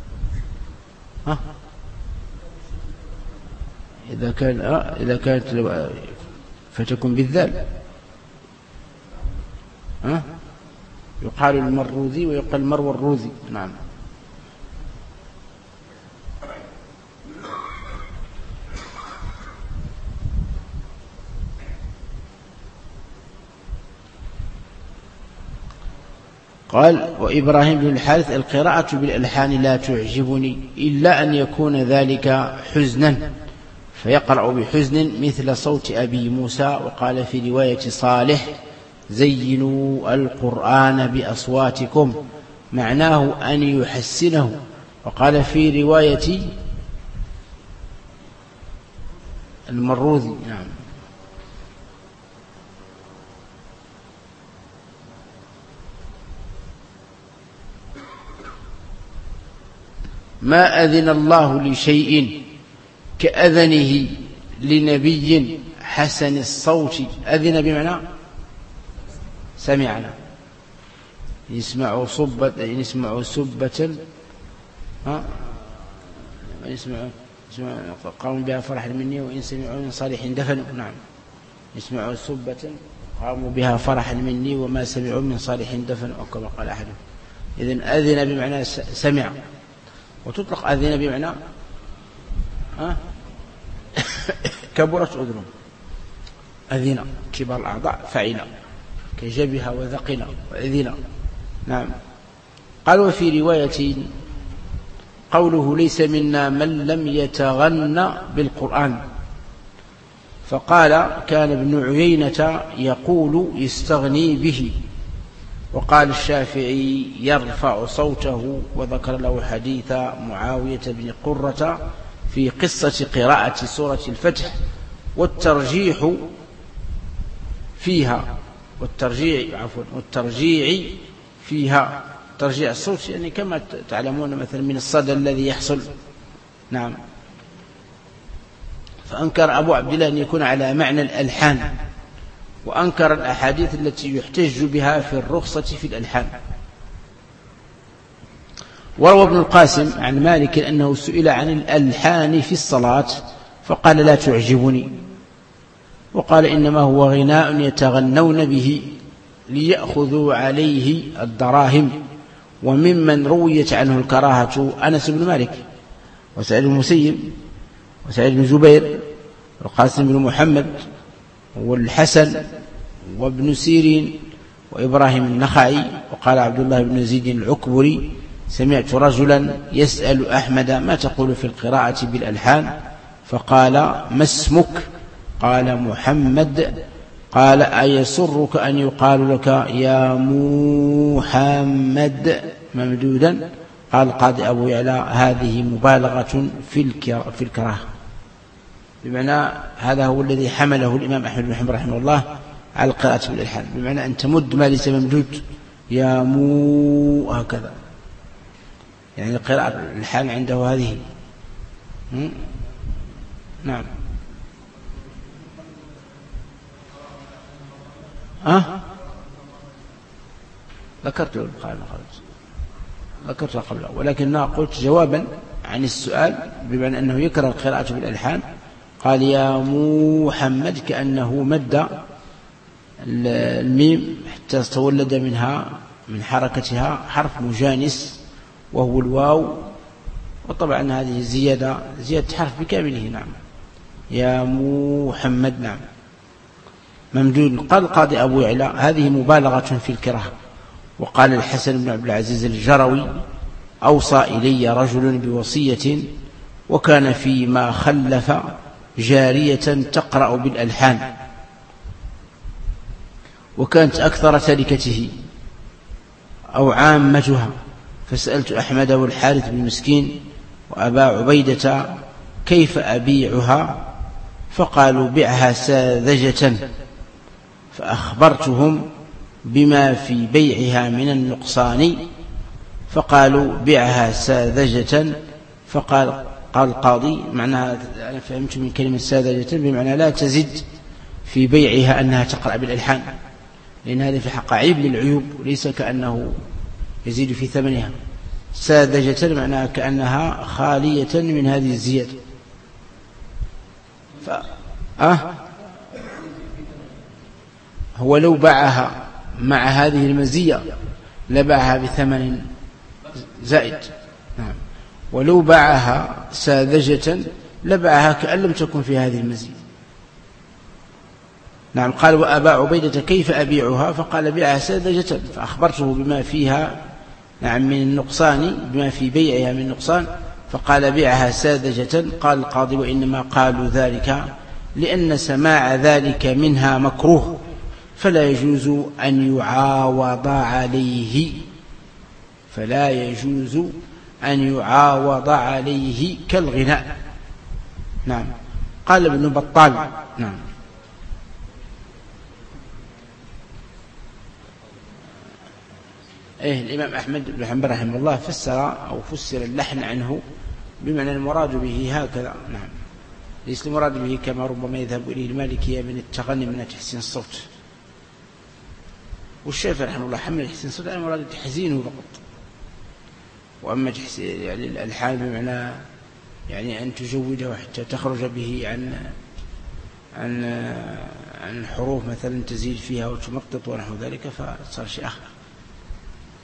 إذا كانت فتكون بالذال يقال المروذي ويقال المرو الروذي. نعم. قال وإبراهيم بن الحارث القراءة بالألحان لا تعجبني إلا أن يكون ذلك حزنا فيقرأ بحزن مثل صوت أبي موسى. وقال في رواية صالح زينوا القرآن بأصواتكم معناه أن يحسنه. وقال في رواية المروذي نعم ما أذن الله لشيء كأذنه لنبي حسن الصوت. أذن بمعنى سمعنا. يسمع سبة قاموا بها فرحا مني وإن سمعوا من صالح دفنوا. نعم. يسمعوا سبة قاموا بها فرحا مني وما سمعوا من صالح دفنوا أو كما قال أحدهم. إذن أذن بمعنى سمع. وتطلق أذن بمعنى كبرت أذنه، أذن كبر الأعضاء فعل كجبها وذقن وأذن. نعم. قال وفي رواية قوله ليس منا من لم يتغنى بالقرآن، فقال كان ابن عيينة يقول يستغني به، وقال الشافعي يرفع صوته، وذكر له حديث معاوية بن قرة في قصة قراءة سورة الفتح والترجيح فيها، والترجيع فيها، ترجيع الصوت يعني كما تعلمون مثلا من الصدى الذي يحصل. نعم. فأنكر أبو عبد الله أن يكون على معنى الألحان، وأنكر الأحاديث التي يحتج بها في الرخصة في الألحان. وروى ابن القاسم عن مالك أنه سئل عن الألحان في الصلاة فقال لا تعجبني، وقال إنما هو غناء يتغنون به ليأخذوا عليه الدراهم. وممن رويت عنه الكراهة أنس بن مالك وسعيد بن المسيب وسعيد بن جبير والقاسم بن محمد والحسن وابن سيرين وإبراهيم النخعي. وقال عبد الله بن زيد العكبري سمعت رجلا يسأل أحمد ما تقول في القراءة بالألحان، فقال ما اسمك؟ قال محمد. قال أيسرك أن يقال لك يا محمد ممدودا؟ قال القاضي أبو يعلى هذه مبالغة في الكراهة، بمعنى هذا هو الذي حمله الإمام أحمد بن حنبل رحمه الله على القراءة بالألحان، بمعنى أن تمد ما ليس ممدود يا مو هكذا، يعني القراءة بالألحان عنده هذه. نعم. ذكرت قبله، ولكننا قلت جوابا عن السؤال بمعنى أنه يكره القراءة بالألحان. قال يا محمد كأنه مد الميم حتى تولد منها من حركتها حرف مجانس وهو الواو، وطبعا هذه زيادة حرف بكامله. نعم. يا محمد. نعم. ممدود. قال القاضي أبو يعلى هذه مبالغة في الكراهة. وقال الحسن بن عبد العزيز الجروي أوصى إلي رجل بوصية وكان فيما خلف جارية تقرأ بالألحان، وكانت أكثر تركته أو عامتها، فسألت أحمد والحارث بن مسكين وأبا عبيدة كيف أبيعها؟ فقالوا بعها ساذجة، فأخبرتهم بما في بيعها من النقصان، فقالوا بعها ساذجة. قال القاضي معناها أنا فهمت من كلمة ساذجة بمعنى لا تزد في بيعها أنها تقرأ بالألحان، لأن هذا في حق عيب للعيوب وليس كأنه يزيد في ثمنها. ساذجة معناها كأنها خالية من هذه الزيادة. هو لو باعها مع هذه المزية لباعها بثمن زائد. نعم. ولو باعها ساذجة لباعها كأن لم تكن في هذه المزية. نعم. قال وأبا عبيدة كيف أبيعها؟ فقال بيعها ساذجة، فأخبرته بما فيها نعم من النقصان، بما في بيعها من النقصان، فقال بيعها ساذجة. قال القاضي وإنما قالوا ذلك لأن سماع ذلك منها مكروه، فلا يجوز أن يعاوض عليه، كالغناء. نعم. قال ابن بطال. نعم. الإمام أحمد بن حنبل رحمه الله فسر اللحن عنه بمعنى المراد به هكذا. نعم. ليس المراد به كما ربما يذهب إليه المالكية من التغني من تحسين الصوت، والشافعي رحمه الله حمل تحسين الصوت على مراد تحزينه فقط. وأما يعني الألحان بمعنى يعني أن تجوده حتى تخرج به عن حروف مثلا تزيد فيها وتمطط ونحو ذلك فصار شيء آخر.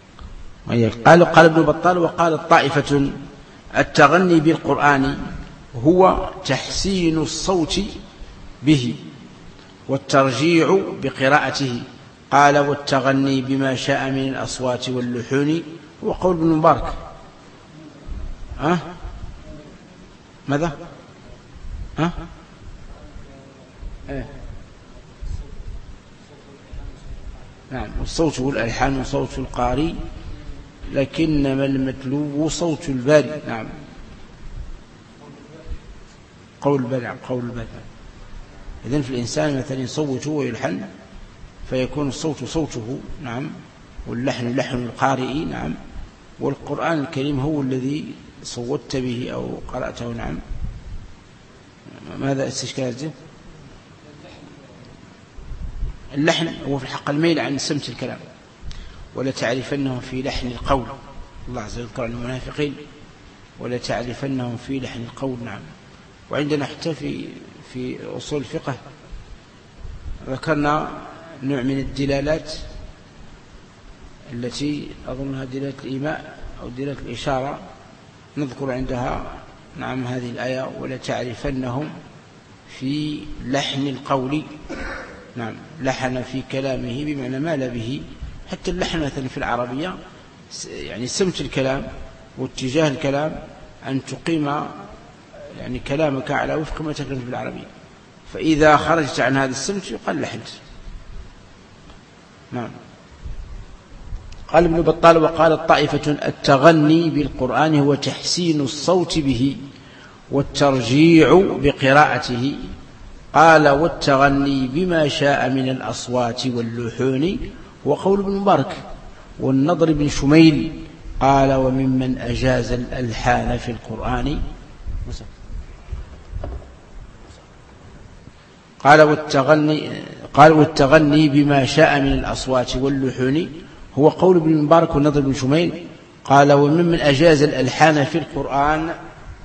قال ابن بطال وقال الطائفة التغني بالقرآن هو تحسين الصوت به والترجيع بقراءته. قال والتغني بما شاء من الأصوات واللحون هو قول ابن مبارك. ماذا؟ نعم، والصوت والألحان صوت القاري لكنما المتلو صوت الباري. نعم، قول الباري. إذن في الإنسان مثلا يصوت ويلحن فيكون الصوت صوته، نعم، واللحن لحن القارئ، نعم، والقرآن الكريم هو الذي صوتت به أو قرأته. نعم، ماذا استشكالته؟ اللحن هو في الحق الميل عن سمت الكلام، ولا تعرفنهم في لحن القول. الله عز وجل يذكر عن المنافقين ولا تعرفنهم في لحن القول. نعم، وعندنا حتى في أصول الفقه ذكرنا نوع من الدلالات التي أظنها دلالة الإيماء أو دلالة الإشارة، نذكر عندها نعم هذه الآية ولا تعرفنهم في لحن القول. نعم، لحن في كلامه بمعنى مال به. حتى اللحن مثلا في العربية يعني سمت الكلام واتجاه الكلام، أن تقيم يعني كلامك على وفق ما تكلم في العربية، فإذا خرجت عن هذا السمت يقال لحنت. نعم. قال ابن بطال وقالت طائفة التغني بالقرآن هو تحسين الصوت به والترجيع بقراءته. قال والتغني بما شاء من الأصوات واللحون هو قول ابن مبارك والنضر بن شميل. قال وممن أجاز الألحان في القرآن. قال والتغني بما شاء من الأصوات واللحون هو قول ابن مبارك والنضر بن شميل. قال وممن أجاز الألحان في القرآن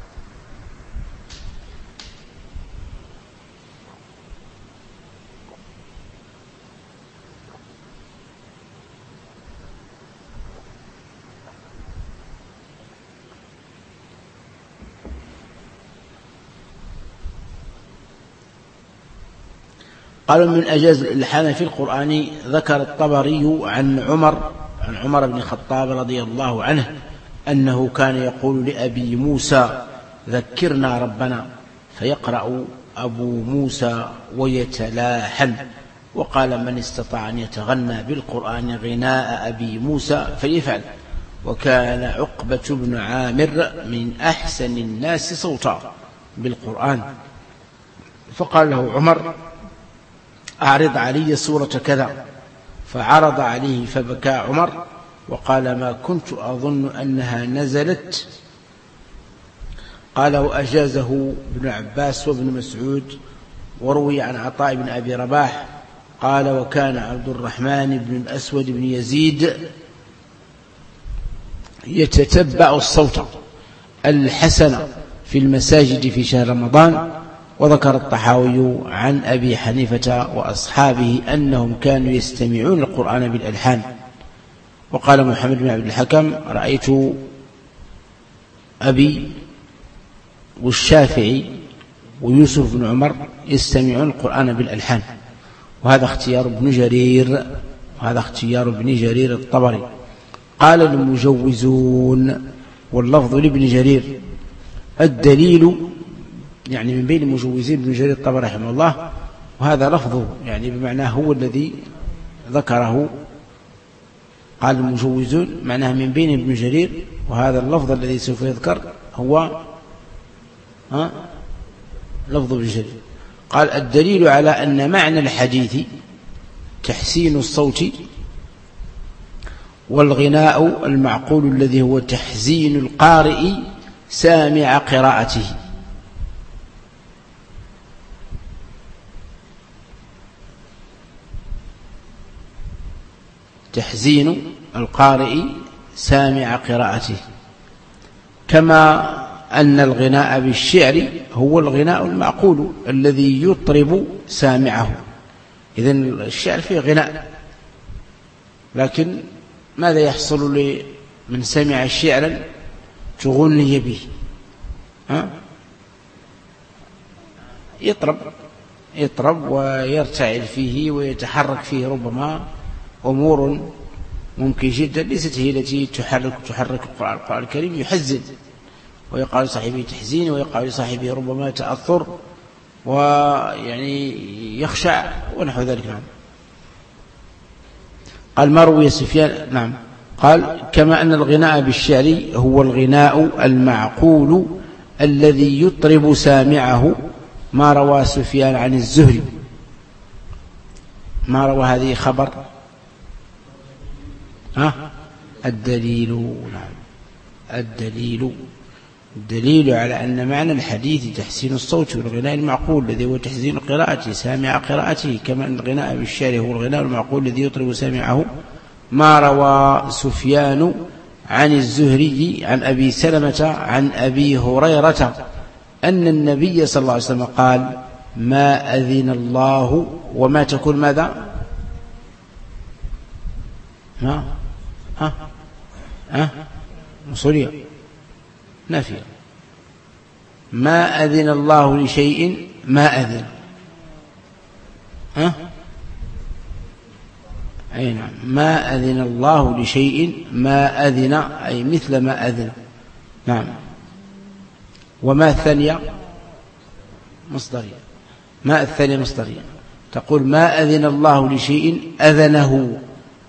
قالوا من أجاز الإلحان في القرآن ذكر الطبري عن عمر بن الخطاب رضي الله عنه أنه كان يقول لأبي موسى ذكرنا ربنا، فيقرأ أبو موسى ويتلاحن. وقال من استطاع أن يتغنى بالقرآن غناء أبي موسى فليفعل. وكان عقبة بن عامر من أحسن الناس صوتا بالقرآن، فقال له عمر أعرض علي سورة كذا، فعرض عليه فبكى عمر وقال ما كنت أظن أنها نزلت. قال وأجازه ابن عباس وابن مسعود، وروي عن عطاء بن أبي رباح قال وكان عبد الرحمن بن الأسود بن يزيد يتتبع الصوت الحسن في المساجد في شهر رمضان. وذكر الطحاوي عن أبي حنيفة وأصحابه أنهم كانوا يستمعون القرآن بالألحان. وقال محمد بن عبد الحكم رأيت أبي والشافعي ويوسف بن عمر يستمعون القرآن بالألحان. وهذا اختيار ابن جرير الطبري. قال المجوزون واللفظ لابن جرير. الدليل يعني من بين المجوزين ابن جرير الطبري رحمه الله، وهذا لفظه يعني بمعنى هو الذي ذكره. قال المجوزون معناه من بين ابن جرير، وهذا اللفظ الذي سوف يذكر هو لفظ ابن جرير. قال الدليل على أن معنى الحديث تحسين الصوت، والغناء المعقول الذي هو تحزين القارئ سامع قراءته. تحزين القارئ سامع قراءته، كما أن الغناء بالشعر هو الغناء المعقول الذي يطرب سامعه. إذن الشعر فيه غناء، لكن ماذا يحصل لمن سمع شعرا تغني به؟ يطرب ويرتعل فيه ويتحرك فيه ربما أمور ممكن جدا ليست هي التي تحرك القرآن الكريم. يحزن ويقع لصاحبه تحزين ويقع لصاحبه ربما تأثر ويعني يخشع ونحو ذلك. نعم. قال ما روي سفيان. نعم. قال كما أن الغناء بالشعر هو الغناء المعقول الذي يطرب سامعه ما روى سفيان عن الزهري. ما روى هذه خبر الدليل. نعم. الدليل على أن معنى الحديث تحسين الصوت والغناء المعقول الذي هو تحسين قراءته سامع قراءته، كما أن الغناء بالشعر هو الغناء المعقول الذي يطرب سامعه ما روى سفيان عن الزهري عن أبي سلمة عن أبي هريرة أن النبي صلى الله عليه وسلم قال ما أذن الله وما تكون ماذا مصرية نافية. ما أذن الله لشيء ما أذن أي نعم. ما أذن الله لشيء ما أذن أي مثل ما أذن. نعم. وما الثانية مصدرية. ما الثانية مصدرية تقول ما أذن الله لشيء أذنه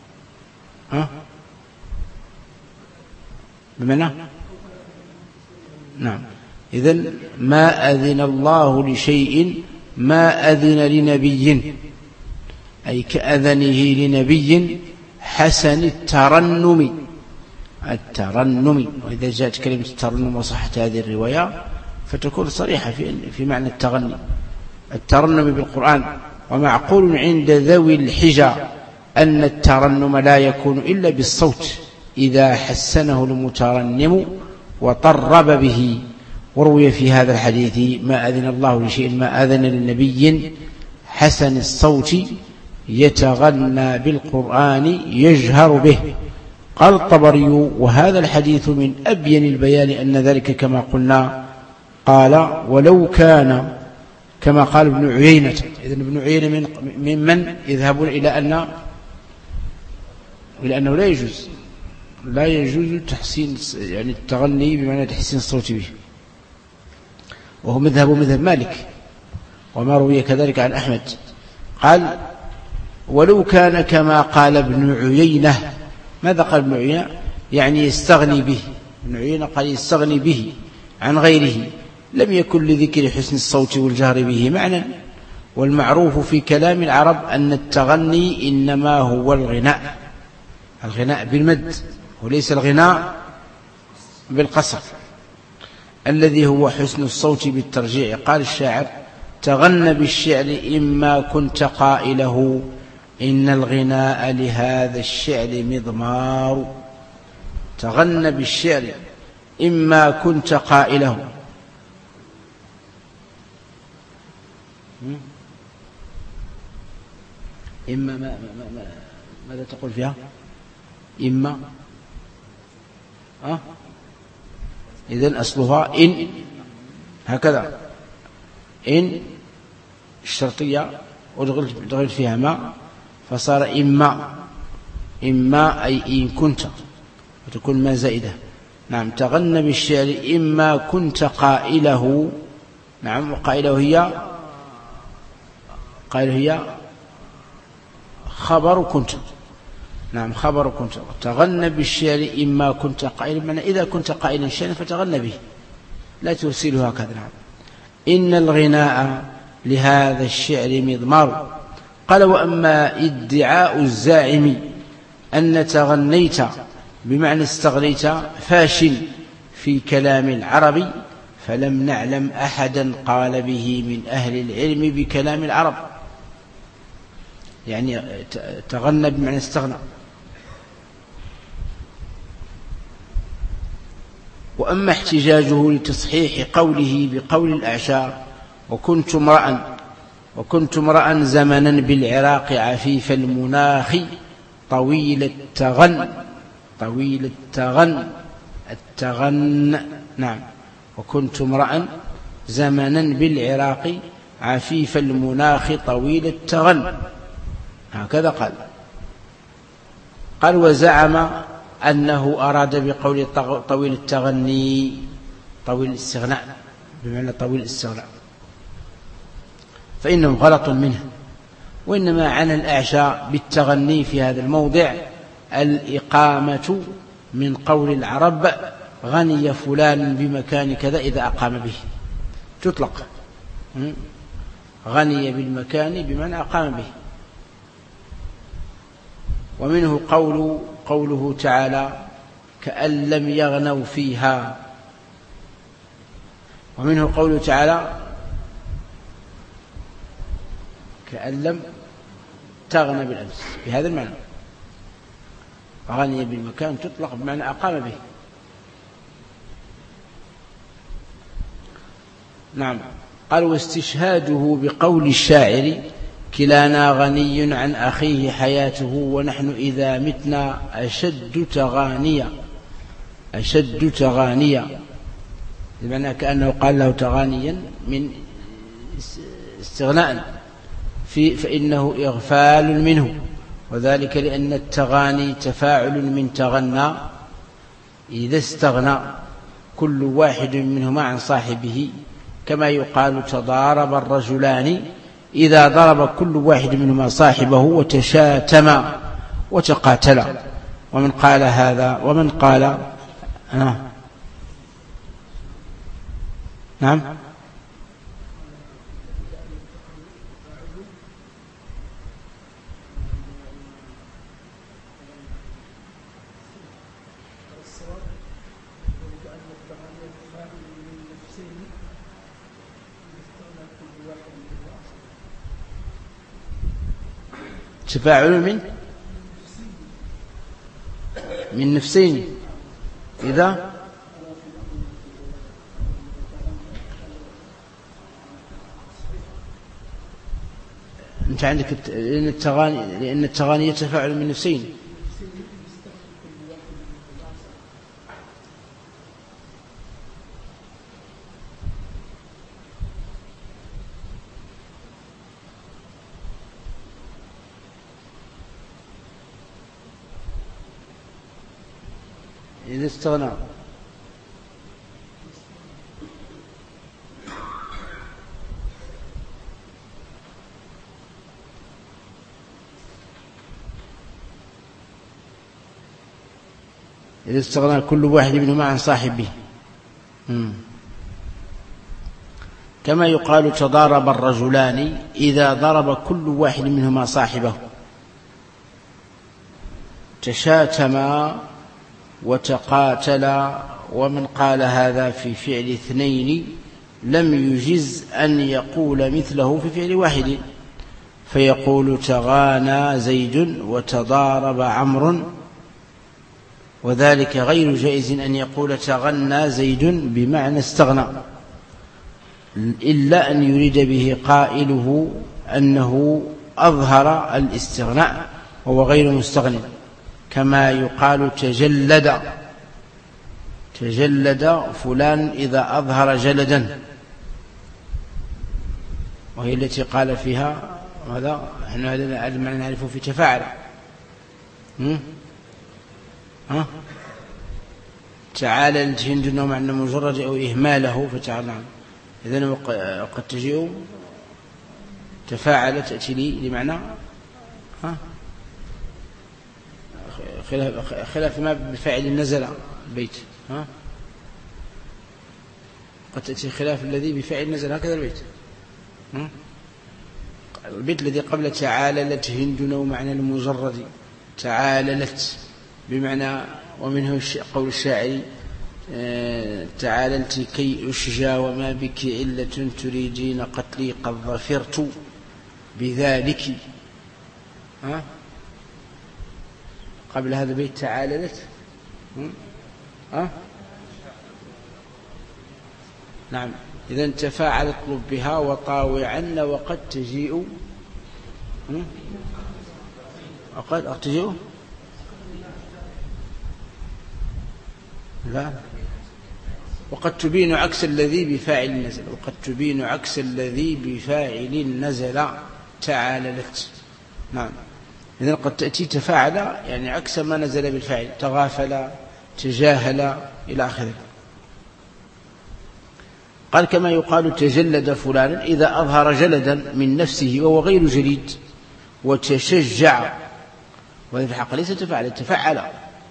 بمعنى نعم. إذن ما أذن الله لشيء ما أذن لنبي أي كأذنه لنبي حسن الترنم. وإذا جاءت كلمة الترنم وصحت هذه الرواية فتكون صريحة في معنى الترنم بالقرآن. ومعقول عند ذوي الحجى أن الترنم لا يكون إلا بالصوت إذا حسنه المترنم وطرب به. وروي في هذا الحديث ما أذن الله لشيء ما أذن للنبي حسن الصوت يتغنى بالقرآن يجهر به. قال الطبري وهذا الحديث من أبين البيان أن ذلك كما قلنا. قال ولو كان كما قال ابن عيينة. إذن ابن عيينة ممن يذهبون إلى أنه لا يجوز تحسين يعني التغني بمعنى تحسين الصوت به، وهو مذهب مالك وما روي كذلك عن أحمد. قال ولو كان كما قال ابن عيينة. ماذا قال ابن عيينة؟ يعني يستغني به. ابن عيينة قال يستغني به عن غيره. لم يكن لذكر حسن الصوت والجهر به معنى. والمعروف في كلام العرب أن التغني إنما هو الغناء بالمد وليس الغناء بالقصر الذي هو حسن الصوت بالترجيع. قال الشاعر تغنى بالشعر إما كنت قائله إن الغناء لهذا الشعر مضمار. تغنى بالشعر إما كنت قائله إما ماذا تقول فيها؟ إما إذن أصلها إن هكذا. إن الشرطية ودخلت فيها ما فصار إما أي إن كنت وتكون ما زائدة. نعم. تغنى بالشعر إما كنت قائله. نعم. وقائله هي خبر كنت. نعم. خبر كنت. تغنى بالشعر إما كنت قائلا من إذا كنت قائلا شيئا فتغنى به لا ترسله هكذا. نعم. إن الغناء لهذا الشعر مضمار. قال وأما ادعاء الزاعم أن تغنيت بمعنى استغنيت فاشل في كلام العرب فلم نعلم أحدا قال به من أهل العلم بكلام العرب. يعني تغنى بمعنى استغنى. وأما احتجاجه لتصحيح قوله بقول الأعشار وكنت امرأ زمنا بالعراق عفيف المناخ طويل التغن. نعم. وكنت امرأ زمنا بالعراق عفيف المناخ طويل التغن، هكذا قال وزعم أنه أراد بقول طويل التغني طويل الاستغناء، بمعنى طويل الاستغناء، فإنه غلط منه، وإنما عن الأعشى بالتغني في هذا الموضع الإقامة من قول العرب غني فلان بمكان كذا إذا أقام به، تطلق غني بالمكان بمعنى أقام به. ومنه قوله تعالى كأن لم يغنوا فيها، ومنه قوله تعالى كأن لم تغنى بالأمس، بهذا المعنى غني بالمكان تطلق بمعنى أقام به. نعم. قال واستشهاده بقول الشاعر كلانا غني عن أخيه حياته ونحن إذا متنا أشد تغانيا، بمعنى كأنه قال له تغانيا من استغناء فإنه إغفال منه، وذلك لأن التغاني تفاعل من تغنى، إذا استغنى كل واحد منهما عن صاحبه، كما يقال تضارب الرجلان إذا ضرب كل واحد منهما صاحبه وتشاتما وتقاتلا. ومن قال هذا ومن قال نعم تفاعل من نفسين إذا أنت عندك لأن التغاني يتفاعل من نفسين، إذا استغنى كل واحد منهما عن صاحبه، كما يقال تضارب الرجلان إذا ضرب كل واحد منهما صاحبه، تشاتما وتقاتلا. ومن قال هذا في فعل اثنين لم يجز أن يقول مثله في فعل واحد، فيقول تغانى زيد وتضارب عمرو، وذلك غير جائز أن يقول تغنى زيد بمعنى استغنى، إلا أن يريد به قائله أنه أظهر الاستغناء وهو غير مستغن، كما يقال تجلد فلان إذا أظهر جلدا، وهي التي قال فيها هذا احنا ما نعرفه في تفاعل تعالى الجند معنى مجرد أو إهماله فتعالى. إذن قد تجيء تفاعل تأتي لي لمعنى خلاف ما بفاعل نزل البيت، قد تأتي خلاف الذي بفاعل نزل، هكذا البيت الذي قبل تعاللت هند ومعنى المجرد تعاللت بمعنى، ومنه قول الشاعر تعاللت كي أشجى وما بك علة تريدين قتلي قد ظفرت بذلك. قبل هذا البيت تعاللت نعم. إذن تفاعل اطلب بها وطاوعن وقد تجيء وقد تجيء لا وقد تبين عكس الذي بفاعل نزل، وقد تبين عكس الذي بفاعل نزل تعاللت. نعم، إذن قد تأتي تفاعل يعني عكس ما نزل بالفاعل، تغافل، تجاهل إلى آخره. قال كما يقال تجلد فلان إذا أظهر جلدا من نفسه وهو غير جليد، وتشجع، وهذا في الحق ليس تفاعل، تفعل.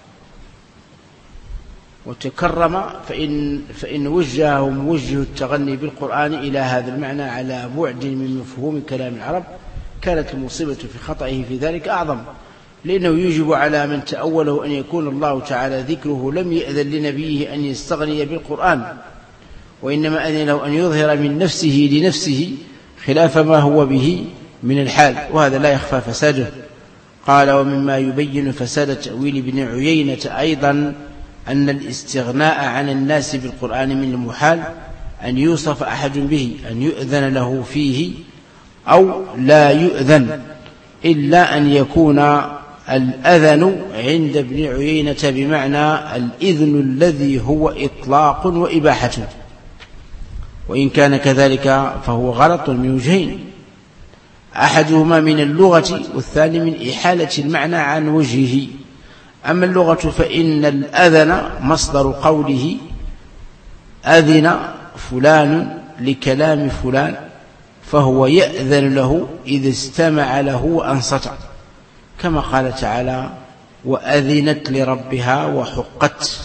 وتكرم فإن وجهه موجه التغني بالقرآن إلى هذا المعنى على بعد من مفهوم كلام العرب، كانت المصيبة في خطئه في ذلك أعظم، لأنه يجب على من تأوله أن يكون الله تعالى ذكره لم يأذن لنبيه أن يستغني بالقرآن، وإنما أذن له أن يظهر من نفسه لنفسه خلاف ما هو به من الحال، وهذا لا يخفى فساده. قال ومما يبين فساد تأويل ابن عيينة أيضا أن الاستغناء عن الناس بالقرآن من المحال أن يوصف أحد به، أن يؤذن له فيه أو لا يؤذن، إلا أن يكون الأذن عند ابن عيينة بمعنى الإذن الذي هو إطلاق وإباحة، وإن كان كذلك فهو غلط من وجهين، أحدهما من اللغة والثاني من إحالة المعنى عن وجهه. أما اللغة فإن الأذن مصدر قوله أذن فلان لكلام فلان، فهو يأذن له إذا استمع له وأنصت، كما قال تعالى وأذنت لربها وحقت،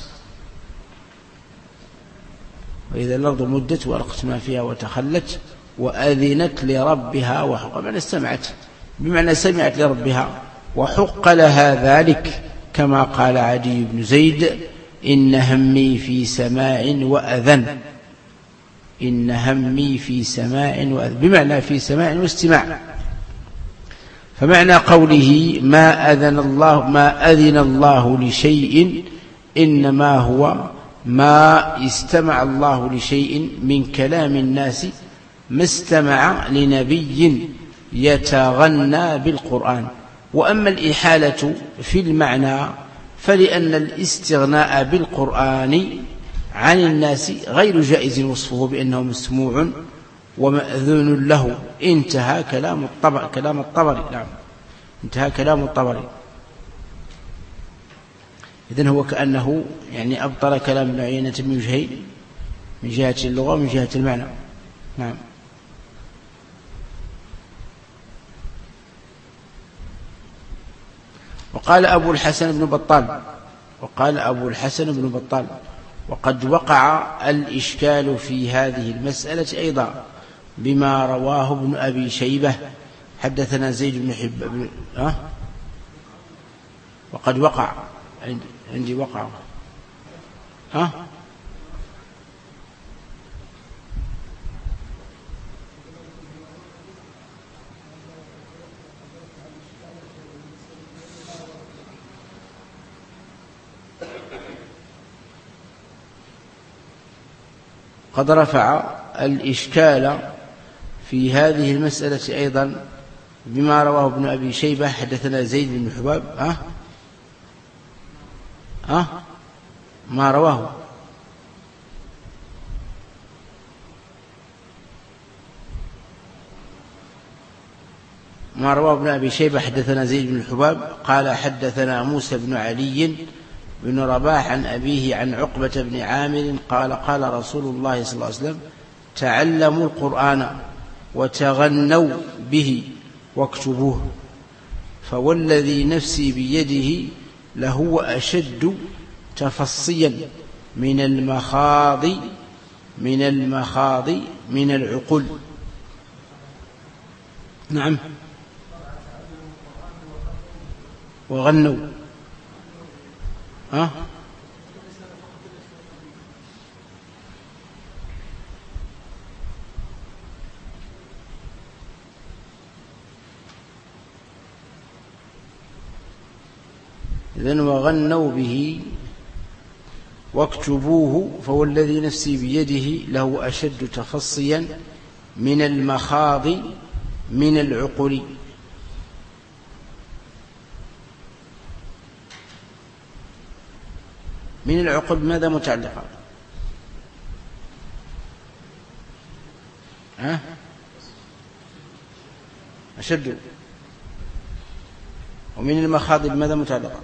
وإذا الأرض مدت وألقت ما فيها وتخلت وأذنت لربها وحق، بمعنى استمعت، بمعنى سمعت لربها، وحق لها ذلك، كما قال عدي بن زيد إن همي في سماع وأذن، إن همي في سماع وأذن، بمعنى في سماع واستماع. فمعنى قوله ما أذن الله لشيء إنما هو ما استمع الله لشيء من كلام الناس ما استمع لنبي يتغنى بالقرآن. وأما الإحالة في المعنى فلأن الاستغناء بالقرآن عن الناس غير جائز وصفه بأنه مسموع ومأذون له. انتهى كلام الطبري. نعم، انتهى كلام الطبري. إذن هو كأنه يعني أبطل كلام ابن عيينة من وجهين، من جهة اللغة ومن جهة المعنى. نعم. وقال أبو الحسن بن بطال وقد وقع الإشكال في هذه المسألة أيضا بما رواه ابن أبي شيبة حدثنا زيد بن حبان. وقد وقع عندي وقع قد رفع الإشكال في هذه المسألة أيضا بما رواه ابن أبي شيبة حدثنا زيد بن حباب ما رواه ابن أبي شيبة حدثنا زيد بن حباب قال حدثنا موسى بن علي بن رباح عن أبيه عن عقبة بن عامر قال قال رسول الله صلى الله عليه وسلم تعلموا القرآن وتغنوا به واكتبوه، فوالذي نفسي بيده لهو أشد تفصيا من المخاض من العقل. نعم، وغنوا إذن وغنوا به واكتبوه، فوالذي نفسي بيده له أشد تفصيا من المخاض من العقل. من العقل ماذا متعلقة؟ ها؟ أشد. ومن المخاض بماذا متعلقة؟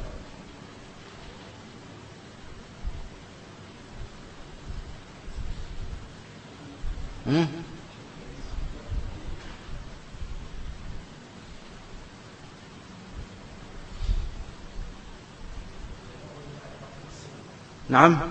نعم.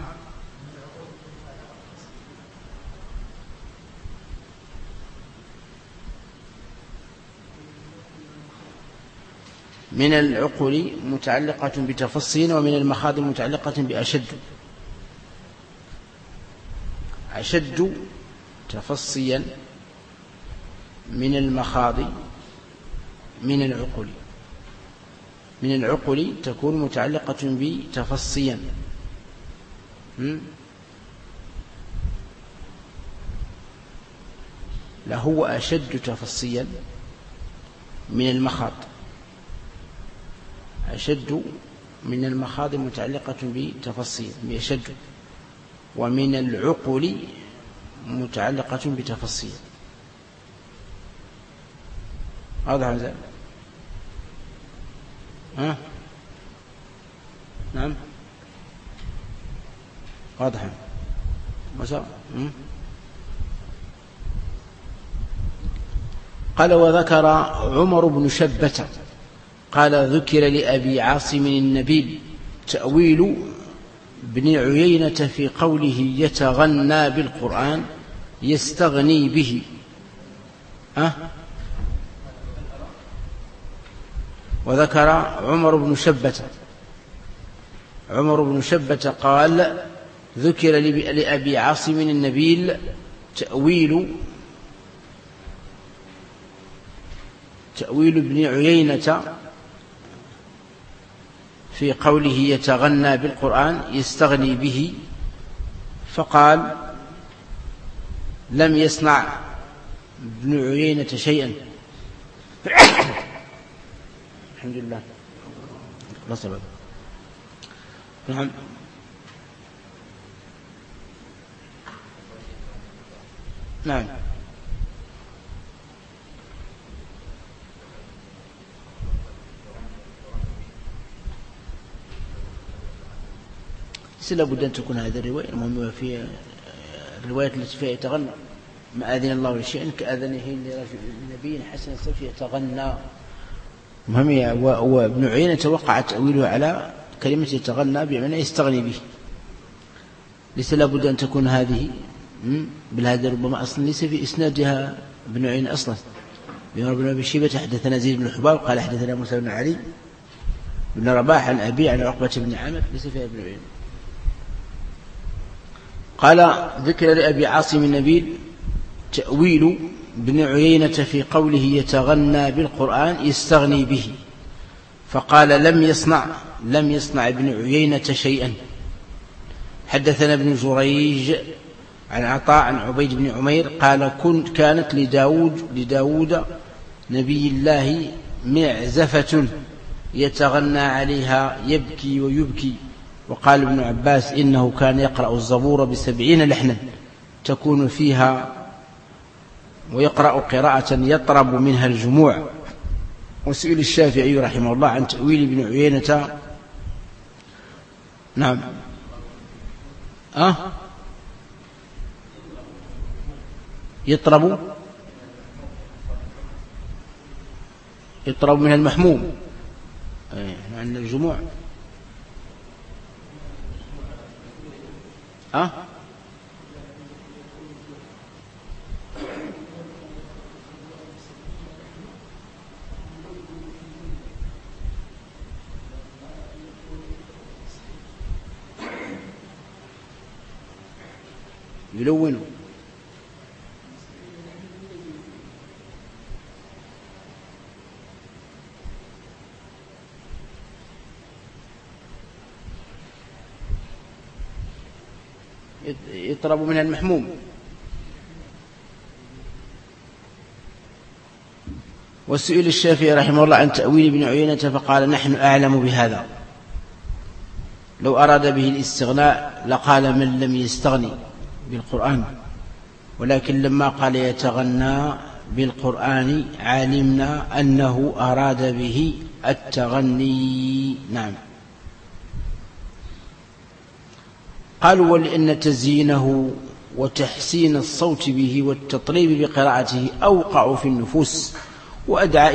من العقول متعلقة بتفصيل، ومن المخاض متعلقة بأشد. أشد تفصيا من المخاض من العقول. من العقول تكون متعلقة بتفصيا. لا، هو أشد تفصيا من المخاض. أشد من المخاض متعلقة بتفصيل بأشد، ومن العقل متعلقة بتفصيل. هذا هذا. ها؟ نعم واضح. قال وذكر عمر بن شبة قال ذكر لأبي عاصم النبيل تأويل ابن عيينة في قوله يتغنى بالقرآن يستغني به. وذكر عمر بن شبة قال ذكر لأبي عاصم النبيل تأويل ابن عيينة في قوله يتغنى بالقرآن يستغني به، فقال لم يصنع ابن عيينة شيئا. الحمد لله. نعم. نعم. لابد أن تكون هذه الرواية. المهم في الرواية التي فيها يتغنى ما أذن الله لشيء كأذنه لنبي حسن الصوت يتغنى. المهم وابن عيينة وقع تأويله على كلمة يتغنى بمعنى يستغني به. ليس لابد أن تكون هذه بالهذا، ربما أصلا ليس في إسنادها ابن عيينة أصلا. بن أبي شيبة حدثنا زيد بن الحباب قال حدثنا موسى بن علي بن رباح عن أبي عن عقبة بن عامر ليس فيها ابن عيينة. قال ذكر لأبي عاصم النبيل تأويل ابن عيينة في قوله يتغنى بالقرآن يستغني به، فقال لم يصنع ابن عيينة شيئا. حدثنا ابن جريج عن عطاء عن عبيد بن عمير قال كانت لداود نبي الله معزفة يتغنى عليها يبكي ويبكي. وقال ابن عباس إنه كان يقرأ الزبور 70 لحنا تكون فيها، ويقرأ قراءة يطرب منها الجموع. وسئل الشافعي رحمه الله عن تأويل ابن عيينة. نعم. يطرب من المحموم عن الجموع. يلونه. يطرب من المحموم. وسئل الشافعي رحمه الله عن تأويل ابن عيينة فقال نحن أعلم بهذا، لو أراد به الاستغناء لقال من لم يستغني بالقرآن. ولكن لما قال يتغنى بالقرآن علمنا أنه أراد به التغني. نعم. قالوا ولأن تزيينه وتحسين الصوت به والتطريب بقراءته أوقع في النفوس وأدعى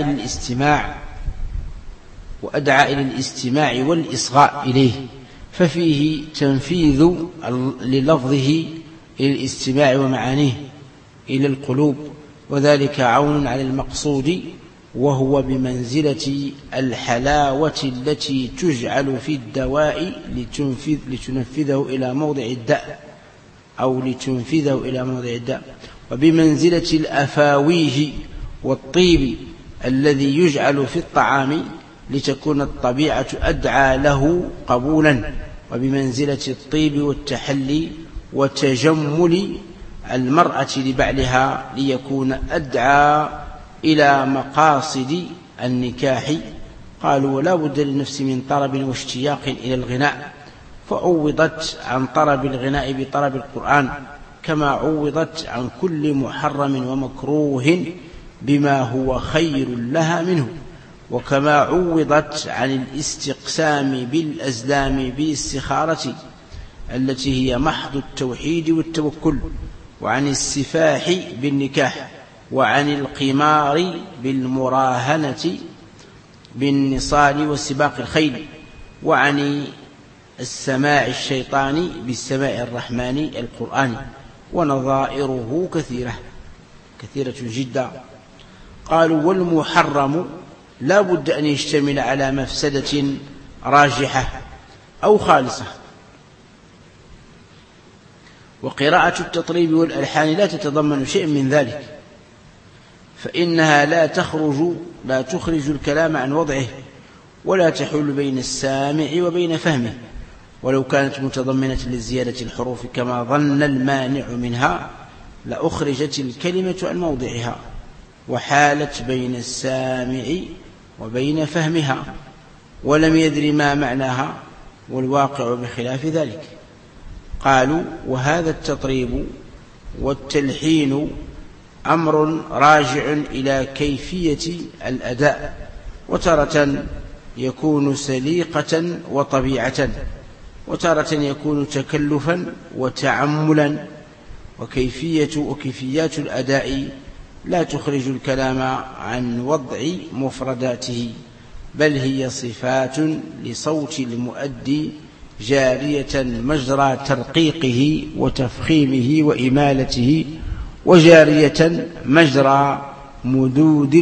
إلى الاستماع والإصغاء إليه، ففيه تنفيذ للفظه إلى الاستماع ومعانيه إلى القلوب، وذلك عون على المقصود، وهو بمنزلة الحلاوة التي تجعل في الدواء لتنفذه إلى موضع الداء، أو لتنفذه إلى موضع الداء، وبمنزلة الأفاويه والطيب الذي يجعل في الطعام لتكون الطبيعة أدعى له قبولا، وبمنزلة الطيب والتحلي وتجمل المرأة لبعلها ليكون أدعى إلى مقاصد النكاح. قالوا ولا بد للنفس من طرب واشتياق إلى الغناء، فعوضت عن طرب الغناء بطرب القرآن، كما عوضت عن كل محرم ومكروه بما هو خير لها منه، وكما عوضت عن الاستقسام بالأزلام بالاستخارة التي هي محض التوحيد والتوكل، وعن السفاح بالنكاح، وعن القمار بالمراهنة بالنصال وسباق الخيل، وعن السماع الشيطاني بالسماع الرحمن القرآن، ونظائره كثيرة جدا. قالوا والمحرم لا بد أن يشتمل على مفسدة راجحة أو خالصة، وقراءة التطريب والألحان لا تتضمن شيء من ذلك، فإنها لا تخرج الكلام عن وضعه، ولا تحول بين السامع وبين فهمه، ولو كانت متضمنة لزيادة الحروف كما ظن المانع منها لأخرجت الكلمة عن موضعها، وحالت بين السامع وبين فهمها، ولم يدر ما معناها، والواقع بخلاف ذلك. قالوا وهذا التطريب والتلحين أمر راجع إلى كيفية الأداء، وتارة يكون سليقة وطبيعة، وتارة يكون تكلفا وتعملا، وكيفيات الأداء لا تخرج الكلام عن وضع مفرداته، بل هي صفات لصوت المؤدي جارية مجرى ترقيقه وتفخيمه وإمالته، وجارية مجرى مدود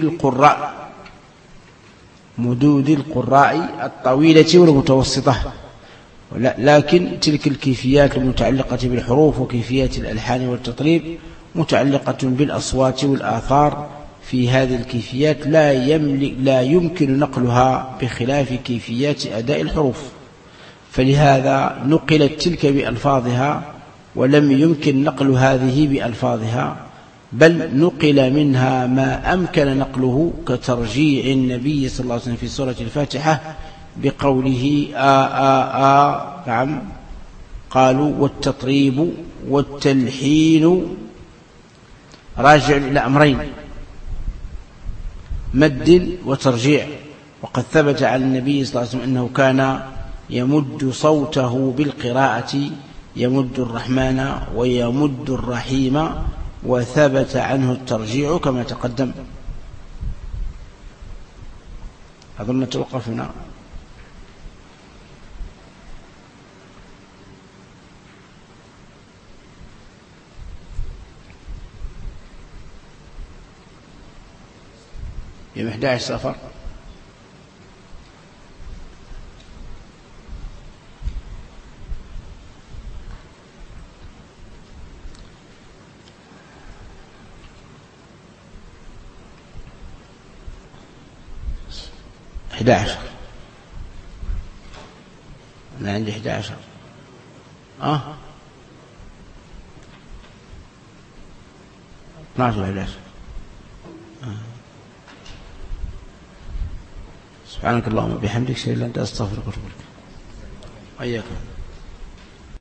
القراء الطويلة والمتوسطة. لكن تلك الكيفيات المتعلقة بالحروف وكيفيات الألحان والتطريب متعلقة بالأصوات والآثار، في هذه الكيفيات لا يمكن نقلها بخلاف كيفيات أداء الحروف، فلهذا نقلت تلك بألفاظها ولم يمكن نقل هذه بألفاظها، بل نقل منها ما أمكن نقله، كترجيع النبي صلى الله عليه وسلم في سورة الفاتحة بقوله نعم. قالوا والتطريب والتلحين راجع إلى أمرين: مد وترجيع. وقد ثبت عن النبي صلى الله عليه وسلم أنه كان يمد صوته بالقراءة، يمد الرحمن ويمد الرحيم، وثبت عنه الترجيع كما تقدم. أظن توقف هنا. يوم 11 صفر. أنا عندي 11. 12 11. سبحانك اللهم وبحمدك، أشهد أن لا إله إلا أنت، أستغفرك وأتوب إليك. وإياكم.